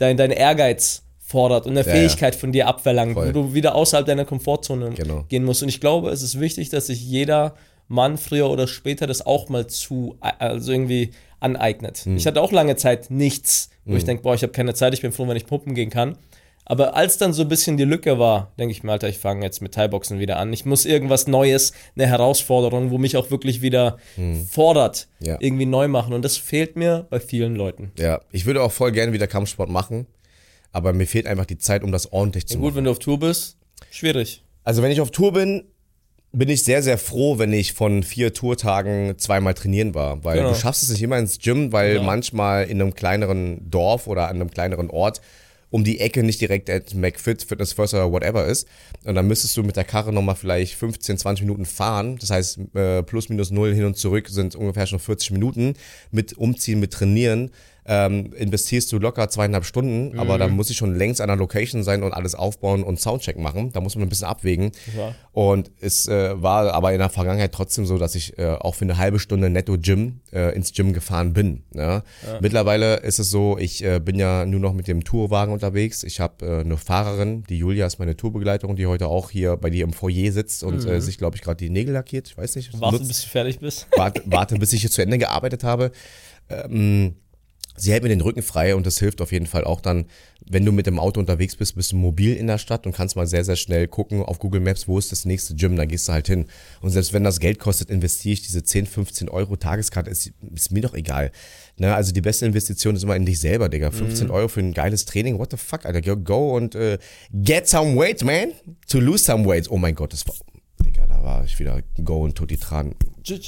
Ehrgeiz fordert und eine Fähigkeit von dir abverlangt, wo du wieder außerhalb deiner Komfortzone gehen musst. Und ich glaube, es ist wichtig, dass sich jeder Mann früher oder später das auch mal irgendwie aneignet. Ich hatte auch lange Zeit nichts, wo ich denke, ich habe keine Zeit, ich bin froh, wenn ich pumpen gehen kann. Aber als dann so ein bisschen die Lücke war, denke ich mir, Alter, ich fange jetzt mit Thai-Boxen wieder an. Ich muss irgendwas Neues, eine Herausforderung, wo mich auch wirklich wieder fordert, irgendwie neu machen. Und das fehlt mir bei vielen Leuten. Ja, ich würde auch voll gerne wieder Kampfsport machen, aber mir fehlt einfach die Zeit, um das ordentlich zu machen. Gut, wenn du auf Tour bist, schwierig. Also wenn ich auf Tour bin ich sehr, sehr froh, wenn ich von 4 Tourtagen 2-mal trainieren war. Weil du schaffst es nicht immer ins Gym, weil manchmal in einem kleineren Dorf oder an einem kleineren Ort um die Ecke nicht direkt at McFit, Fitness First oder whatever ist. Und dann müsstest du mit der Karre nochmal vielleicht 15, 20 Minuten fahren. Das heißt, plus minus 0 hin und zurück sind ungefähr schon 40 Minuten. Mit Umziehen, mit Trainieren. Investierst du locker 2,5 Stunden, aber dann muss ich schon längst an der Location sein und alles aufbauen und Soundcheck machen. Da muss man ein bisschen abwägen. Ja. Und es war aber in der Vergangenheit trotzdem so, dass ich auch für eine halbe Stunde netto ins Gym gefahren bin. Ja? Ja. Mittlerweile ist es so, ich bin ja nur noch mit dem Tourwagen unterwegs. Ich habe eine Fahrerin, die Julia ist meine Tourbegleiterin, die heute auch hier bei dir im Foyer sitzt und sich, glaube ich, gerade die Nägel lackiert. Ich weiß nicht. Warte, bis du fertig bist. Warte, bis ich hier zu Ende gearbeitet habe. Sie hält mir den Rücken frei und das hilft auf jeden Fall auch dann, wenn du mit dem Auto unterwegs bist, bist du mobil in der Stadt und kannst mal sehr, sehr schnell gucken auf Google Maps, wo ist das nächste Gym, dann gehst du halt hin. Und selbst wenn das Geld kostet, investiere ich diese 10, 15 Euro Tageskarte, ist mir doch egal. Ne, also die beste Investition ist immer in dich selber, Digga. 15 Euro für ein geiles Training, what the fuck, Alter, go und get some weight, man, to lose some weight. Oh mein Gott, das war, Digga, da war ich wieder Go und Tutti Tran.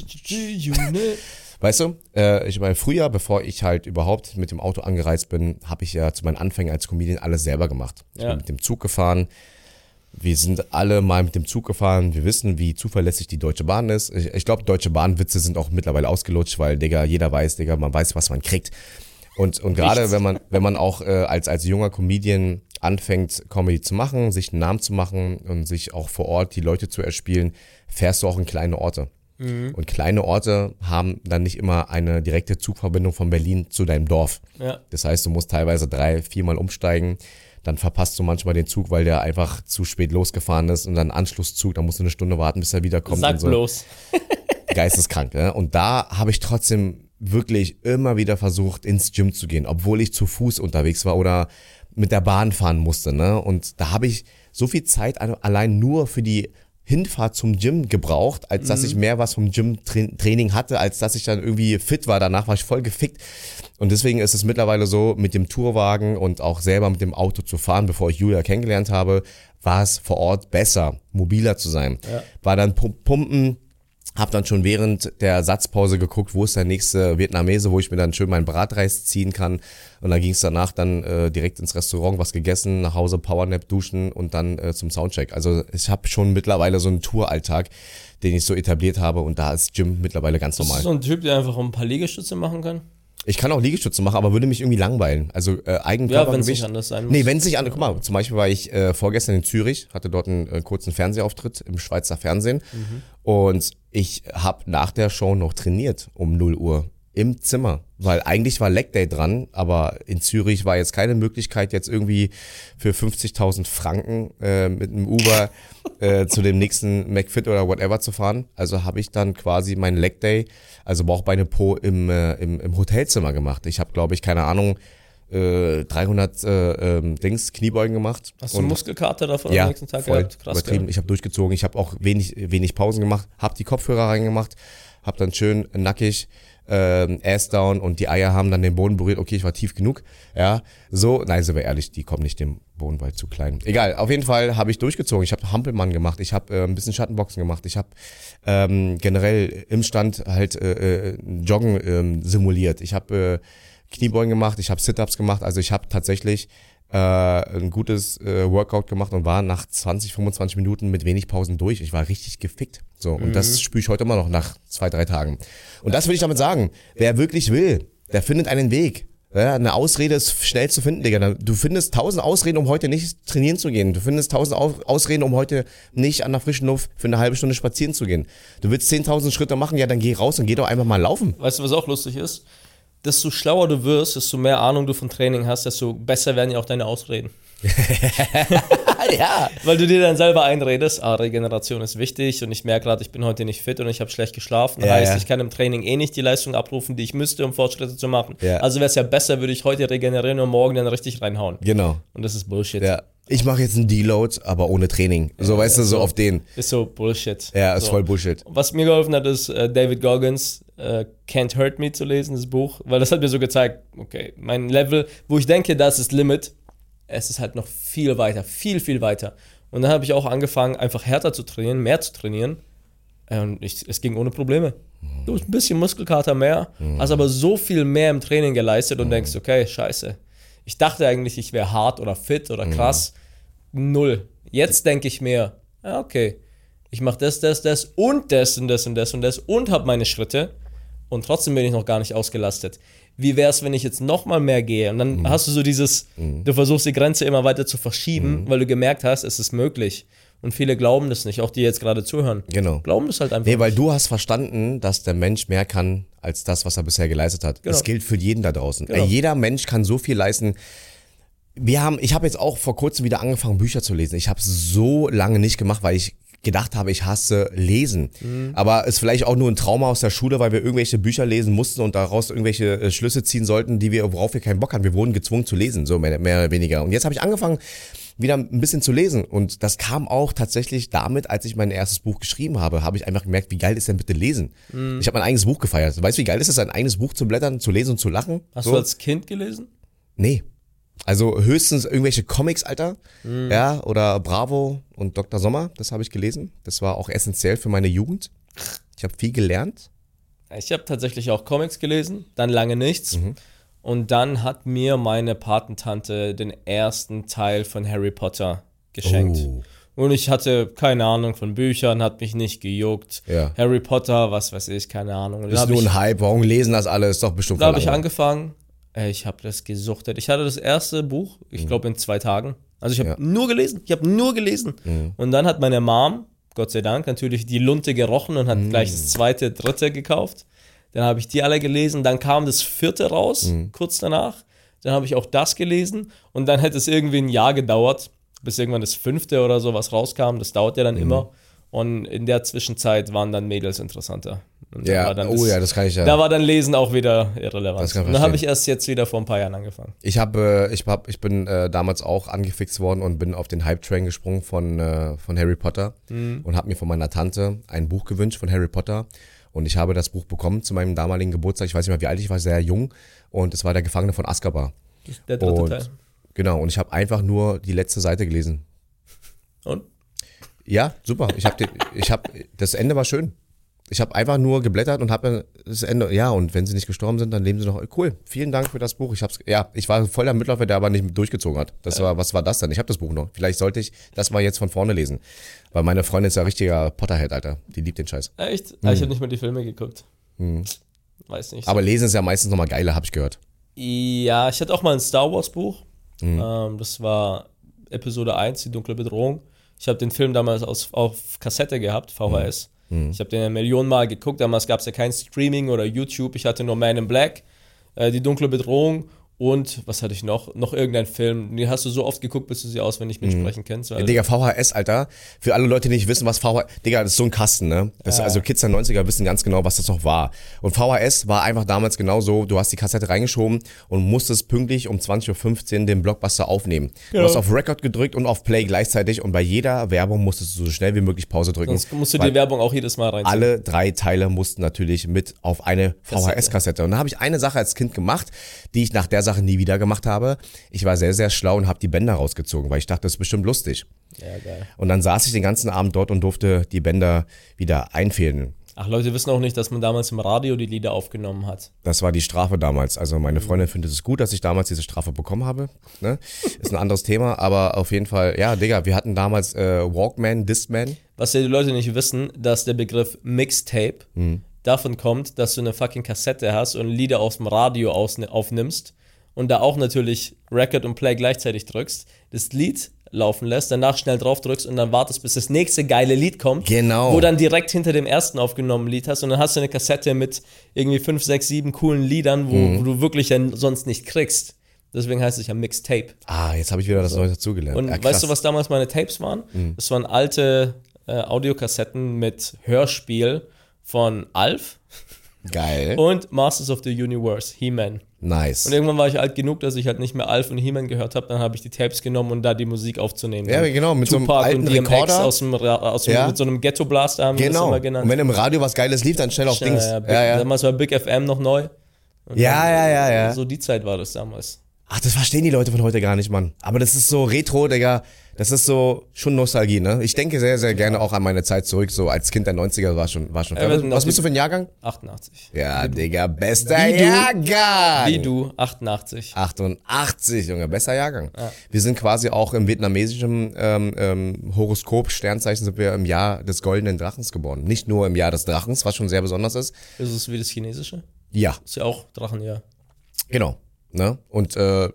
Weißt du, ich meine, früher, bevor ich halt überhaupt mit dem Auto angereist bin, habe ich ja zu meinen Anfängen als Comedian alles selber gemacht. Ich bin mit dem Zug gefahren. Wir sind alle mal mit dem Zug gefahren. Wir wissen, wie zuverlässig die Deutsche Bahn ist. Ich glaube, Deutsche Bahn-Witze sind auch mittlerweile ausgelutscht, weil, Digga, jeder weiß, Digga, man weiß, was man kriegt. Und gerade wenn man auch als junger Comedian anfängt, Comedy zu machen, sich einen Namen zu machen und sich auch vor Ort die Leute zu erspielen, fährst du auch in kleine Orte. Und kleine Orte haben dann nicht immer eine direkte Zugverbindung von Berlin zu deinem Dorf. Ja. Das heißt, du musst teilweise 3-4 Mal umsteigen. Dann verpasst du manchmal den Zug, weil der einfach zu spät losgefahren ist und dann Anschlusszug, da musst du eine Stunde warten, bis er wiederkommt. Sag und so. Bloß. Geisteskrank, ne? Und da habe ich trotzdem wirklich immer wieder versucht, ins Gym zu gehen, obwohl ich zu Fuß unterwegs war oder mit der Bahn fahren musste, ne? Und da habe ich so viel Zeit allein nur für die Hinfahrt zum Gym gebraucht, als dass ich mehr was vom Gym-Training hatte, als dass ich dann irgendwie fit war. Danach war ich voll gefickt. Und deswegen ist es mittlerweile so, mit dem Tourwagen und auch selber mit dem Auto zu fahren, bevor ich Julia kennengelernt habe, war es vor Ort besser, mobiler zu sein. Ja. War dann Pumpen, hab dann schon während der Satzpause geguckt, wo ist der nächste Vietnamese, wo ich mir dann schön meinen Bratreis ziehen kann. Und dann ging es danach dann direkt ins Restaurant, was gegessen, nach Hause Powernap, duschen und dann zum Soundcheck. Also ich habe schon mittlerweile so einen Touralltag, den ich so etabliert habe und da ist Gym mittlerweile ganz normal. Bist du so ein Typ, der einfach ein paar Liegestütze machen kann? Ich kann auch Liegestütze machen, aber würde mich irgendwie langweilen. Also Eigenkörpergewicht. Ja, wenn es nicht anders sein muss. Nee, wenn es nicht anders. Guck mal, zum Beispiel war ich vorgestern in Zürich, hatte dort einen kurzen Fernsehauftritt im Schweizer Fernsehen und ich habe nach der Show noch trainiert um 0 Uhr im Zimmer, weil eigentlich war Leg Day dran, aber in Zürich war jetzt keine Möglichkeit, jetzt irgendwie für 50.000 Franken mit einem Uber zu dem nächsten McFit oder whatever zu fahren. Also habe ich dann quasi meinen Leg Day, also Bauch, Beine, Po im Hotelzimmer gemacht. Ich habe, glaube ich, keine Ahnung, 300 Kniebeugen gemacht. Hast du einen Muskelkater davon am nächsten Tag voll gehabt? Krass, übertrieben. Gell? Ich habe durchgezogen, ich habe auch wenig Pausen gemacht, habe die Kopfhörer reingemacht, habe dann schön nackig Ass down und die Eier haben dann den Boden berührt. Okay, ich war tief genug. Ja, so, nein, sind wir ehrlich, die kommen nicht dem Boden, weil zu klein. Egal, auf jeden Fall habe ich durchgezogen. Ich habe Hampelmann gemacht, ich habe ein bisschen Schattenboxen gemacht, ich habe generell im Stand halt Joggen simuliert. Ich habe Kniebeugen gemacht, ich habe Sit-Ups gemacht, also ich habe tatsächlich ein gutes Workout gemacht und war nach 20-25 Minuten mit wenig Pausen durch. Ich war richtig gefickt. So, und das spüre ich heute immer noch nach 2-3 Tagen. Und das will ich damit sagen. Wer wirklich will, der findet einen Weg. Ja, eine Ausrede ist schnell zu finden, Digga. Du findest 1000 Ausreden, um heute nicht trainieren zu gehen. Du findest 1000 Ausreden, um heute nicht an der frischen Luft für eine halbe Stunde spazieren zu gehen. Du willst 10.000 Schritte machen, ja, dann geh raus und geh doch einfach mal laufen. Weißt du, was auch lustig ist? Desto schlauer du wirst, desto mehr Ahnung du von Training hast, desto besser werden ja auch deine Ausreden. Ja. Weil du dir dann selber einredest, Regeneration ist wichtig und ich merke gerade, ich bin heute nicht fit und ich habe schlecht geschlafen. Das heißt, ich kann im Training nicht die Leistung abrufen, die ich müsste, um Fortschritte zu machen. Ja. Also wäre es ja besser, würde ich heute regenerieren und morgen dann richtig reinhauen. Genau. Und das ist Bullshit. Ja. Ich mache jetzt einen Deload, aber ohne Training. So, weißt du, so auf den. Ist so Bullshit. Ja, ist voll Bullshit. Was mir geholfen hat, ist David Goggins Can't Hurt Me zu lesen, das Buch. Weil das hat mir so gezeigt, okay, mein Level, wo ich denke, das ist Limit, es ist halt noch viel weiter, viel weiter. Und dann habe ich auch angefangen, einfach härter zu trainieren, mehr zu trainieren. Und es ging ohne Probleme. Du hast ein bisschen Muskelkater mehr, hast aber so viel mehr im Training geleistet und denkst, okay, scheiße. Ich dachte eigentlich, ich wäre hart oder fit oder krass. Null. Jetzt denke ich mir, okay, ich mache das und das und das und das und das und habe meine Schritte und trotzdem bin ich noch gar nicht ausgelastet. Wie wäre es, wenn ich jetzt noch mal mehr gehe? Und dann hast du so dieses, du versuchst die Grenze immer weiter zu verschieben, weil du gemerkt hast, es ist möglich. Und viele glauben das nicht, auch die jetzt gerade zuhören. Genau. Glauben das halt einfach nicht. Weil du hast verstanden, dass der Mensch mehr kann, als das, was er bisher geleistet hat. Genau. Das gilt für jeden da draußen. Genau. Jeder Mensch kann so viel leisten. Ich habe jetzt auch vor kurzem wieder angefangen, Bücher zu lesen. Ich habe es so lange nicht gemacht, weil ich gedacht habe, ich hasse Lesen. Aber es ist vielleicht auch nur ein Trauma aus der Schule, weil wir irgendwelche Bücher lesen mussten und daraus irgendwelche Schlüsse ziehen sollten, worauf wir keinen Bock hatten. Wir wurden gezwungen zu lesen, so mehr oder weniger. Und jetzt habe ich angefangen, wieder ein bisschen zu lesen. Und das kam auch tatsächlich damit, als ich mein erstes Buch geschrieben habe, habe ich einfach gemerkt, wie geil ist denn bitte Lesen? Ich habe mein eigenes Buch gefeiert. Weißt du, wie geil ist es, ein eigenes Buch zu blättern, zu lesen und zu lachen? Hast du als Kind gelesen? Nee. Also höchstens irgendwelche Comics, Alter. Ja, oder Bravo und Dr. Sommer, das habe ich gelesen. Das war auch essentiell für meine Jugend. Ich habe viel gelernt. Ich habe tatsächlich auch Comics gelesen, dann lange nichts. Und dann hat mir meine Patentante den ersten Teil von Harry Potter geschenkt. Oh. Und ich hatte keine Ahnung von Büchern, hat mich nicht gejuckt. Ja. Harry Potter, was weiß ich, keine Ahnung. Und Ist nur ein Hype, warum lesen das alle? Ist doch bestimmt da habe ich angefangen. Ich habe das gesuchtet. Ich hatte das erste Buch, ich glaube in 2 Tagen. Also ich habe nur gelesen. Und dann hat meine Mom, Gott sei Dank, natürlich die Lunte gerochen und hat gleich das 2., 3. gekauft. Dann habe ich die alle gelesen. Dann kam das 4. raus, kurz danach. Dann habe ich auch das gelesen. Und dann hätte es irgendwie ein Jahr gedauert, bis irgendwann das 5. oder so was rauskam. Das dauert ja dann immer. Und in der Zwischenzeit waren dann Mädels interessanter. Und Ja, das kann ich ja. Da war dann Lesen auch wieder irrelevant. Das kann ich und dann habe ich erst jetzt wieder vor ein paar Jahren angefangen. Ich bin damals auch angefixt worden und bin auf den Hype-Train gesprungen von Harry Potter und habe mir von meiner Tante ein Buch gewünscht von Harry Potter. Und ich habe das Buch bekommen zu meinem damaligen Geburtstag. Ich weiß nicht mehr, wie alt ich war, sehr jung. Und es war Der Gefangene von Azkaban. Der 3. Teil. Genau, und ich habe einfach nur die letzte Seite gelesen. Und? Ja, super. Das Ende war schön. Ich habe einfach nur geblättert und habe das Ende, ja, und wenn sie nicht gestorben sind, dann leben sie noch. Cool, vielen Dank für das Buch. Ich war voll der Mitläufer, der aber nicht durchgezogen hat. Was war das denn? Ich habe das Buch noch. Vielleicht sollte ich das mal jetzt von vorne lesen. Weil meine Freundin ist ja richtiger Potterhead, Alter. Die liebt den Scheiß. Echt? Ich habe nicht mal die Filme geguckt. Weiß nicht. Aber lesen ist ja meistens nochmal geiler, habe ich gehört. Ja, ich hatte auch mal ein Star Wars Buch. Das war Episode 1, die dunkle Bedrohung. Ich habe den Film damals auf Kassette gehabt, VHS. Ich habe den ja Millionen Mal geguckt. Damals gab es ja kein Streaming oder YouTube. Ich hatte nur Man in Black, die dunkle Bedrohung und was hatte ich noch? Noch irgendein Film. Den hast du so oft geguckt, bis du sie auswendig mitsprechen kennst. Ja, Digga, VHS, Alter. Für alle Leute, die nicht wissen, was VHS... Digga, das ist so ein Kasten, ne? Also Kids der 90er wissen ganz genau, was das noch war. Und VHS war einfach damals genau so, du hast die Kassette reingeschoben und musstest pünktlich um 20.15 Uhr den Blockbuster aufnehmen. Du hast auf Record gedrückt und auf Play gleichzeitig und bei jeder Werbung musstest du so schnell wie möglich Pause drücken. Sonst musst du die Werbung auch jedes Mal reinziehen. Alle 3 Teile mussten natürlich mit auf eine VHS-Kassette. Und da habe ich eine Sache als Kind gemacht, die ich nach der Sache nie wieder gemacht habe. Ich war sehr, sehr schlau und habe die Bänder rausgezogen, weil ich dachte, das ist bestimmt lustig. Ja, geil. Und dann saß ich den ganzen Abend dort und durfte die Bänder wieder einfädeln. Ach, Leute wissen auch nicht, dass man damals im Radio die Lieder aufgenommen hat. Das war die Strafe damals. Also meine Freundin findet es gut, dass ich damals diese Strafe bekommen habe. Ne? Ist ein anderes Thema, aber auf jeden Fall, ja, Digga, wir hatten damals Walkman, Discman. Was ja die Leute nicht wissen, dass der Begriff Mixtape davon kommt, dass du eine fucking Kassette hast und Lieder aus dem Radio aufnimmst und da auch natürlich Record und Play gleichzeitig drückst, das Lied laufen lässt, danach schnell drauf drückst und dann wartest, bis das nächste geile Lied kommt, Genau. Wo dann direkt hinter dem ersten aufgenommenen Lied hast und dann hast du eine Kassette mit irgendwie 5, 6, 7 coolen Liedern, wo du wirklich ja sonst nicht kriegst. Deswegen heißt es ja Mixtape. Ah, jetzt habe ich wieder das Neue dazugelernt. Und ja, weißt du, was damals meine Tapes waren? Das waren alte Audiokassetten mit Hörspiel von Alf Geil. und Masters of the Universe, He-Man. Nice. Und irgendwann war ich alt genug, dass ich halt nicht mehr Alf und He-Man gehört habe. Dann habe ich die Tapes genommen, um da die Musik aufzunehmen. Ja, genau, mit Tupac so einem alten und DMX Rekorder. mit so einem Ghetto-Blaster haben wir das immer genannt. Und wenn im Radio was Geiles lief, dann schnell auf Dings. Ja. Damals war Big FM noch neu. Und Ja. So die Zeit war das damals. Ach, das verstehen die Leute von heute gar nicht, Mann. Aber das ist so Retro, Digga. Das ist so schon Nostalgie, ne? Ich denke sehr, sehr gerne auch an meine Zeit zurück. So als Kind der 90er war schon. Was bist du für ein Jahrgang? 88. Ja, Digga, bester Jahrgang. Wie du, 88. 88, Junge, besser Jahrgang. Ja. Wir sind quasi auch im vietnamesischen Horoskop, Sternzeichen sind wir im Jahr des goldenen Drachens geboren. Nicht nur im Jahr des Drachens, was schon sehr besonders ist. Ist es wie das Chinesische? Ja. Ist ja auch Drachenjahr. Genau. Ne? Und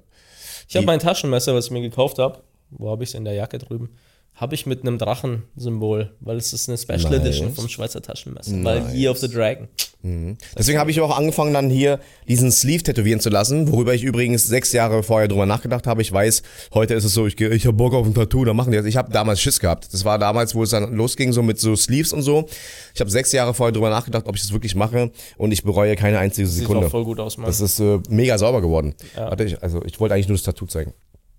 ich habe mein Taschenmesser, was ich mir gekauft habe, wo habe ich es in der Jacke drüben, habe ich mit einem Drachensymbol, weil es ist eine Special Edition vom Schweizer Taschenmesser, weil Year of the Dragon. Deswegen habe ich auch angefangen, dann hier diesen Sleeve tätowieren zu lassen, worüber ich übrigens 6 Jahre vorher drüber nachgedacht habe. Ich weiß, heute ist es so, ich habe Bock auf ein Tattoo, da machen die das. Ich habe damals Schiss gehabt. Das war damals, wo es dann losging, so mit so Sleeves und so. Ich habe 6 Jahre vorher drüber nachgedacht, ob ich das wirklich mache und ich bereue keine einzige Sekunde. Sieht auch voll gut aus, Mann. Das ist mega sauber geworden. Ja. Warte, ich wollte eigentlich nur das Tattoo zeigen.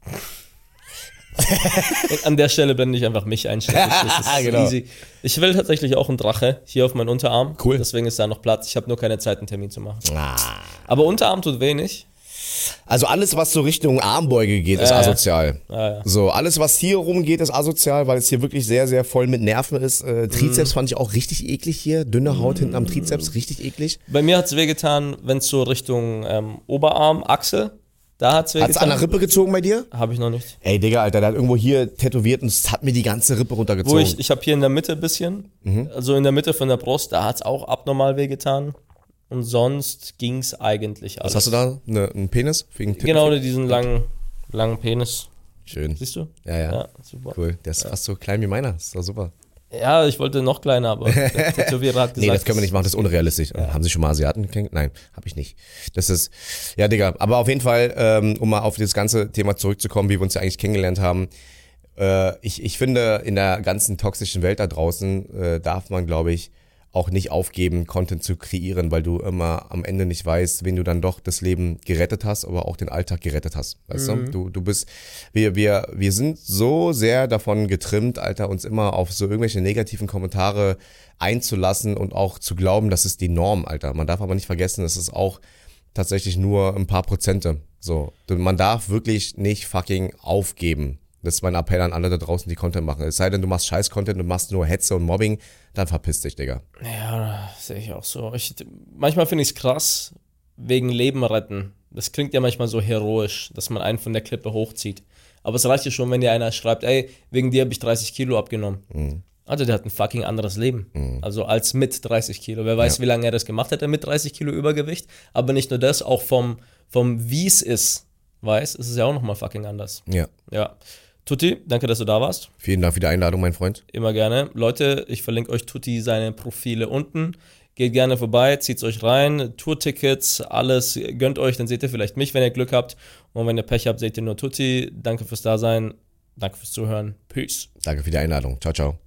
Und an der Stelle blende ich einfach mich ein. Das ist genau. Easy. Ich will tatsächlich auch einen Drache hier auf meinen Unterarm. Cool. Deswegen ist da noch Platz. Ich habe nur keine Zeit, einen Termin zu machen. Aber Unterarm tut wenig. Also alles, was so Richtung Armbeuge geht, ist asozial. Ja. So, alles, was hier rumgeht, ist asozial, weil es hier wirklich sehr, sehr voll mit Nerven ist. Trizeps fand ich auch richtig eklig hier. Dünne Haut hinten am Trizeps, richtig eklig. Bei mir hat es wehgetan, wenn es so Richtung Oberarm, Achsel, da hat es wehgetan. Hat es an der Rippe gezogen bei dir? Habe ich noch nicht. Ey, Digga, Alter, der hat irgendwo hier tätowiert und es hat mir die ganze Rippe runtergezogen. Ich habe hier in der Mitte ein bisschen, also in der Mitte von der Brust, da hat es auch abnormal wehgetan. Und sonst ging es eigentlich alles. Was hast du da? Einen Penis? Genau, diesen langen Penis. Schön. Siehst du? Ja, super. Cool. Der ist fast so klein wie meiner. Das ist doch super. Ja, ich wollte noch kleiner, aber der Tätowierer hat gesagt... Nee, das können wir nicht machen, das ist unrealistisch. Ja. Haben Sie schon mal Asiaten gekriegt? Nein, habe ich nicht. Das ist, ja, Digga, aber auf jeden Fall, um mal auf das ganze Thema zurückzukommen, wie wir uns ja eigentlich kennengelernt haben, ich finde, in der ganzen toxischen Welt da draußen darf man, glaube ich, auch nicht aufgeben, Content zu kreieren, weil du immer am Ende nicht weißt, wen du dann doch das Leben gerettet hast, aber auch den Alltag gerettet hast. Weißt du? Du bist, wir sind so sehr davon getrimmt, Alter, uns immer auf so irgendwelche negativen Kommentare einzulassen und auch zu glauben, das ist die Norm, Alter. Man darf aber nicht vergessen, es ist auch tatsächlich nur ein paar Prozente. So, man darf wirklich nicht fucking aufgeben. Das ist mein Appell an alle da draußen, die Content machen. Es sei denn, du machst Scheiß-Content und machst nur Hetze und Mobbing, dann verpiss dich, Digga. Ja, sehe ich auch so. Manchmal finde ich es krass, wegen Leben retten. Das klingt ja manchmal so heroisch, dass man einen von der Klippe hochzieht. Aber es reicht ja schon, wenn dir einer schreibt, ey, wegen dir habe ich 30 Kilo abgenommen. Also der hat ein fucking anderes Leben. Also als mit 30 Kilo. Wer weiß, wie lange er das gemacht hätte mit 30 Kilo Übergewicht. Aber nicht nur das, auch vom wie es ist, ist es ja auch nochmal fucking anders. Ja. Tutti, danke, dass du da warst. Vielen Dank für die Einladung, mein Freund. Immer gerne. Leute, ich verlinke euch Tutti seine Profile unten. Geht gerne vorbei, zieht's euch rein. Tourtickets, alles, gönnt euch, dann seht ihr vielleicht mich, wenn ihr Glück habt. Und wenn ihr Pech habt, seht ihr nur Tutti. Danke fürs Dasein. Danke fürs Zuhören. Peace. Danke für die Einladung. Ciao, ciao.